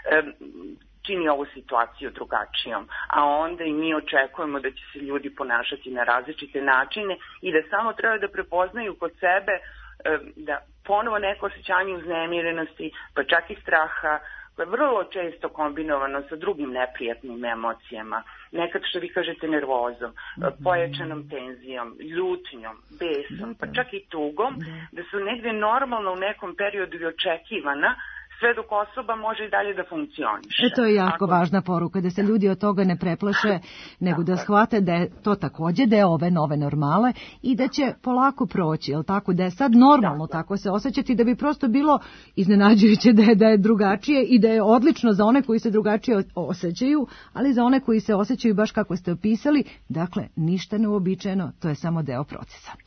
čini ovu situaciju drugačijom. A onda i mi očekujemo da će se ljudi ponašati na različite načine i da samo treba da prepoznaju kod sebe e, da ponovo neko osjećanje uznemirenosti, pa čak i straha, koje je vrlo često kombinovano sa drugim neprijatnim emocijama. Nekad, što vi kažete, nervozom, mm-hmm. pojačanom tenzijom, ljutnjom, besom, da, da. pa čak i tugom, da. da su negde normalno u nekom periodu i očekivana, sve dok osoba može i dalje da funkcioniše. E to je jako Ako... važna poruka, da se ljudi od toga ne preplaše, nego da shvate da je to takođe deo ove nove normale i da će polako proći, jel tako, da je sad normalno da, tako se osjećati, da bi prosto bilo iznenađujuće da je, da je drugačije i da je odlično za one koji se drugačije osjećaju, ali za one koji se osjećaju baš kako ste opisali, dakle, ništa neuobičajeno, to je samo deo procesa.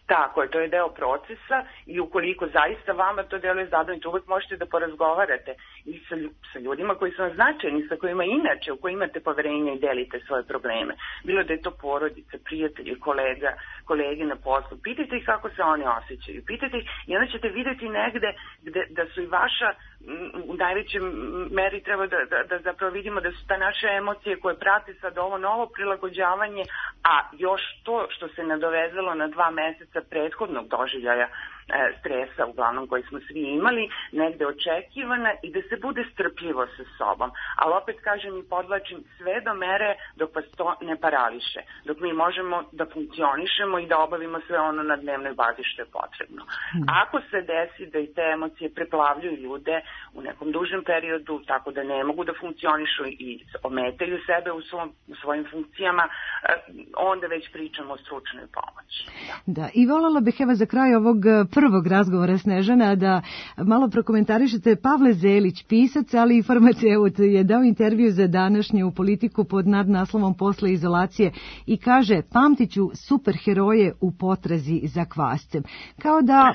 Tako je, to je deo procesa i ukoliko zaista vama to deluje zadovoljno, uvek možete da porazgovarate i sa, sa ljudima koji su vam značajni, sa kojima inače, u koji imate poverenja i delite svoje probleme. Bilo da je to porodica, prijatelji, kolega, kolege na poslu. Pitajte ih kako se oni osjećaju. Pitajte ih i onda ćete vidjeti negde gde, da su i vaša, u najvećem meri treba da, da, da zapravo vidimo da su ta naše emocije koje prate sad ovo novo prilagođavanje, a još to što se nadovezalo na dva meseca prethodnog doživljaja stresa, uglavnom koji smo svi imali, negde očekivana i da se bude strpljivo sa sobom. Ali opet kažem i podlačim sve do mere dok vas to ne parališe. Dok mi možemo da funkcionišemo i da obavimo sve ono na dnevnoj bazi što je potrebno. Ako se desi da i te emocije preplavljuju ljude u nekom dužem periodu, tako da ne mogu da funkcionišu i ometaju sebe u, svom, u svojim funkcijama, onda već pričamo o stručnoj pomoći. Da, da i voljela bih evo za kraj ovog prvog razgovora, Snežana, da malo prokomentarišete. Pavle Zelić, pisac, ali i farmaceut, je dao intervju za današnju Politiku pod nadnaslovom Posle izolacije i kaže, pamtiću superheroje u potrazi za kvascem. Kao da,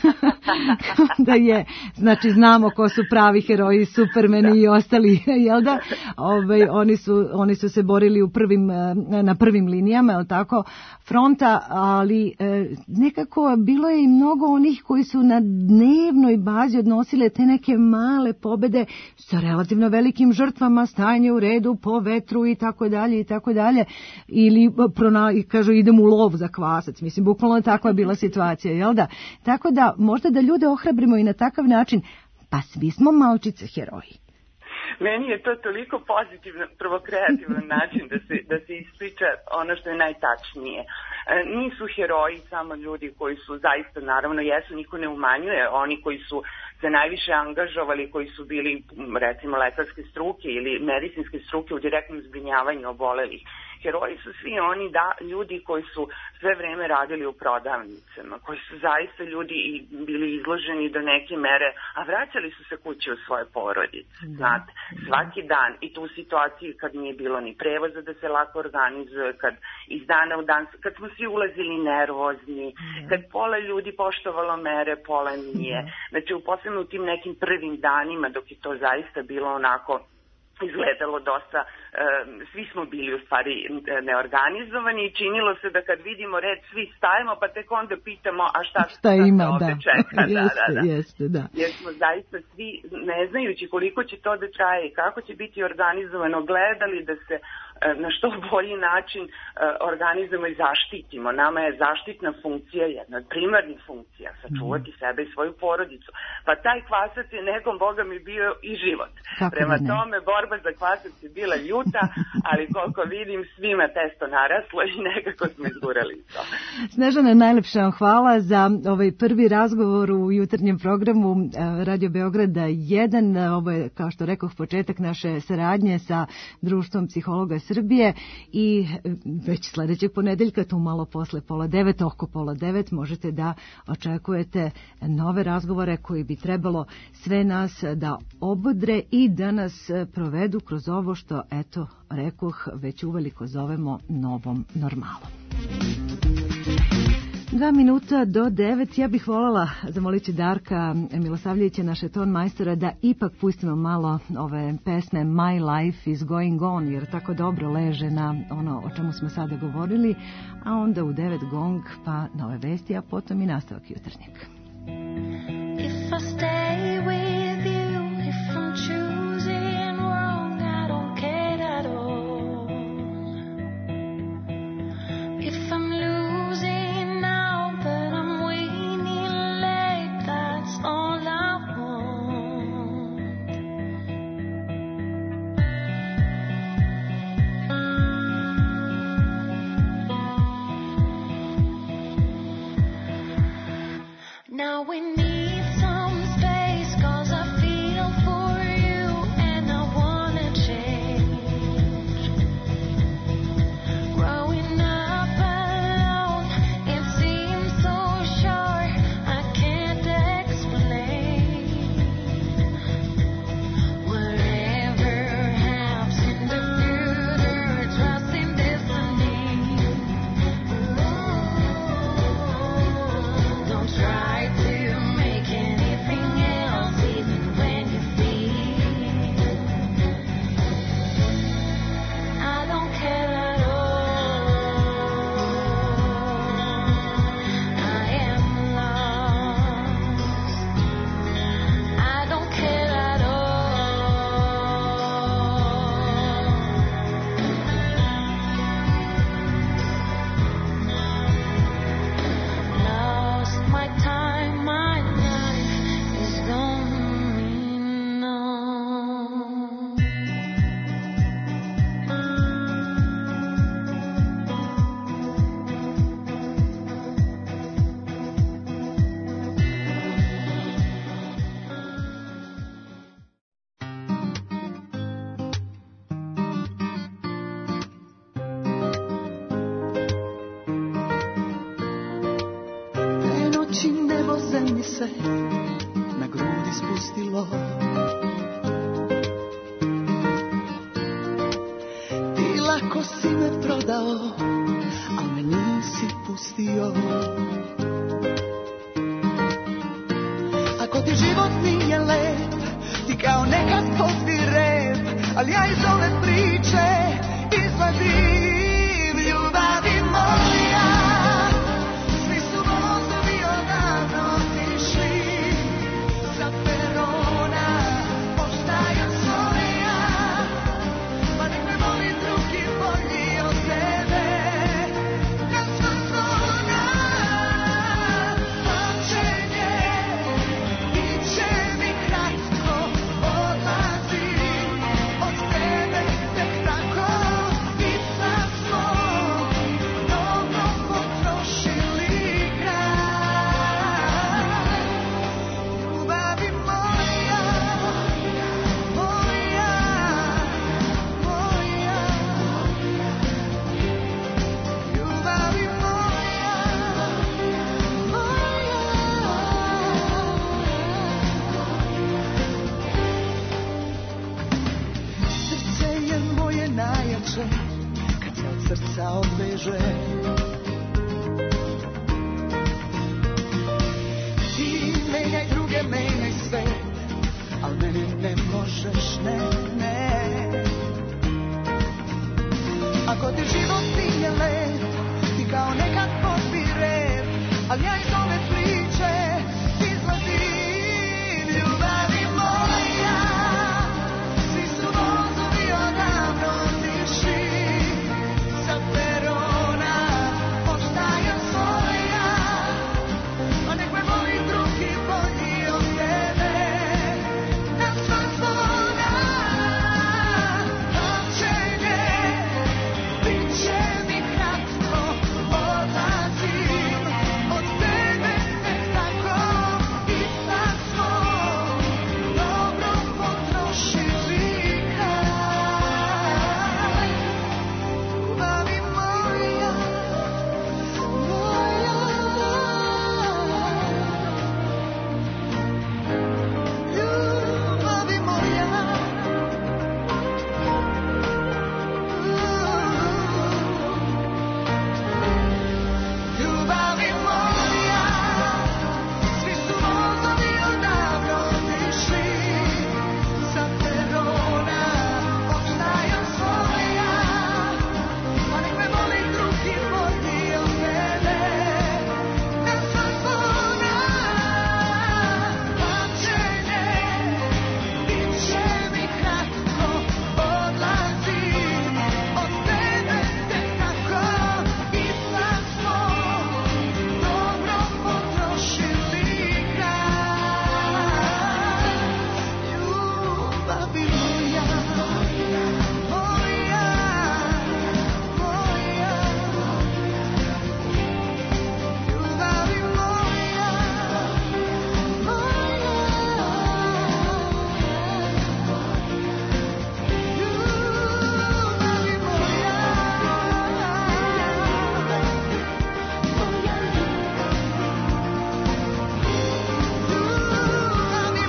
da je, znači znamo ko su pravi heroji, Supermeni i ostali, jel da? Ovaj, oni, su, oni su se borili u prvim, na prvim linijama, jel tako, fronta, ali nekako bilo je i mnogo onih koji su na dnevnoj bazi odnosile te neke male pobede sa relativno velikim žrtvama, stanje u redu, po vetru i tako dalje i tako dalje, ili prona, kažu idem u lov za kvasac, mislim bukvalno takva je bila situacija, jel da? Tako da možda da ljude ohrabrimo i na takav način, pa svi smo malčice heroji. Meni je to toliko pozitivno, prvo kreativan način da se, da se ispriča ono što je najtačnije. E, nisu heroji samo ljudi koji su zaista, naravno, jesu, niko ne umanjuje, oni koji su se najviše angažovali, koji su bili, recimo, lekarske struke ili medicinske struke u direktnom zbrinjavanju obolelih. Heroji su svi oni da, ljudi koji su sve vreme radili u prodavnicama, koji su zaista ljudi i bili izloženi do neke mere, a vraćali su se kući u svoje porodice. Znate, svaki dan i tu situaciju kad nije bilo ni prevoza da se lako organizuje, kad iz dana u dan, kad smo svi ulazili nervozni, kad pola ljudi poštovalo mere, pola nije. Znači, u posebno u tim nekim prvim danima dok je to zaista bilo onako izgledalo dosta, e, svi smo bili u stvari neorganizovani i činilo se da kad vidimo red svi stajemo pa tek onda pitamo a šta, šta, šta ima, se ovde da. čeka. jeste, da, da, da. Jeste, da. Jer smo zaista svi, ne znajući koliko će to da traje i kako će biti organizovano, gledali da se na što bolji način organizujemo i zaštitimo. Nama je zaštitna funkcija jedna od primarnih funkcija, sačuvati mm. sebe i svoju porodicu. Pa taj kvasac je nekom, Boga mi, bio i život. Tako Prema ne. tome, borba za kvasac je bila ljuta, ali koliko vidim, svima testo naraslo i nekako smo izgurali to. Snežana, najlepša vam hvala za ovaj prvi razgovor u jutarnjem programu Radio Beograda jedan. Ovo je, kao što rekoh, početak naše saradnje sa Društvom psihologa Srbije i već sledećeg ponedeljka, tu malo posle pola devet, oko pola devet, možete da očekujete nove razgovore koji bi trebalo sve nas da obodre i da nas provedu kroz ovo što, eto, rekoh, već uveliko zovemo novom normalom. Dva minuta do devet, ja bih voljela zamoliti Darka Milosavljevića, naše ton majstora, da ipak pustimo malo ove pesme My Life is Going On, jer tako dobro leže na ono o čemu smo sada govorili, a onda u devet gong, pa nove vesti, a potom i nastavak jutarnjeg. If I stay with you, if I'm choosing wrong, I don't care at all. If I'm losing all I want. Now we need some space, 'cause I feel for you and I wanna change. Growing up alone, it seems so short, I can't explain. Whatever happens in the future, trust in destiny. drvo zemlji se na grudi spustilo. Ti lako si me prodao, al me nisi pustio. Ako ti život nije lep, ti kao nekad pozbi rep, ali ja iz ove priče izvadim ljubavi moja. Svi su vozovi odavno otišli sa perona, ostajem svoja, pa nek me voli drugi bolji od tebe. Na sva zona pamćenje, bit će mi kratko, odlazim od tebe tek tako. I sad smo dobro potrošili kraj. Ljubavi moja, moja, moja. Ljubavi moja, moja. Srce je moje najjače kad se od srca odveže. Ti menjaj druge, menjaj sve, al mene ne možeš, ne, ne. Ako ti život nije lep, ti kao nekad pozbi rep, al ja iz ove priče izlazim ljubavi moja. Svi su vozovi odavno otišli sa perona, ostajem svoja, a nek me voli drugi bolji od tebe. Na sva zvona pamćenje, bit će mi kratko, odlazim od tebe tek tako. I sad smo dobro potrošili kraj. Ljubavi moja, moja. Ljubavi moja. Ljubavi moja. Svi su vozovi odavno otišli sa perona, ostajem svoja, pa nek me voli drugi bolji od tebe. Na sva zvona pamćenje, bit će mi kratko, odlazim od tebe tek tako. I sad smo dobro potrošili kraj. Ljubavi moja, moja, moja. Ljubavi moja, moja. Ljubavi moja. Ljubavi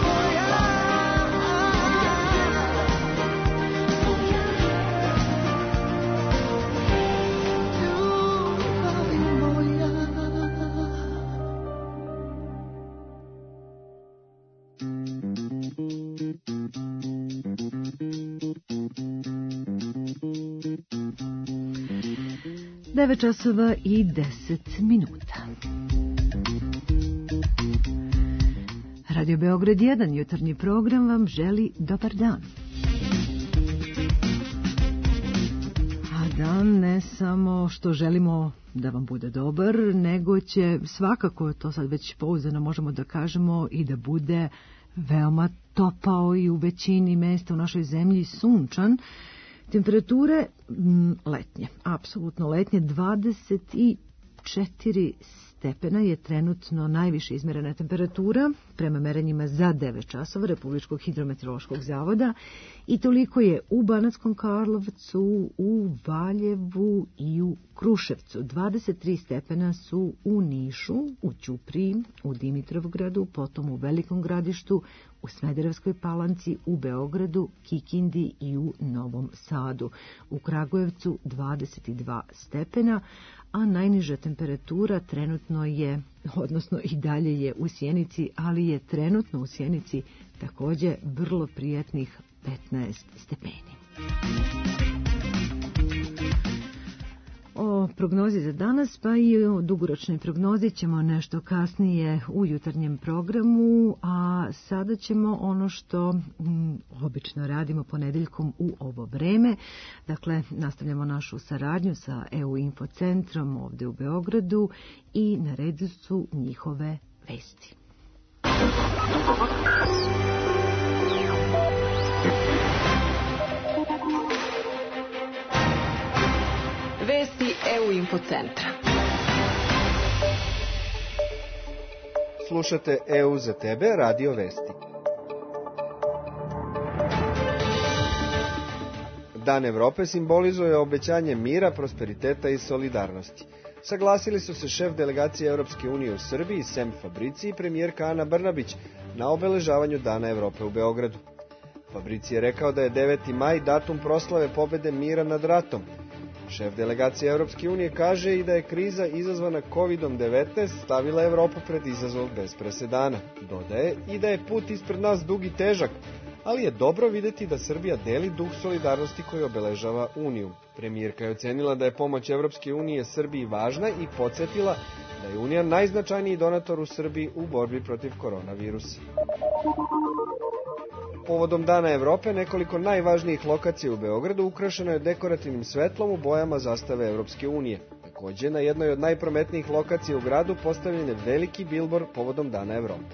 devet časova i deset minuta. Radio Beograd jedan, jutarnji program vam želi dobar dan. A dan ne samo što želimo da vam bude dobar, nego će svakako, to sad već pouzdano možemo da kažemo, i da bude veoma topao i u većini mesta u našoj zemlji sunčan. Temperature m, letnje, apsolutno letnje, dvadeset četiri stepena je trenutno najviše izmerena temperatura prema merenjima za devet časova Republičkog hidrometeorološkog zavoda i toliko je u Banatskom Karlovcu, u Valjevu i u Kruševcu. dvadeset tri stepena su u Nišu, u Ćupriji, u Dimitrovgradu, potom u Velikom Gradištu, u Smederevskoj Palanci, u Beogradu, Kikindi i u Novom Sadu. U Kragujevcu dvadeset dva stepena, a najniža temperatura trenutno je, odnosno i dalje je u Sjenici, ali je trenutno u Sjenici također vrlo prijatnih petnaest stepeni. O prognozi za danas, pa i o dugoročnoj prognozi ćemo nešto kasnije u jutarnjem programu, a sada ćemo ono što m, obično radimo ponedeljkom u ovo vreme. Dakle, nastavljamo našu saradnju sa E U Info centrom ovdje u Beogradu i na redu su njihove vesti. Vesti E U Info centra. Slušate E U za tebe, radio vesti. Dan Evrope simbolizuje obećanje mira, prosperiteta i solidarnosti. Saglasili su se šef delegacije Europske unije u Srbiji, Sem Fabrici, i premijerka Ana Brnabić na obeležavanju Dana Evrope u Beogradu. Fabrici je rekao da je deveti maj datum proslave pobede mira nad ratom. Šef delegacije Europske unije kaže i da je kriza izazvana kovid devetnaest stavila Evropu pred izazov bez presedana. Dodaje i da je put ispred nas dug i težak, ali je dobro vidjeti da Srbija deli duh solidarnosti koji obeležava Uniju. Premijerka je ocenila da je pomoć Evropske unije Srbiji važna i podsjetila da je Unija najznačajniji donator u Srbiji u borbi protiv koronavirusa. Povodom Dana Evrope, nekoliko najvažnijih lokacija u Beogradu ukrašeno je dekorativnim svetlom u bojama zastave Evropske unije. Također, na jednoj od najprometnijih lokacija u gradu postavljen je veliki bilbord povodom Dana Evrope.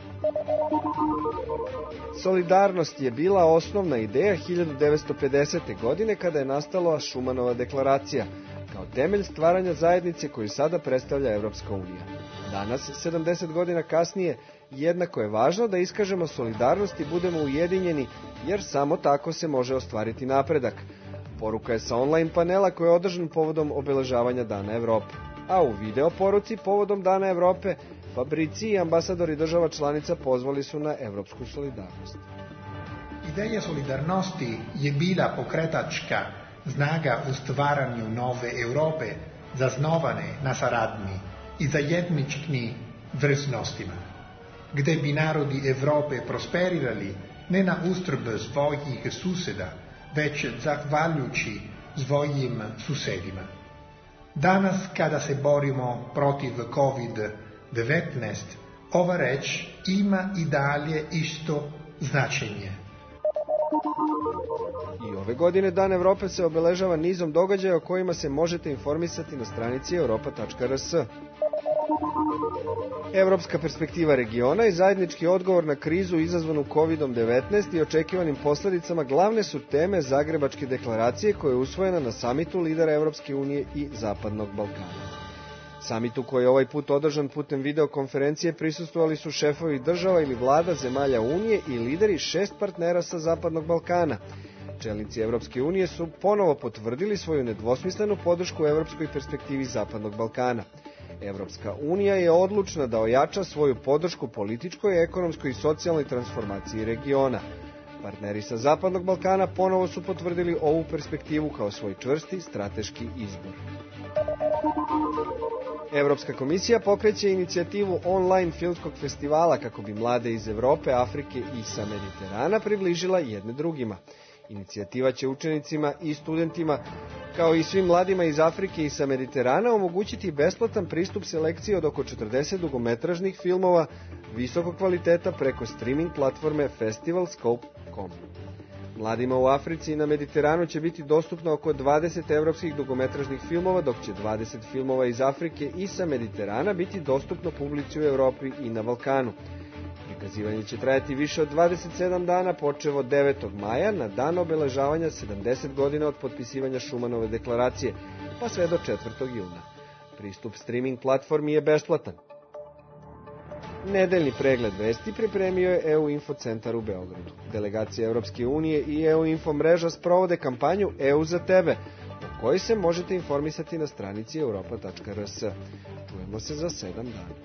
Solidarnost je bila osnovna ideja hiljadu devetsto pedesete. godine kada je nastala Šumanova deklaracija, kao temelj stvaranja zajednice koju sada predstavlja Evropska unija. Danas, sedamdeset godina kasnije, jednako je važno da iskažemo solidarnost i budemo ujedinjeni, jer samo tako se može ostvariti napredak. Poruka je sa online panela koji je održan povodom obeležavanja Dana Evrope. A u video poruci povodom Dana Evrope, Fabrici i ambasadori država članica pozvali su na evropsku solidarnost. Ideja solidarnosti je bila pokretačka snaga u stvaranju nove Evrope, zasnovane na saradnji i zajedničkim vrsnostima, gde bi narodi Evrope prosperirali ne na uštrb svojih suseda, već zahvaljujući svojim susedima. Danas, kada se borimo protiv kovid devetnaest, ova reč ima i dalje isto značenje. I ove godine Dan Evrope se obeležava nizom događaja o kojima se možete informisati na stranici europa tačka r s. Evropska perspektiva regiona i zajednički odgovor na krizu izazvanu kovid devetnaest i očekivanim posljedicama glavne su teme Zagrebačke deklaracije koja je usvojena na samitu lidera Evropske unije i Zapadnog Balkana. Samitu koji je ovaj put održan putem videokonferencije prisustvovali su šefovi država ili vlada zemalja Unije i lideri šest partnera sa Zapadnog Balkana. Čelnici Evropske unije su ponovo potvrdili svoju nedvosmislenu podršku evropskoj perspektivi Zapadnog Balkana. Evropska unija je odlučna da ojača svoju podršku političkoj, ekonomskoj i socijalnoj transformaciji regiona. Partneri sa Zapadnog Balkana ponovo su potvrdili ovu perspektivu kao svoj čvrsti strateški izbor. Evropska komisija pokreće inicijativu online filmskog festivala kako bi mlade iz Evrope, Afrike i sa Mediterana približila jedne drugima. Inicijativa će učenicima i studentima, kao i svim mladima iz Afrike i sa Mediterana, omogućiti besplatan pristup selekciji od oko četrdeset dugometražnih filmova visokog kvaliteta preko streaming platforme festival scope dot com. Mladima u Africi i na Mediteranu će biti dostupno oko dvadeset evropskih dugometražnih filmova, dok će dvadeset filmova iz Afrike i sa Mediterana biti dostupno publici u Europi i na Balkanu. Prikazivanje će trajati više od dvadeset sedam dana, počev od devetog maja na dan obeležavanja sedamdeset godina od potpisivanja Šumanove deklaracije, pa sve do četvrtog juna. Pristup streaming platformi je besplatan. Nedeljni pregled vesti pripremio je E U Info centar u Beogradu. Delegacija Evropske unije i E U Info mreža sprovode kampanju E U za tebe, o kojoj se možete informisati na stranici europa tačka r s. Čujemo se za sedam dana.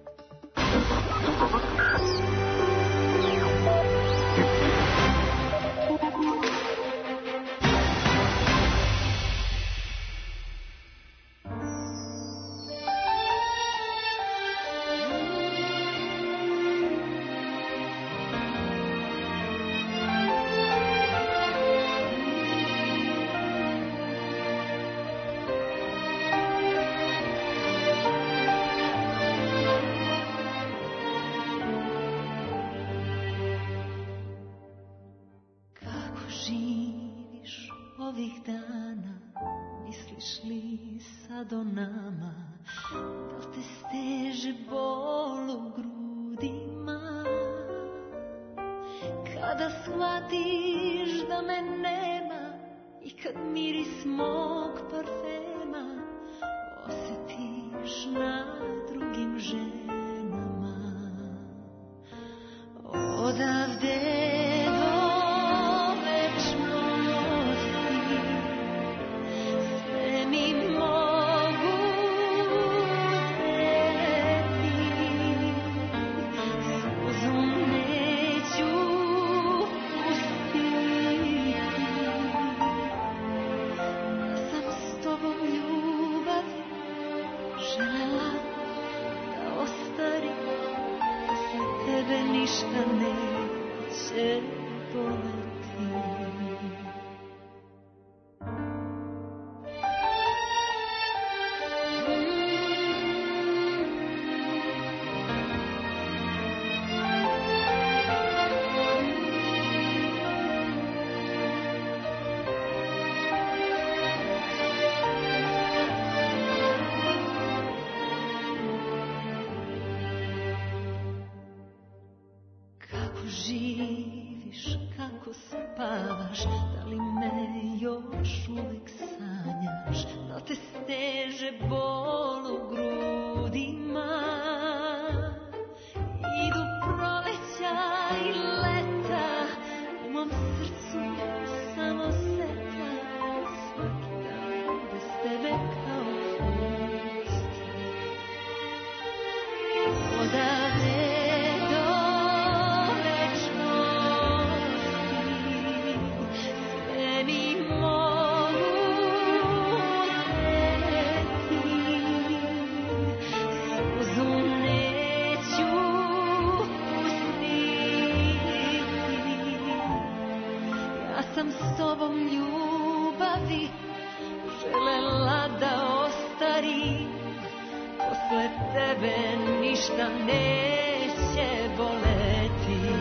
Do nama, da li te steže bol u grudima, kada shvatiš da me nema i kad miris mog parfema osjetiš na drugim ženama. Odavde ništa neće boleti. Živiš, kako spavaš, da li me još uvek sanjaš, da te steže bol u grudima, idu proleća i leta, u mom srcu samo seta, svaki dan bez tebe kao pust. Odavde sam s tobom ljubavi želela da ostarim, posle tebe ništa neće boleti.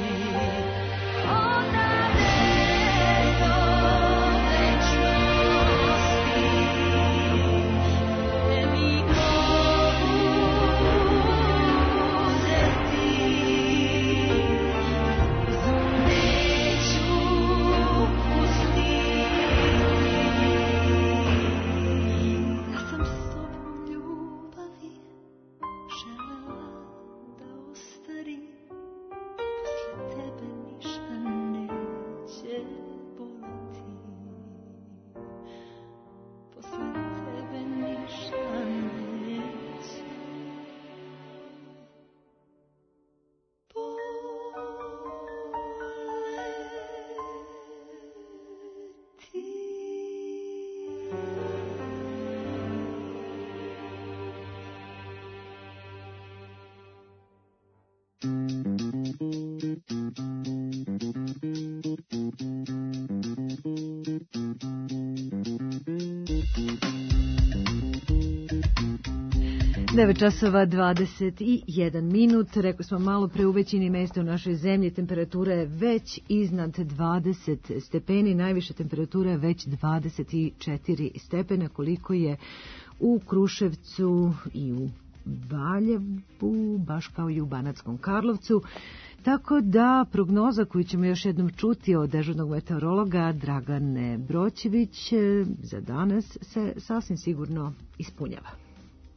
devet časova dvadeset jedan minut, rekli smo malo pre, u većini mesta u našoj zemlji temperatura je već iznad dvadeset stepeni, najviša temperatura je već dvadeset četiri stepena, koliko je u Kruševcu i u Valjevu, baš kao i u Banatskom Karlovcu. Tako da prognoza koju ćemo još jednom čuti od dežurnog meteorologa Dragane Broćević za danas se sasvim sigurno ispunjava.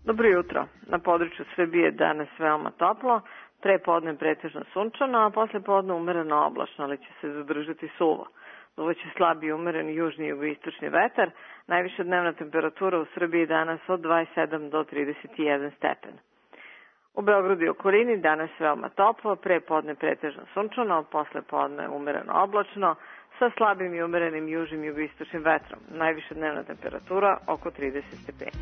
Dobro jutro. Na području Srbije danas veoma toplo, pre podne pretežno sunčano, a posle podne umereno oblačno, ali će se zadržati suvo. Duvaće slabi i umeren južni i jugoistočni vetar, najviša dnevna temperatura u Srbiji danas od dvadeset sedam do trideset jedan stepen. U Beogradu i okolini danas veoma toplo, pre podne pretežno sunčano, posle podne umereno oblačno, sa slabim i umerenim južnim i jugoistočnim vetrom. Najviša dnevna temperatura oko trideset stepeni.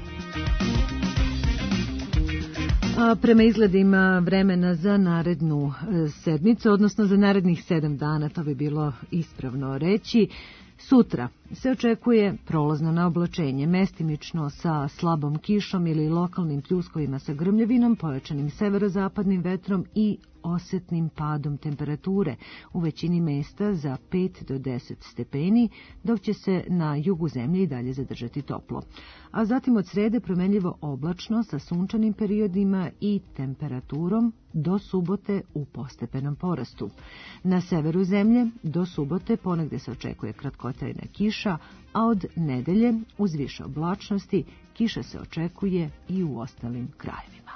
A prema izgledima vremena za narednu sedmicu, odnosno za narednih sedam dana, to bi bilo ispravno reći, sutra se očekuje prolazno naoblačenje, mestimično sa slabom kišom ili lokalnim pljuskovima sa grmljavinom, pojačanim severozapadnim vetrom i osetnim padom temperature u većini mesta za pet do deset stepeni, dok će se na jugu zemlje i dalje zadržati toplo. A zatim od srede promenljivo oblačno sa sunčanim periodima i temperaturom do subote u postepenom porastu. Na severu zemlje do subote ponegde se očekuje kratkotrajna kiša, a od nedelje uz više oblačnosti kiša se očekuje i u ostalim krajevima.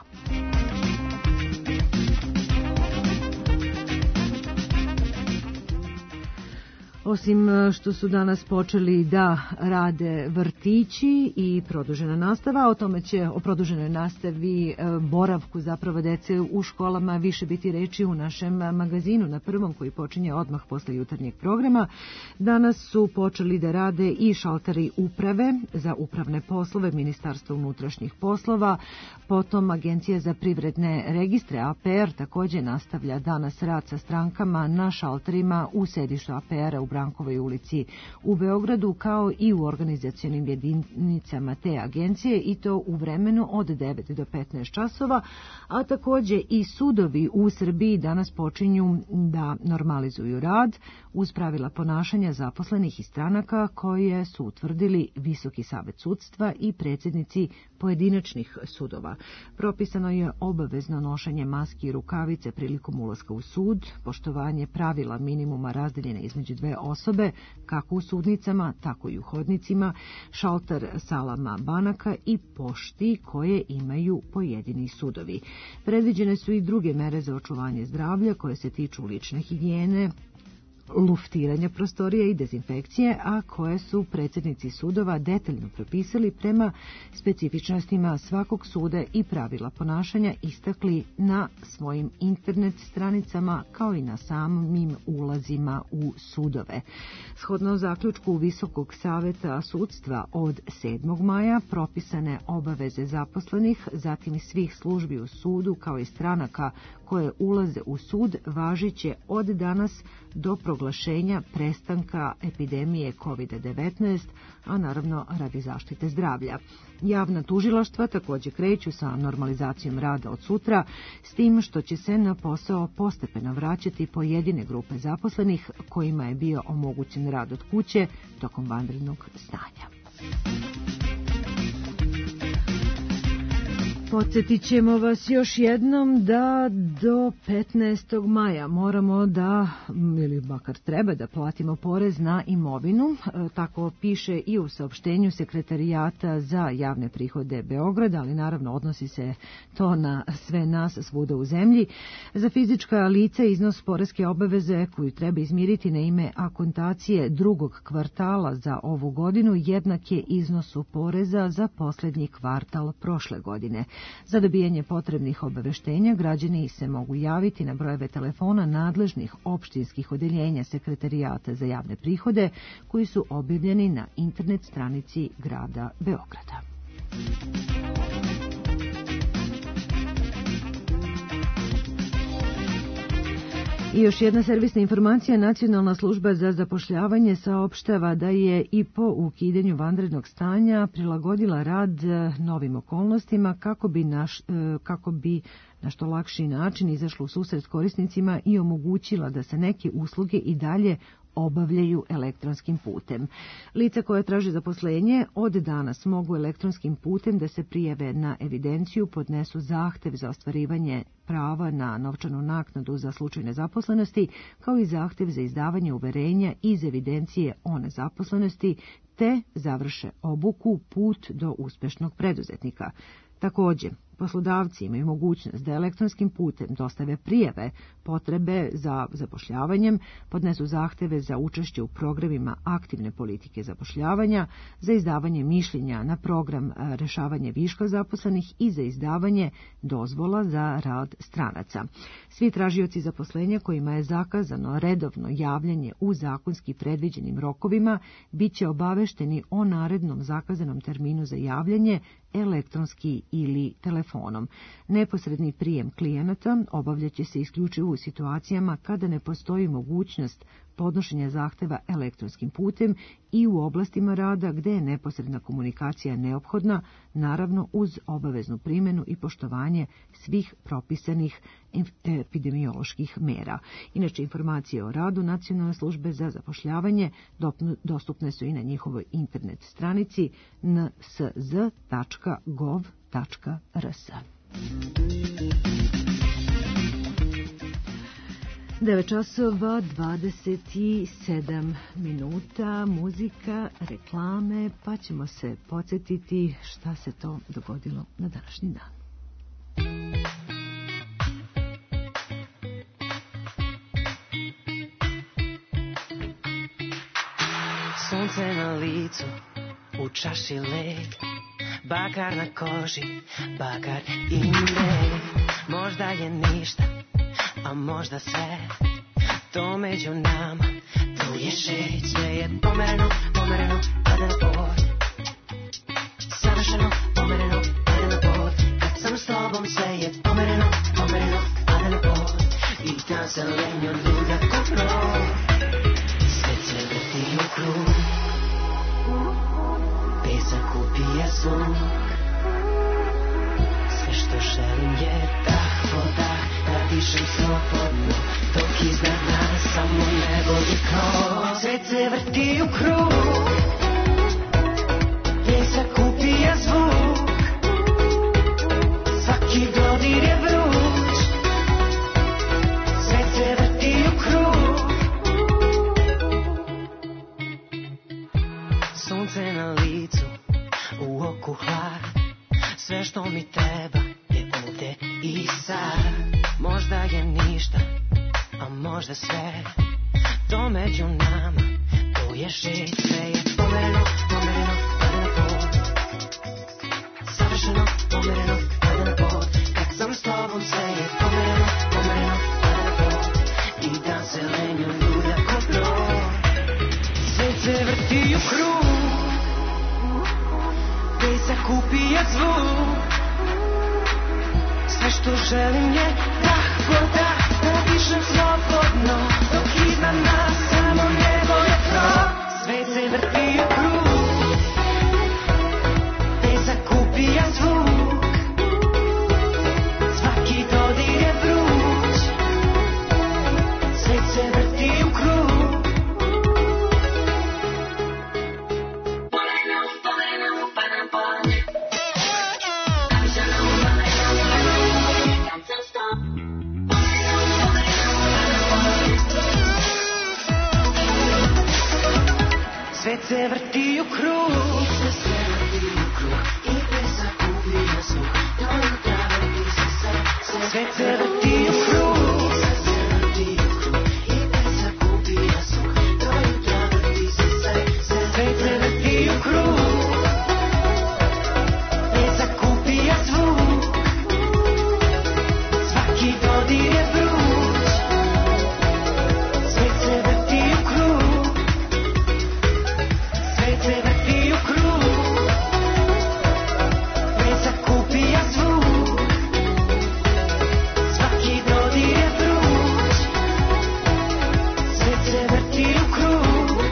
Osim što su danas počeli da rade vrtići i produžena nastava, o tome će o produženoj nastavi, boravku zapravo dece u školama više biti reči u našem magazinu na prvom, koji počinje odmah posle jutarnjeg programa. Danas su počeli da rade i šalteri uprave za upravne poslove Ministarstva unutrašnjih poslova, potom Agencija za privredne registre A P R također nastavlja danas rad sa strankama na šalterima u sedištu A P R-a u Brankovoj ulici u Beogradu, kao i u organizacionim jedinicama te agencije, i to u vremenu od devet do petnaest časova, a također i sudovi u Srbiji danas počinju da normalizuju rad uz pravila ponašanja zaposlenih i stranaka koje su utvrdili Visoki savet sudstva i predsjednici pojedinačnih sudova. Propisano je obavezno nošenje maski i rukavice prilikom ulaska u sud, poštovanje pravila minimuma razdeljene između dve osobe, kako u sudnicama, tako i u hodnicima, šalter salama banaka i pošti koje imaju pojedini sudovi. Predviđene su i druge mere za očuvanje zdravlja koje se tiču lične higijene, luftiranja prostorija i dezinfekcije, a koje su predsjednici sudova detaljno propisali prema specifičnostima svakog suda i pravila ponašanja istakli na svojim internet stranicama, kao i na samim ulazima u sudove. Shodno zaključku Visokog saveta sudstva od sedmog maja propisane obaveze zaposlenih, zatim svih službi u sudu, kao i stranaka koje ulaze u sud, važiće od danas do proglašenja prestanka epidemije kovid devetnaest, a naravno radi zaštite zdravlja. Javna tužilaštva također kreću sa normalizacijom rada od sutra, s tim što će se na posao postepeno vraćati pojedine grupe zaposlenih kojima je bio omogućen rad od kuće tokom vanrednog stanja. Podsjetit ćemo vas još jednom da do petnaestog maja moramo da, ili makar treba da platimo porez na imovinu. Tako piše i u saopštenju Sekretarijata za javne prihode Beograda, ali naravno odnosi se to na sve nas svuda u zemlji. Za fizička lica iznos poreske obaveze koju treba izmiriti na ime akontacije drugog kvartala za ovu godinu jednak je iznosu poreza za posljednji kvartal prošle godine. Za dobijanje potrebnih obaveštenja građani se mogu javiti na brojeve telefona nadležnih opštinskih odeljenja Sekretarijata za javne prihode koji su objavljeni na internet stranici grada Beograda. I još jedna servisna informacija, Nacionalna služba za zapošljavanje saopštava da je i po ukidanju vanrednog stanja prilagodila rad novim okolnostima kako bi, naš, kako bi na što lakši način izašla u susret korisnicima i omogućila da se neke usluge i dalje obavljaju elektronskim putem. Lica koja traže zaposlenje od danas mogu elektronskim putem da se prijave na evidenciju, podnesu zahtev za ostvarivanje prava na novčanu naknadu za slučaj nezaposlenosti, kao i zahtev za izdavanje uverenja iz evidencije o nezaposlenosti, te završe obuku Put do uspešnog preduzetnika. Također, poslodavci imaju mogućnost da elektronskim putem dostave prijave potrebe za zapošljavanjem, podnesu zahteve za učešće u programima aktivne politike zapošljavanja, za izdavanje mišljenja na program rešavanje viška zaposlenih i za izdavanje dozvola za rad stranaca. Svi tražioci zaposlenja kojima je zakazano redovno javljanje u zakonski predviđenim rokovima bit će obavešteni o narednom zakazanom terminu za javljanje elektronski ili telefonom. Neposredni prijem klijenata obavljaće se isključivo u situacijama kada ne postoji mogućnost podnošenja zahteva elektronskim putem i u oblastima rada gde je neposredna komunikacija neophodna, naravno uz obaveznu primjenu i poštovanje svih propisanih epidemioloških mera. Inače, informacije o radu Nacionalne službe za zapošljavanje dostupne su i na njihovoj internet stranici n s z tačka gov tačka r s. devet časova dvadeset sedam minuta, muzika, reklame, pa ćemo se podsjetiti šta se to dogodilo na današnji dan. Sunce na licu, u čaši led, bakar na koži, bakar i med. Možda je ništa, a možda sve, to među nama, to je šeć. Sve je pomereno, pomereno, pada na pod. Savršeno, pomereno, pada na pod. Kad sam s tobom, sve je pomereno, pomereno, pada na pod. I tam se lenjo ljuda kopno, sve se vrti u krug. Pesak upija zvuk, sve što želim je dah, vodah, da dišem slobodno, dok iznad nas samo nebo je krov. Svet se vrti u krug, pesak upija zvuk, svaki dodir je vruć. Svet se vrti u krug, sunce na licu, u oku hlad, sve što mi treba je ovde i sad. Možda je ništa, a možda sve, to među nama, to je šeć. Sve je pomereno, pomereno, pada na pod. Savršeno, pomereno, pada na pod. Kad sam s tobom, sve je pomereno, pomereno, pada na pod. I dan se lenjo ljuda ko broj. Svet se vrti u krug, pesak upija zvuk, sve što želim je dah, voda, da dišem slobodno, dok iznad nas samo nebo je krov. Svet se vrti u krug, pesak upija zvuk, svaki dodir je vruć. Svet se vrti u krug. Svet se vrti u krug, sve se vrti u krug, i pesak upija zvuk, do jutra vrti se sve. Svet se vrti u krug, sve se vrti u krug, i pesak upija zvuk, do jutra vrti se sve. Svet se vrti u krug, pesak upija zvuk, svaki dodir je vruć. Svet se vrti u krug, se vrti u krug, pesak upija zvuk, svaki dodir je vruć. Svet se vrti u krug.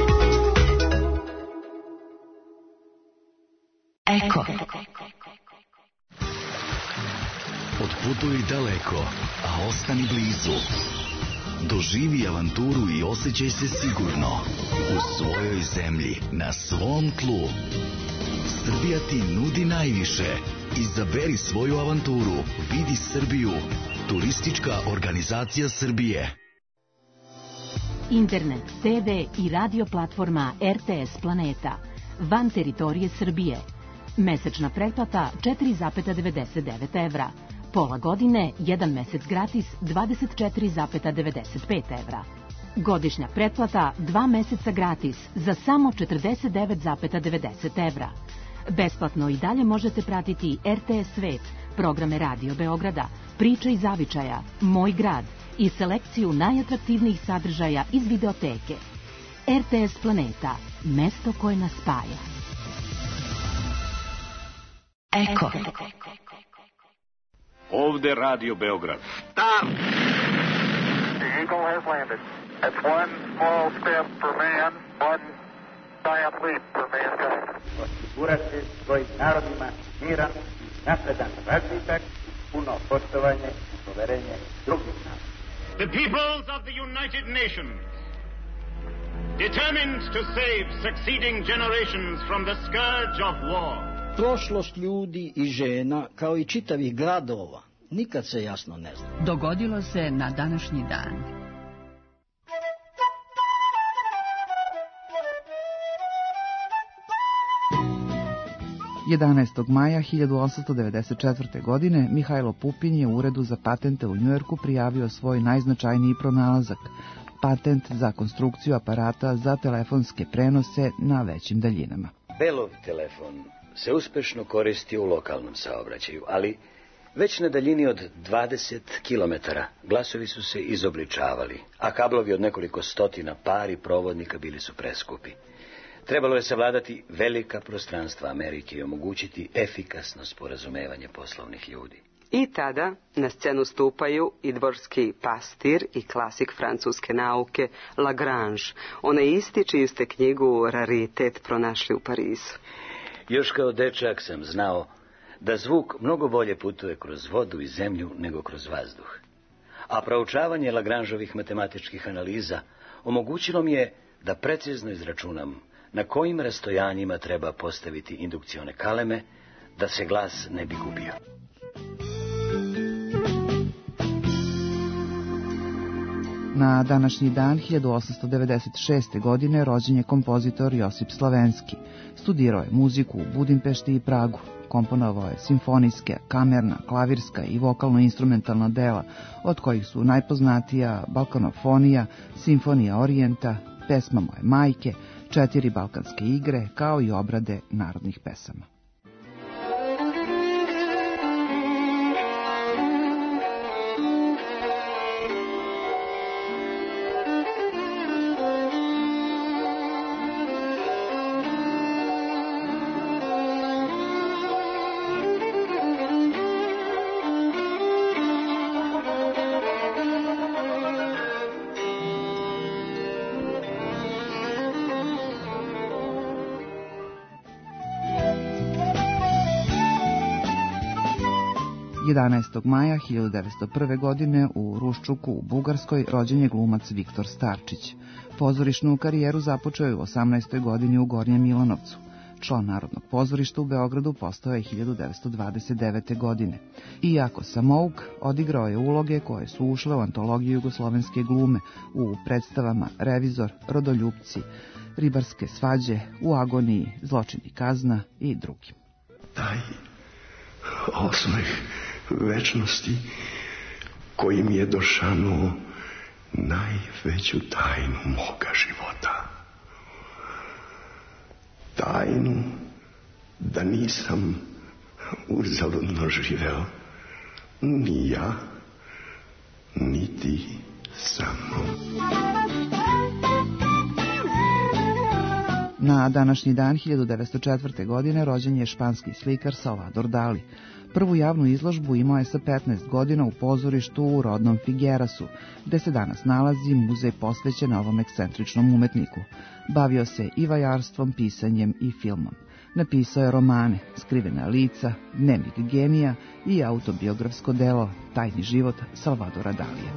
Eko. Otputuj daleko, a ostani blizu. Doživi avanturu i osjećaj se sigurno u svojoj zemlji, na svom tlu. Srbija ti nudi najviše. Izaberi svoju avanturu. Vidi Srbiju. Turistička organizacija Srbije. Internet, te ve i radio platforma er te es Planeta. Van teritorije Srbije. Mesečna pretplata četiri zarez devedeset devet evra. Pola godine, jedan mesec gratis, dvadeset četiri zarez devedeset pet evra. Godišnja pretplata, dva meseca gratis, za samo četrdeset devet zarez devedeset evra. Besplatno i dalje možete pratiti er te es Svet, programe Radio Beograda, Priče iz zavičaja, Moj grad i selekciju najatraktivnijih sadržaja iz videoteke. er te es Planeta, mesto koje nas spaja. Eko. Ovde Radio Beograd. Stop! The Eagle has landed. It's one small step for man, one giant leap for mankind. Osigurati svojim narodima miran, napredan razvitak, puno poštovanje i poverenje drugih naroda. The peoples of the United Nations, determined to save succeeding generations from the scourge of war. Prošlost ljudi i žena, kao i čitavih gradova, nikad se jasno ne zna. Dogodilo se na današnji dan. jedanaestog maja hiljadu osamsto devedeset četvrte. godine Mihajlo Pupin je u Uredu za patente u Njujorku prijavio svoj najznačajniji pronalazak, patent za konstrukciju aparata za telefonske prenose na većim daljinama. Belov telefon se uspešno koristi u lokalnom saobraćaju, ali već na daljini od dvadeset kilometara glasovi su se izobličavali, a kablovi od nekoliko stotina pari provodnika bili su preskupi. Trebalo je savladati velika prostranstva Amerike i omogućiti efikasno sporazumevanje poslovnih ljudi. I tada na scenu stupaju i dvorski pastir i klasik francuske nauke Lagrange, onaj isti čiju ste knjigu Raritet pronašli u Parizu. Još kao dečak sam znao da zvuk mnogo bolje putuje kroz vodu i zemlju nego kroz vazduh. A proučavanje Lagrangeovih matematičkih analiza omogućilo mi je da precizno izračunam na kojim rastojanjima treba postaviti indukcione kaleme da se glas ne bi gubio. Na današnji dan hiljadu osamsto devedeset šeste. godine rođen je kompozitor Josip Slavenski. Studirao je muziku u Budimpešti i Pragu. Komponovao je simfonijske, kamerna, klavirska i vokalno-instrumentalna dela, od kojih su najpoznatija Balkanofonija, Simfonija Orijenta, Pesma moje majke, Četiri balkanske igre, kao i obrade narodnih pesama. jedanaestog maja hiljadu devetsto prve. godine u Ruščuku u Bugarskoj rođen je glumac Viktor Starčić. Pozorišnu karijeru započeo je u osamnaestoj. godini u Gornjem Milanovcu. Član Narodnog pozorišta u Beogradu postao je hiljadu devetsto dvadeset devete. godine. Iako samouk, odigrao je uloge koje su ušle u antologiju jugoslovenske glume u predstavama Revizor, Rodoljupci, Ribarske svađe, U agoniji, Zločin i kazna i drugim. Taj osmeh večnosti koji mi je došanuo najveću tajnu moga života. Tajnu da nisam uzaludno živeo, ni ja, ni ti sa mnom. Na današnji dan hiljadu devetsto četvrte. godine rođen je španski slikar Salvador Dali. Prvu javnu izložbu imao je sa petnaest godina u pozorištu u rodnom Figuerasu, gde se danas nalazi muzej posvećen ovom ekscentričnom umetniku. Bavio se i vajarstvom, pisanjem i filmom. Napisao je romane, Skrivena lica, Dnevnik genija i autobiografsko delo Tajni život Salvadora Dalija.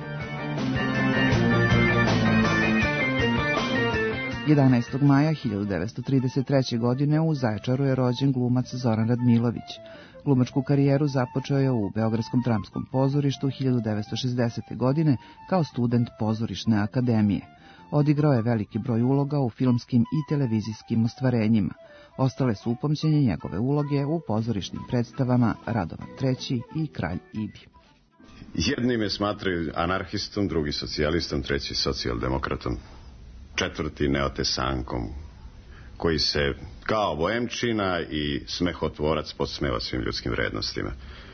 jedanaestog maja hiljadu devetsto trideset treće. godine u Zaječaru je rođen glumac Zoran Radmilović. Glumačku karijeru započeo je u Beogradskom dramskom pozorištu hiljadu devetsto šezdesete. godine kao student pozorišne akademije. Odigrao je veliki broj uloga u filmskim i televizijskim ostvarenjima. Ostale su upamćenje njegove uloge u pozorišnim predstavama Radovan treći i Kralj Ibi. Jedni me smatraju anarhistom, drugi socijalistom, treći socijaldemokratom, četvrti neotesankom, koji se kao boemčina i smehotvorac podsmeva svim ljudskim vrednostima.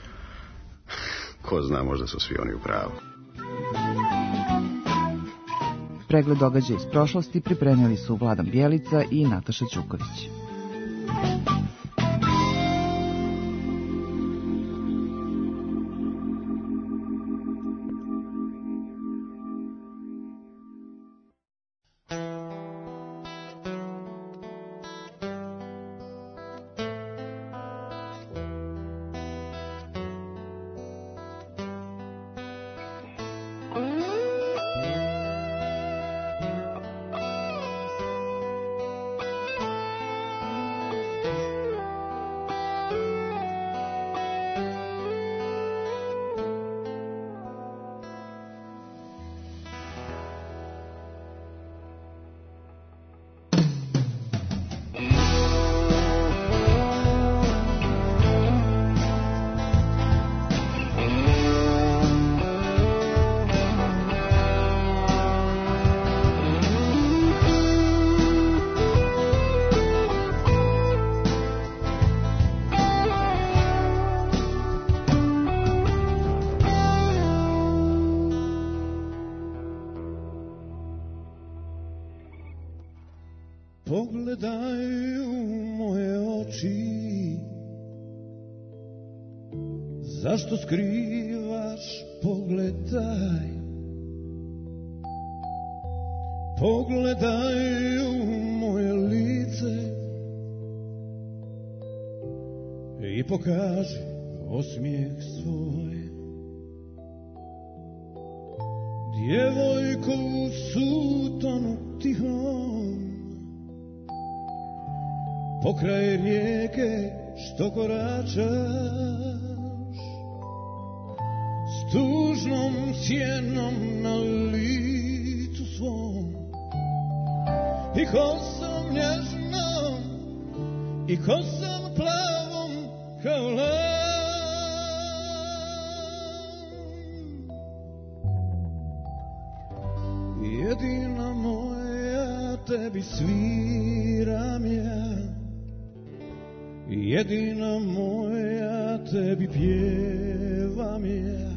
Ko zna, možda su svi oni u pravu. Pregled događaja iz prošlosti pripremili su Vladan Bjelica i Nataša Ćuković. Pogledaj u moje oči, zašto skrivaš, pogledaj. Pogledaj u moje lice i pokaži osmijeh svoj. Djevojko u sutonu tihom, pokraj rijeke što koračaš, s tužnom sjenom na licu svom i kosom nježnom i kosom plavom kao lan. Jedina moja tebi sviram ja, jedina moja tebi pjevam ja,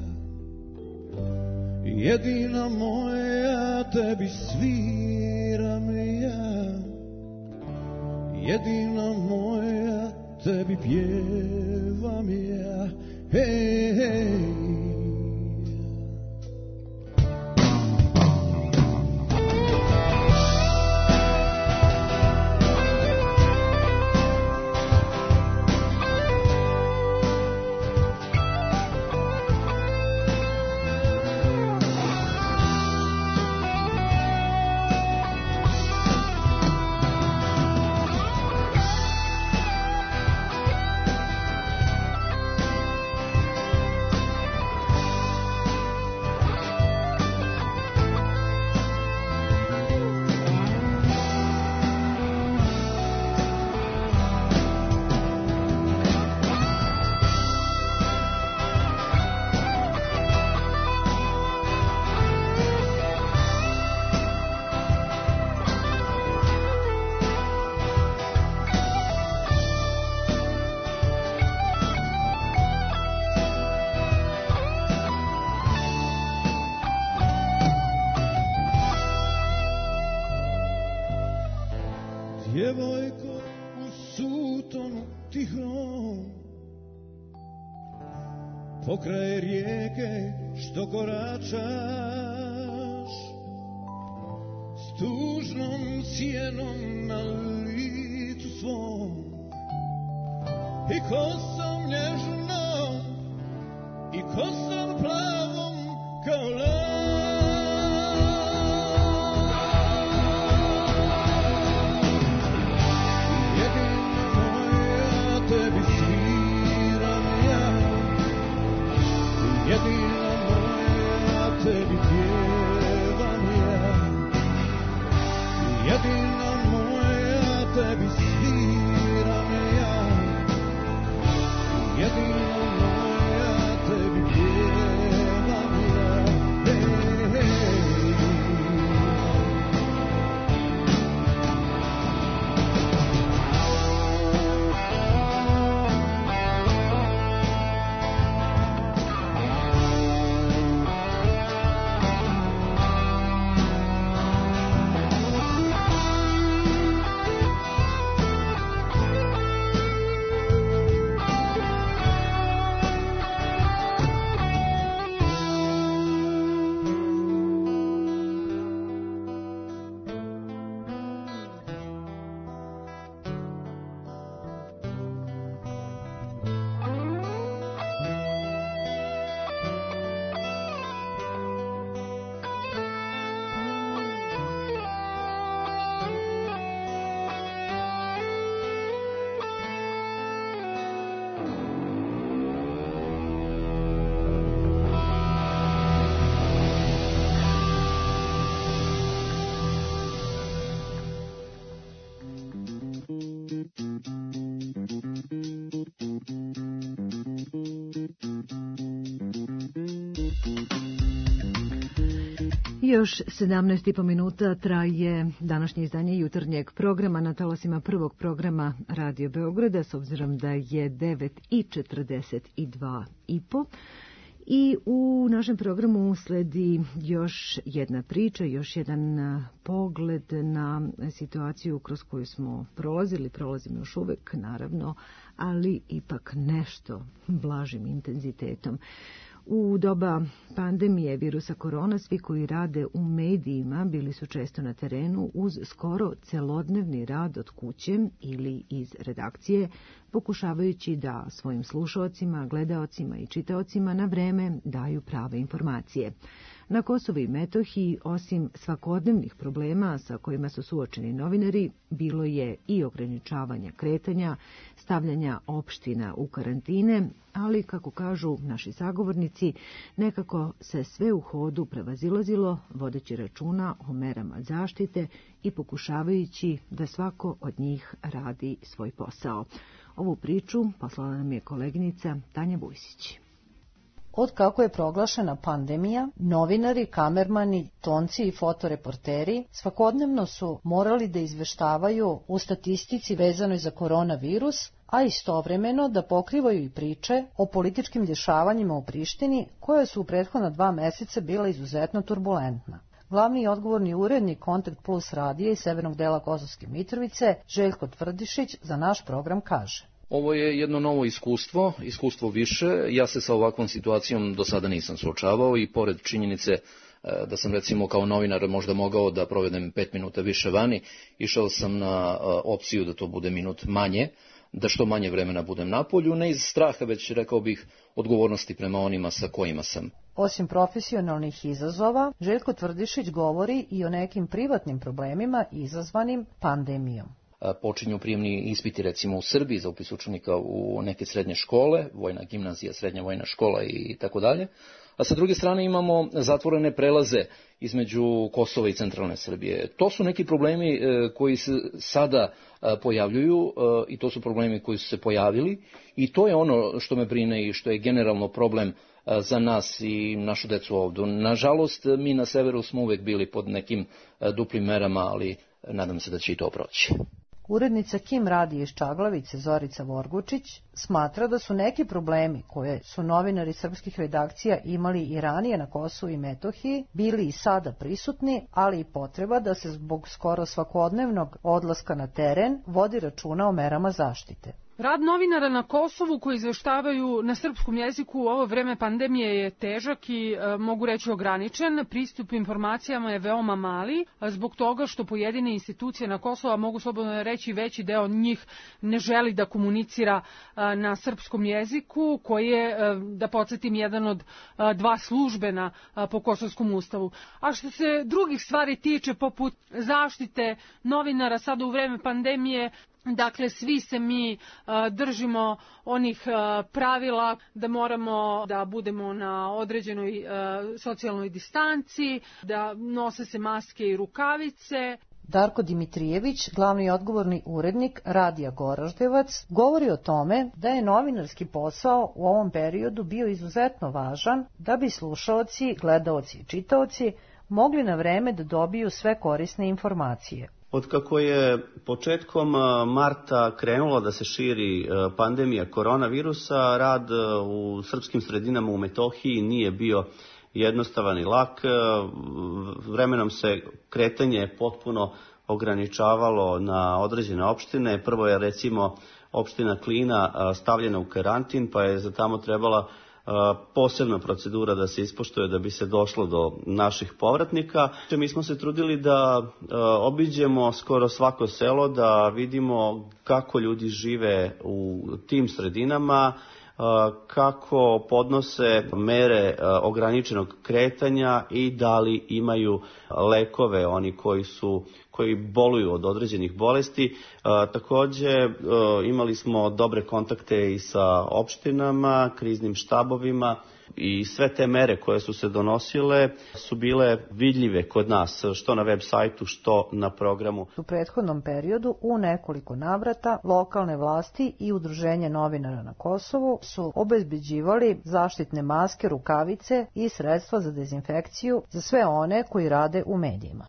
jedina moja tebi sviram ja, jedina moja tebi pjevam ja, hej, hej. Djevojko u sutonu tihom, pokraj rijeke što koračaš, s tužnom sjenom na licu svom i kosom nježnom i kosom plavom kao lan. Jedina moja tebi pjevam ja, jedina moja tebi sviram još sedamnaest i po minuta traje današnje izdanje jutarnjeg programa na talasima prvog programa Radio Beograda, s obzirom da je devet i četrdeset dva i po. I u našem programu sledi još jedna priča, još jedan pogled na situaciju kroz koju smo prolazili, prolazimo još uvek, naravno, ali ipak nešto blažim intenzitetom. U doba pandemije virusa korona, svi koji rade u medijima bili su često na terenu uz skoro celodnevni rad od kuće ili iz redakcije, pokušavajući da svojim slušaocima, gledaocima i čitaocima na vreme daju prave informacije. Na Kosovu i Metohiji, osim svakodnevnih problema sa kojima su suočeni novinari, bilo je i ograničavanja kretanja, stavljanja opština u karantine, ali, kako kažu naši sagovornici, nekako se sve u hodu prevazilazilo, vodeći računa o merama zaštite i pokušavajući da svako od njih radi svoj posao. Ovu priču poslala nam je koleginica Tanja Vujsić. Od kako je proglašena pandemija, novinari, kamermani, tonci i fotoreporteri svakodnevno su morali da izveštavaju u statistici vezanoj za koronavirus, a istovremeno da pokrivaju i priče o političkim dešavanjima u Prištini, koje su u prethodna dva meseca bila izuzetno turbulentna. Glavni i odgovorni urednik Kontakt Plus radija iz severnog dela Kosovske Mitrovice, Željko Tvrdišić, za naš program kaže: Ovo je jedno novo iskustvo, iskustvo više. Ja se sa ovakvom situacijom do sada nisam suočavao i pored činjenice da sam recimo kao novinar možda mogao da provedem pet minuta više vani, išao sam na opciju da to bude minut manje, da što manje vremena budem na polju, ne iz straha, već rekao bih odgovornosti prema onima sa kojima sam. Osim profesionalnih izazova, Željko Tvrdišić govori i o nekim privatnim problemima izazvanim pandemijom. Počinju prijemni ispiti recimo u Srbiji za upis učenika u neke srednje škole, vojna gimnazija, srednja vojna škola i tako dalje. A sa druge strane imamo zatvorene prelaze između Kosova i centralne Srbije. To su neki problemi koji se sada pojavljuju i to su problemi koji su se pojavili i to je ono što me brine i što je generalno problem za nas i našu decu ovdje. Nažalost, mi na severu smo uvek bili pod nekim duplim merama, ali nadam se da će i to proći. Urednica Kim radija iz Čaglavice, Zorica Vorgučić, smatra da su neki problemi koje su novinari srpskih redakcija imali i ranije na Kosovu i Metohiji bili i sada prisutni, ali i potreba da se zbog skoro svakodnevnog odlaska na teren vodi računa o merama zaštite. Rad novinara na Kosovu koji izveštavaju na srpskom jeziku u ovo vreme pandemije je težak i e, mogu reći ograničen. Pristup informacijama je veoma mali, zbog toga što pojedine institucije na Kosovu, mogu slobodno reći veći deo njih, ne želi da komunicira e, na srpskom jeziku, koji je, e, da podsjetim, jedan od e, dva službena e, po Kosovskom ustavu. A što se drugih stvari tiče, poput zaštite novinara sada u vreme pandemije, dakle, svi se mi uh, držimo onih uh, pravila da moramo da budemo na određenoj uh, socijalnoj distanci, da nose se maske i rukavice. Darko Dimitrijević, glavni i odgovorni urednik radija Goraždevac, govori o tome da je novinarski posao u ovom periodu bio izuzetno važan da bi slušaoci, gledaoci i čitaoci mogli na vreme da dobiju sve korisne informacije. Otkako je početkom marta krenula da se širi pandemija koronavirusa, rad u srpskim sredinama u Metohiji nije bio jednostavan i lak. Vremenom se kretanje potpuno ograničavalo na određene opštine. Prvo je recimo opština Klina stavljena u karantin, pa je za tamo trebala posebna procedura da se ispoštuje da bi se došlo do naših povratnika. Mi smo se trudili da obiđemo skoro svako selo, da vidimo kako ljudi žive u tim sredinama, kako podnose mere ograničenog kretanja i da li imaju lekove oni koji su koji boluju od određenih bolesti. Takođe imali smo dobre kontakte i sa opštinama, kriznim štabovima. I sve te mere koje su se donosile su bile vidljive kod nas, što na web sajtu, što na programu. U prethodnom periodu u nekoliko navrata lokalne vlasti i udruženje novinara na Kosovu su obezbeđivali zaštitne maske, rukavice i sredstva za dezinfekciju za sve one koji rade u medijima.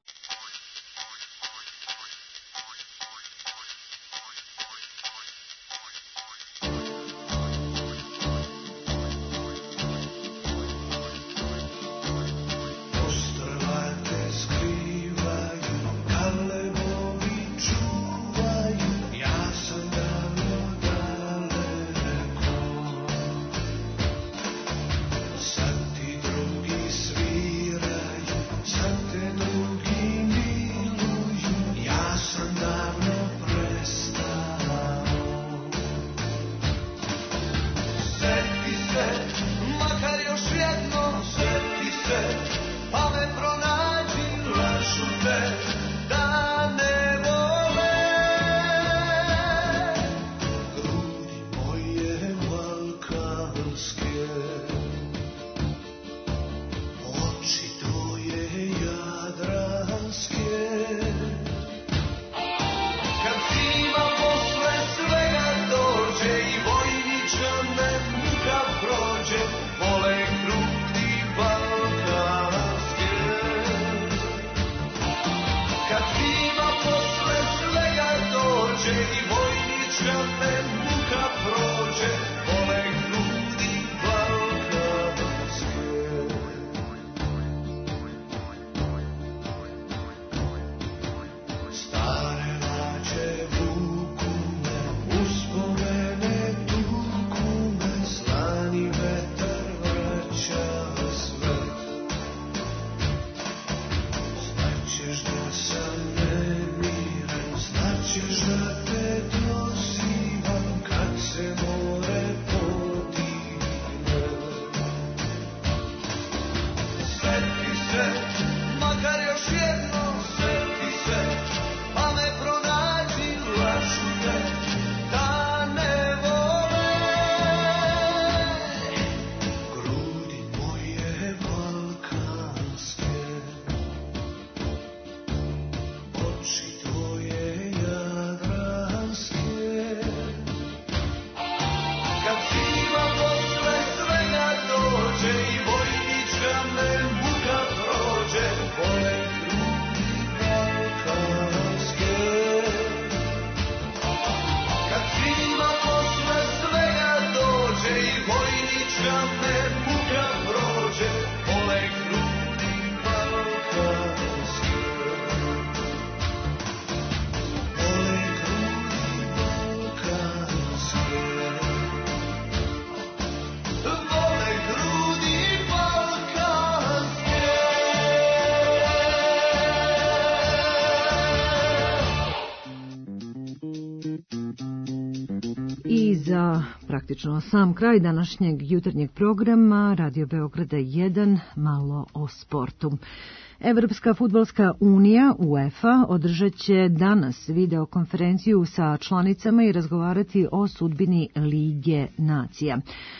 I za praktično sam kraj današnjeg jutarnjeg programa Radio Beograda jedan, malo o sportu. Evropska fudbalska unija UEFA održat će danas videokonferenciju sa članicama i razgovarati o sudbini Lige nacija.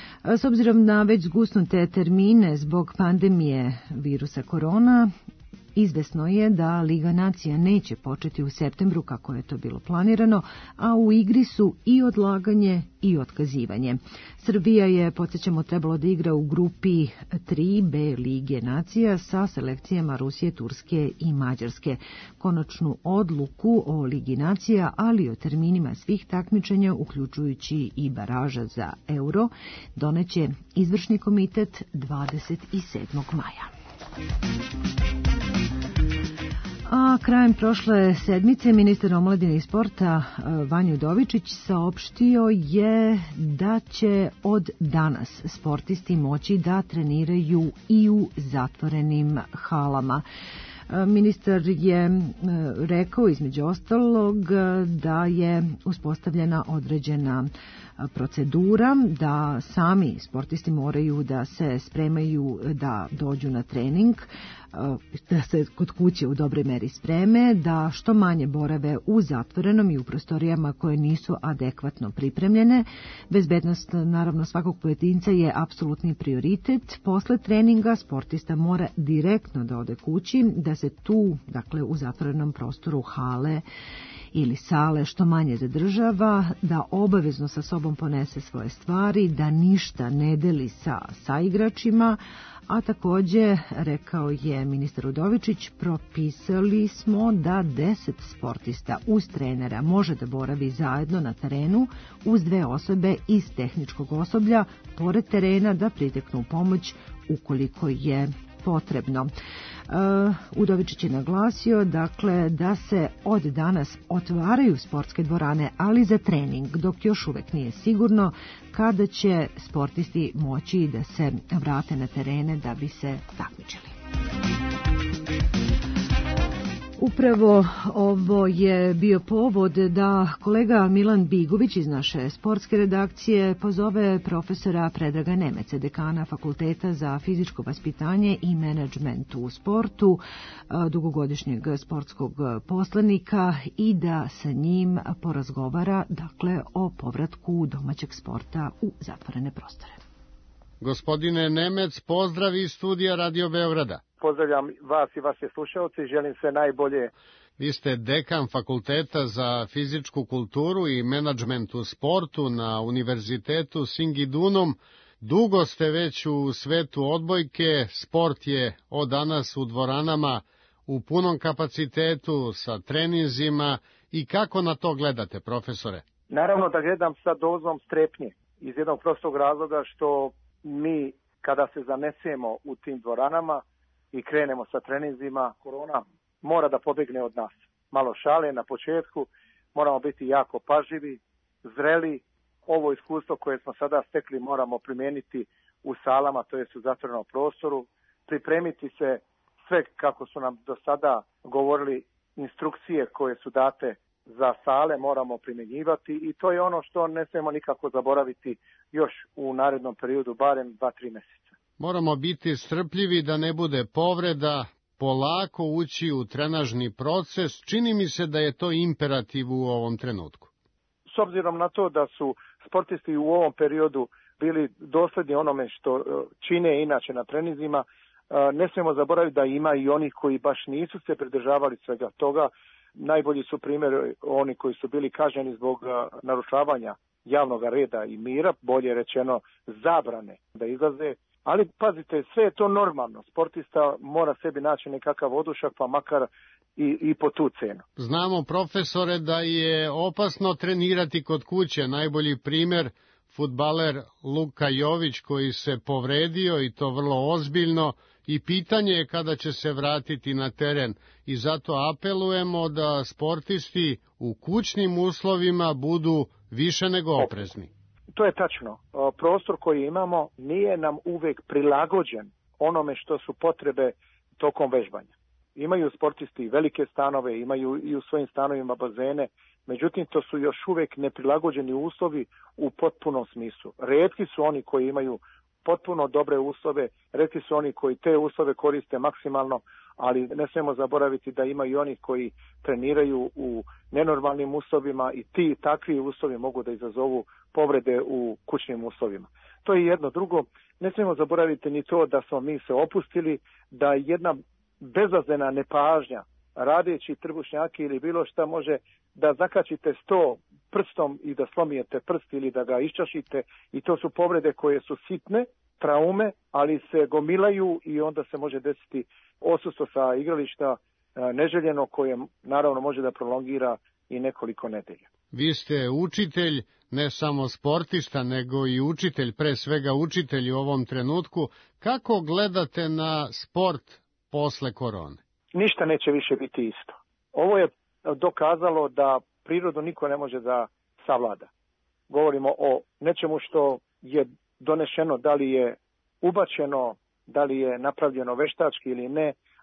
S obzirom na već zgusnute termine zbog pandemije virusa korona, izvesno je da Liga nacija neće početi u septembru kako je to bilo planirano, a u igri su i odlaganje i otkazivanje. Srbija je, podsjećamo, trebalo da igra u grupi tri B Lige nacija sa selekcijama Rusije, Turske i Mađarske. Konačnu odluku o Ligi nacija, ali i o terminima svih takmičenja, uključujući i baraža za Euro, doneće izvršni komitet dvadeset sedmog maja. A krajem prošle sedmice ministar omladine i sporta Vanja Udovičić saopštio je da će od danas sportisti moći da treniraju i u zatvorenim halama. Ministar je rekao između ostalog da je uspostavljena određena procedura, da sami sportisti moraju da se spremaju da dođu na trening, da se kod kuće u dobroj meri spreme, da što manje borave u zatvorenom i u prostorijama koje nisu adekvatno pripremljene. Bezbednost naravno svakog pojedinca je apsolutni prioritet. Posle treninga sportista mora direktno da ode kući, da se tu, dakle u zatvorenom prostoru hale ili sale što manje zadržava, da obavezno sa sobom ponese svoje stvari, da ništa ne deli sa saigračima, a takođe, rekao je ministar Udovičić, propisali smo da deset sportista uz trenera može da boravi zajedno na terenu uz dve osobe iz tehničkog osoblja, pored terena da priteknu u pomoć ukoliko je potrebno. Uh, Udovičić je naglasio dakle da se od danas otvaraju sportske dvorane, ali za trening, dok još uvek nije sigurno kada će sportisti moći da se vrate na terene da bi se takmičili. Upravo ovo je bio povod da kolega Milan Bigović iz naše sportske redakcije pozove profesora Predraga Nemece, dekana Fakulteta za fizičko vaspitanje i menadžment u sportu, dugogodišnjeg sportskog poslanika, i da sa njim porazgovara dakle o povratku domaćeg sporta u zatvorene prostore. Gospodine Nemec, pozdrav iz studija Radio Beograda. Pozdravljam vas i vaše slušalce i želim sve najbolje. Vi ste dekan Fakulteta za fizičku kulturu i menadžment u sportu na Univerzitetu Singidunum. Dugo ste već u svetu odbojke, sport je od danas u dvoranama u punom kapacitetu sa treninzima. I kako na to gledate, profesore? Naravno da gledam sa dozom strepnje, iz jednog prostog razloga što mi kada se zanesemo u tim dvoranama i krenemo sa treninzima, korona mora da pobegne od nas. Malo šale na početku, moramo biti jako pažljivi, zreli. Ovo iskustvo koje smo sada stekli moramo primijeniti u salama, to jest u zatvorenom prostoru, pripremiti se sve kako su nam do sada govorili instrukcije koje su date za sale, moramo primjenjivati i to je ono što ne smijemo nikako zaboraviti još u narednom periodu, barem dva tri mjeseca. Moramo biti strpljivi da ne bude povreda, polako ući u trenažni proces. Čini mi se da je to imperativ u ovom trenutku. S obzirom na to da su sportisti u ovom periodu bili dosledni onome što čine inače na treninzima, ne smijemo zaboraviti da ima i onih koji baš nisu se pridržavali svega toga. Najbolji su primjer oni koji su bili kažnjeni zbog narušavanja javnog reda i mira, bolje rečeno zabrane da izlaze. Ali pazite, sve je to normalno. Sportista mora sebi naći nekakav odušak, pa makar i, i po tu cenu. Znamo, profesore, da je opasno trenirati kod kuće. Najbolji primjer, fudbaler Luka Jović koji se povredio i to vrlo ozbiljno. I pitanje je kada će se vratiti na teren. I zato apelujemo da sportisti u kućnim uslovima budu više nego oprezni. To je tačno. Prostor koji imamo nije nam uvek prilagođen onome što su potrebe tokom vežbanja. Imaju sportisti velike stanove, imaju i u svojim stanovima bazene, međutim to su još uvek neprilagođeni uslovi u potpunom smislu. Retki su oni koji imaju potpuno dobre uslove, retki su oni koji te uslove koriste maksimalno, ali ne smijemo zaboraviti da ima i oni koji treniraju u nenormalnim uslovima i ti takvi uslovi mogu da izazovu povrede u kućnim uslovima. To je jedno. Drugo, ne smijemo zaboraviti ni to da smo mi se opustili, da jedna bezazlena nepažnja radeći trbušnjake ili bilo šta može da zakačite sto prstom i da slomijete prst ili da ga iščašite i to su povrede koje su sitne, traume, ali se gomilaju i onda se može desiti odsustvo sa igrališta neželjeno koje naravno može da prolongira i nekoliko nedelja. Vi ste učitelj, ne samo sportista, nego i učitelj, pre svega učitelj u ovom trenutku. Kako gledate na sport posle korone? Ništa neće više biti isto. Ovo je dokazalo da prirodu niko ne može da savlada. Govorimo o nečemu što je donešeno, da li je ubačeno, da li je napravljeno veštački ili ne,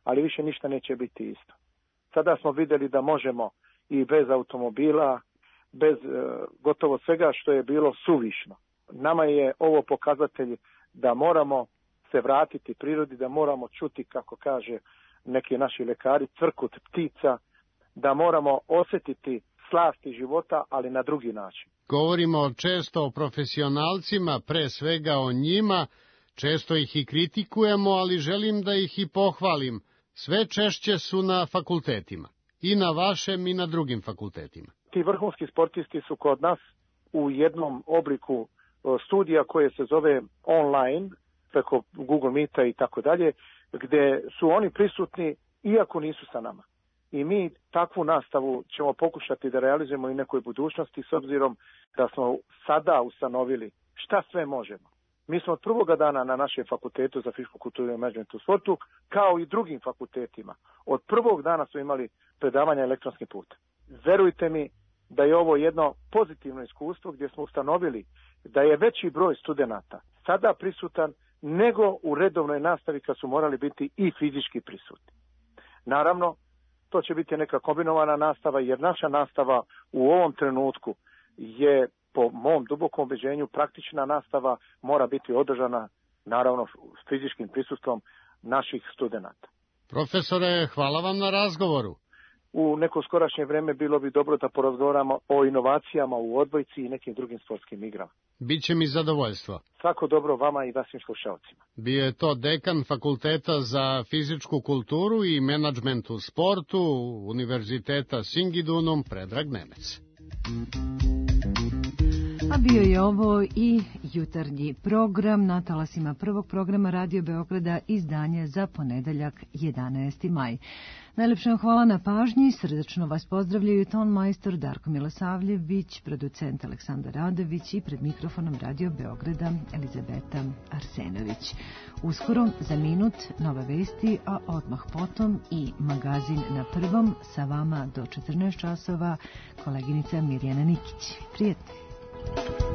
ali više ništa neće biti isto. Sada smo vidjeli da možemo i bez automobila, bez e, gotovo svega što je bilo suvišno. Nama je ovo pokazatelj da moramo se vratiti prirodi, da moramo čuti, kako kaže neki naši lekari, cvrkut ptica, da moramo osjetiti slasti života, ali na drugi način. Govorimo često o profesionalcima, pre svega o njima, često ih i kritikujemo, ali želim da ih i pohvalim. Sve češće su na fakultetima, i na vašem i na drugim fakultetima. Ti vrhunski sportisti su kod nas u jednom obliku studija koje se zove online, preko Google Meeta i tako dalje, gde su oni prisutni iako nisu sa nama. I mi takvu nastavu ćemo pokušati da realizujemo i nekoj budućnosti, s obzirom da smo sada ustanovili šta sve možemo. Mi smo od prvoga dana na našem fakultetu za fizičku kulturu i menadžment u sportu, kao i drugim fakultetima, od prvog dana smo imali predavanja elektronskim putem. Verujte mi da je ovo jedno pozitivno iskustvo gdje smo ustanovili da je veći broj studenata sada prisutan nego u redovnoj nastavi kad su morali biti i fizički prisutni. Naravno, to će biti neka kombinovana nastava, jer naša nastava u ovom trenutku je, po mom dubokom ubeđenju, praktična nastava mora biti održana, naravno, s fizičkim prisustvom naših studenata. Profesore, hvala vam na razgovoru. U neko skorašnje vreme bilo bi dobro da porazgovaramo o inovacijama u odbojci i nekim drugim sportskim igrama. Biće mi zadovoljstvo. Svako dobro vama i vašim slušalcima. Bio je to dekan Fakulteta za fizičku kulturu i menadžment u sportu Univerziteta Singidunum Predrag Nemec. A bio je ovo i jutarnji program na talasima prvog programa Radio Beograda, izdanje za ponedeljak jedanaesti maj. Najlepša hvala na pažnji, srdačno vas pozdravljaju ton majstor Darko Milosavljević, producent Aleksandar Radović i pred mikrofonom Radio Beograda Elizabeta Arsenović. Uskoro, za minut, nove vesti, a odmah potom i magazin na prvom, sa vama do četrnaest časova, koleginica Mirjana Nikić. Prijetno.